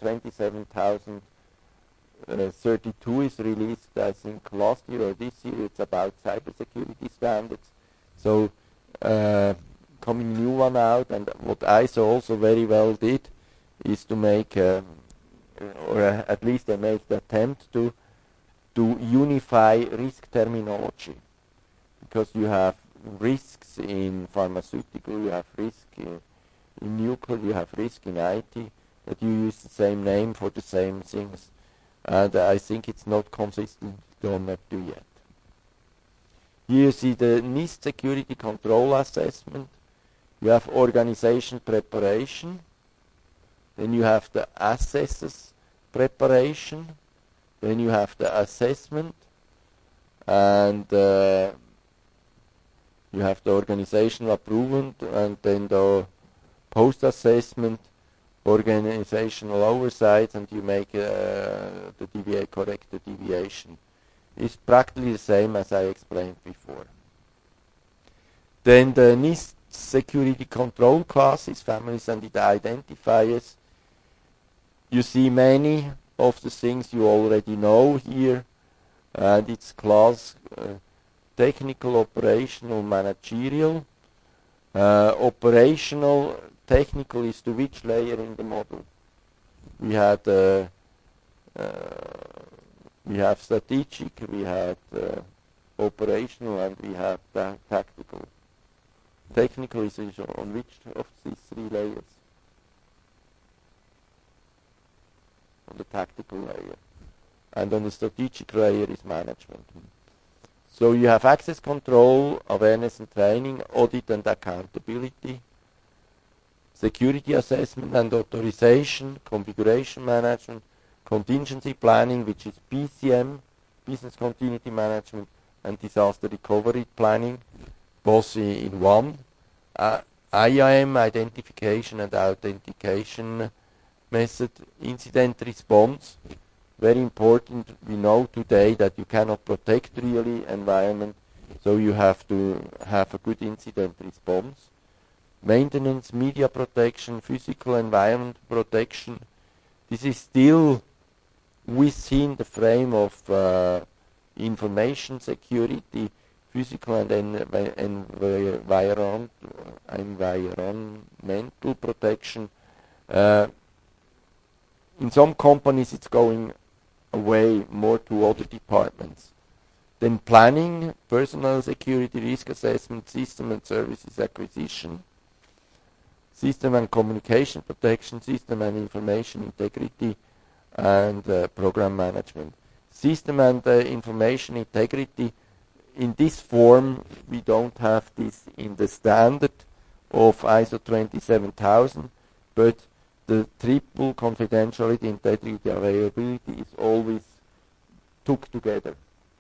27,032 is released, I think, last year or this year. It's about cybersecurity standards. So coming new one out, and what ISO also very well did is to make, or at least they made the attempt to unify risk terminology, because you have risks in pharmaceutical, you have risk in nuclear, you have risk in IT, that you use the same name for the same things. And I think it's not consistent on that too yet. Here you see the NIST security control assessment. You have organization preparation. Then you have the assessors preparation. Then you have the assessment. And you have the organizational approval, and then the post-assessment, organizational oversight, and you make correct the deviation. It's practically the same as I explained before. Then the NIST security control classes, families and identifiers. You see many of the things you already know here, and it's class technical, operational, managerial. Operational, technical is to which layer in the model? We have strategic, we had operational, and we have tactical. Technical is on which of these three layers? On the tactical layer. And on the strategic layer is management. So you have access control, awareness and training, audit and accountability, security assessment and authorization, configuration management, contingency planning, which is BCM, business continuity management, and disaster recovery planning, both in one. IAM, identification and authentication method, incident response. Very important. We know today that you cannot protect really environment, so you have to have a good incident response. Maintenance, media protection, physical environment protection. This is still within the frame of information security. physical and environmental protection. In some companies it's going away more to other departments. Then planning, personal security, risk assessment, system and services acquisition, system and communication protection, system and information integrity, and program management. System and information integrity, in this form we don't have this in the standard of ISO 27000, but the triple confidentiality, integrity, availability is always took together.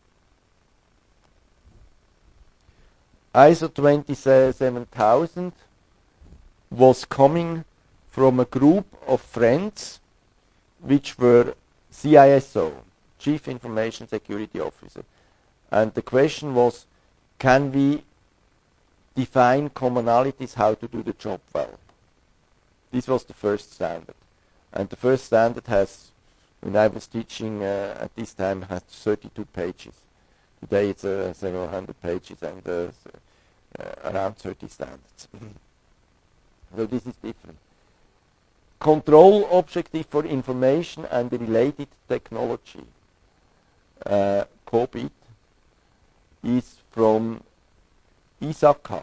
ISO 27000 was coming from a group of friends which were CISO, Chief Information Security Officer. And the question was, can we define commonalities how to do the job well? This was the first standard. And the first standard has, when I was teaching at this time, had 32 pages. Today it's several hundred pages and around 30 standards. So this is different. Control objective for information and related technology, COBIT, is from ISACA.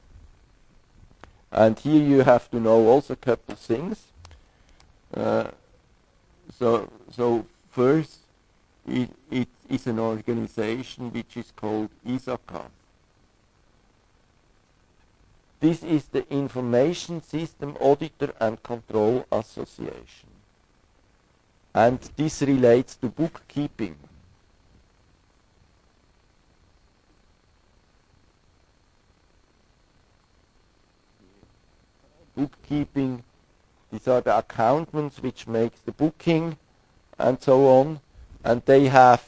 And here you have to know also a couple of things. So first, it is an organization which is called ISACA. This is the Information System Auditor and Control Association. And this relates to bookkeeping. Bookkeeping, these are the accountants which makes the booking and so on. And they have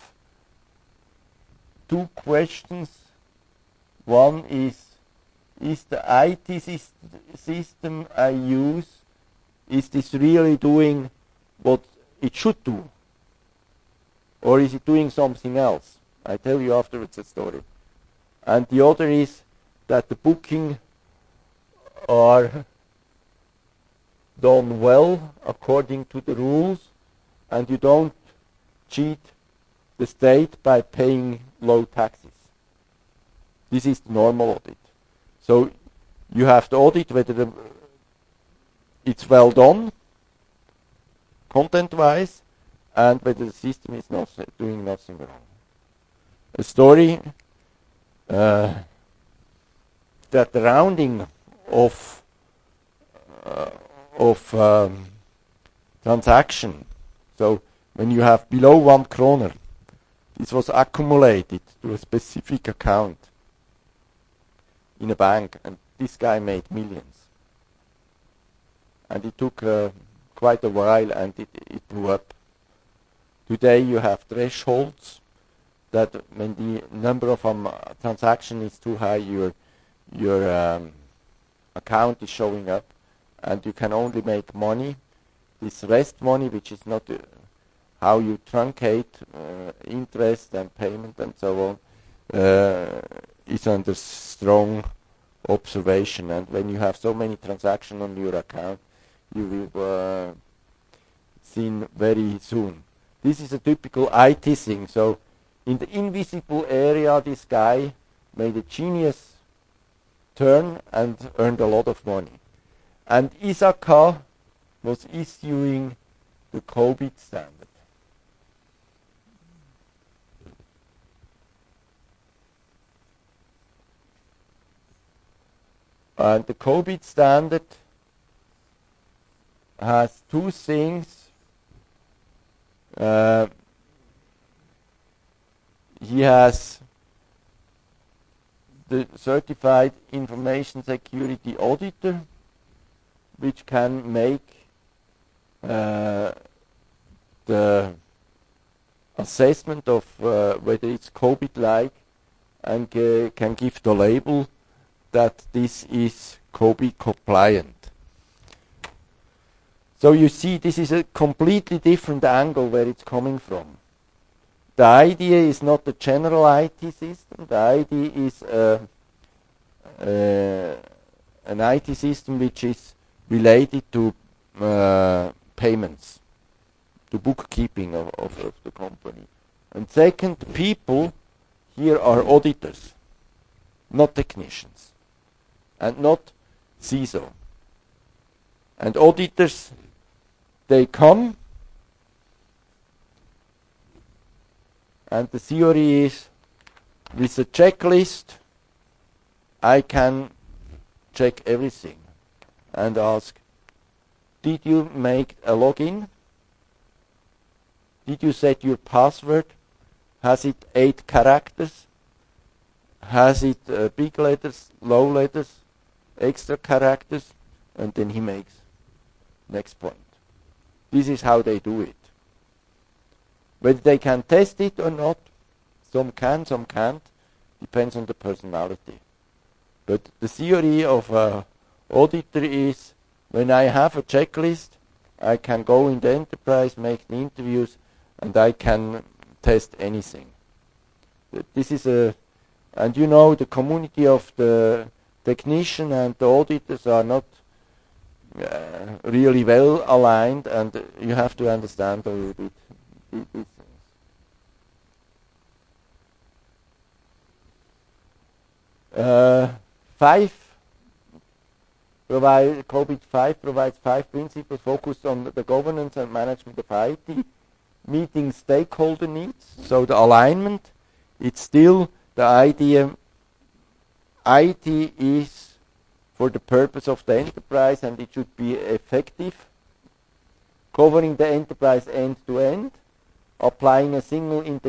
two questions. One is the IT system I use, is this really doing what it should do? Or is it doing something else? I tell you afterwards a story. And the other is that the booking are done well according to the rules, and you don't cheat the state by paying low taxes. This is the normal audit. So you have to audit whether it's well done, content-wise, and whether the system is not doing nothing wrong. A story that the rounding of transaction, so when you have below 1 kroner, this was accumulated to a specific account in a bank, and this guy made millions. And it took quite a while, and it blew up. Today you have thresholds that when the number of transactions is too high, your account is showing up, and you can only make money. This rest money, which is not how you truncate interest and payment and so on, is under strong observation. And when you have so many transactions on your account, you will seen very soon. This is a typical IT thing. So in the invisible area, this guy made a genius turn and earned a lot of money. And ISACA was issuing the COBIT standard. And the COBIT standard has two things. He has the certified information security auditor, which can make the assessment of whether it's COBIT-like and can give the label that this is COBIT compliant. So you see, this is a completely different angle where it's coming from. the idea is not a general IT system. The idea is an IT system which is related to payments, to bookkeeping of the company. And second, people here are auditors, not technicians, and not CISO. And auditors, they come, and the theory is, with a checklist, I can check everything and ask, did you make a login? Did you set your password? Has it 8 characters? Has it big letters, low letters, extra characters? And then he makes next point. This is how they do it. Whether they can test it or not, some can, some can't, depends on the personality. But the theory of an auditor is, when I have a checklist, I can go in the enterprise, make the interviews, and I can test anything. This is and you know, the community of the technician and the auditors are not really well aligned, and you have to understand a little bit these things. COVID-5 provides 5 principles focused on the governance and management of IT, meeting stakeholder needs. So the alignment, it's still the idea, IT is for the purpose of the enterprise and it should be effective, covering the enterprise end to end, applying a single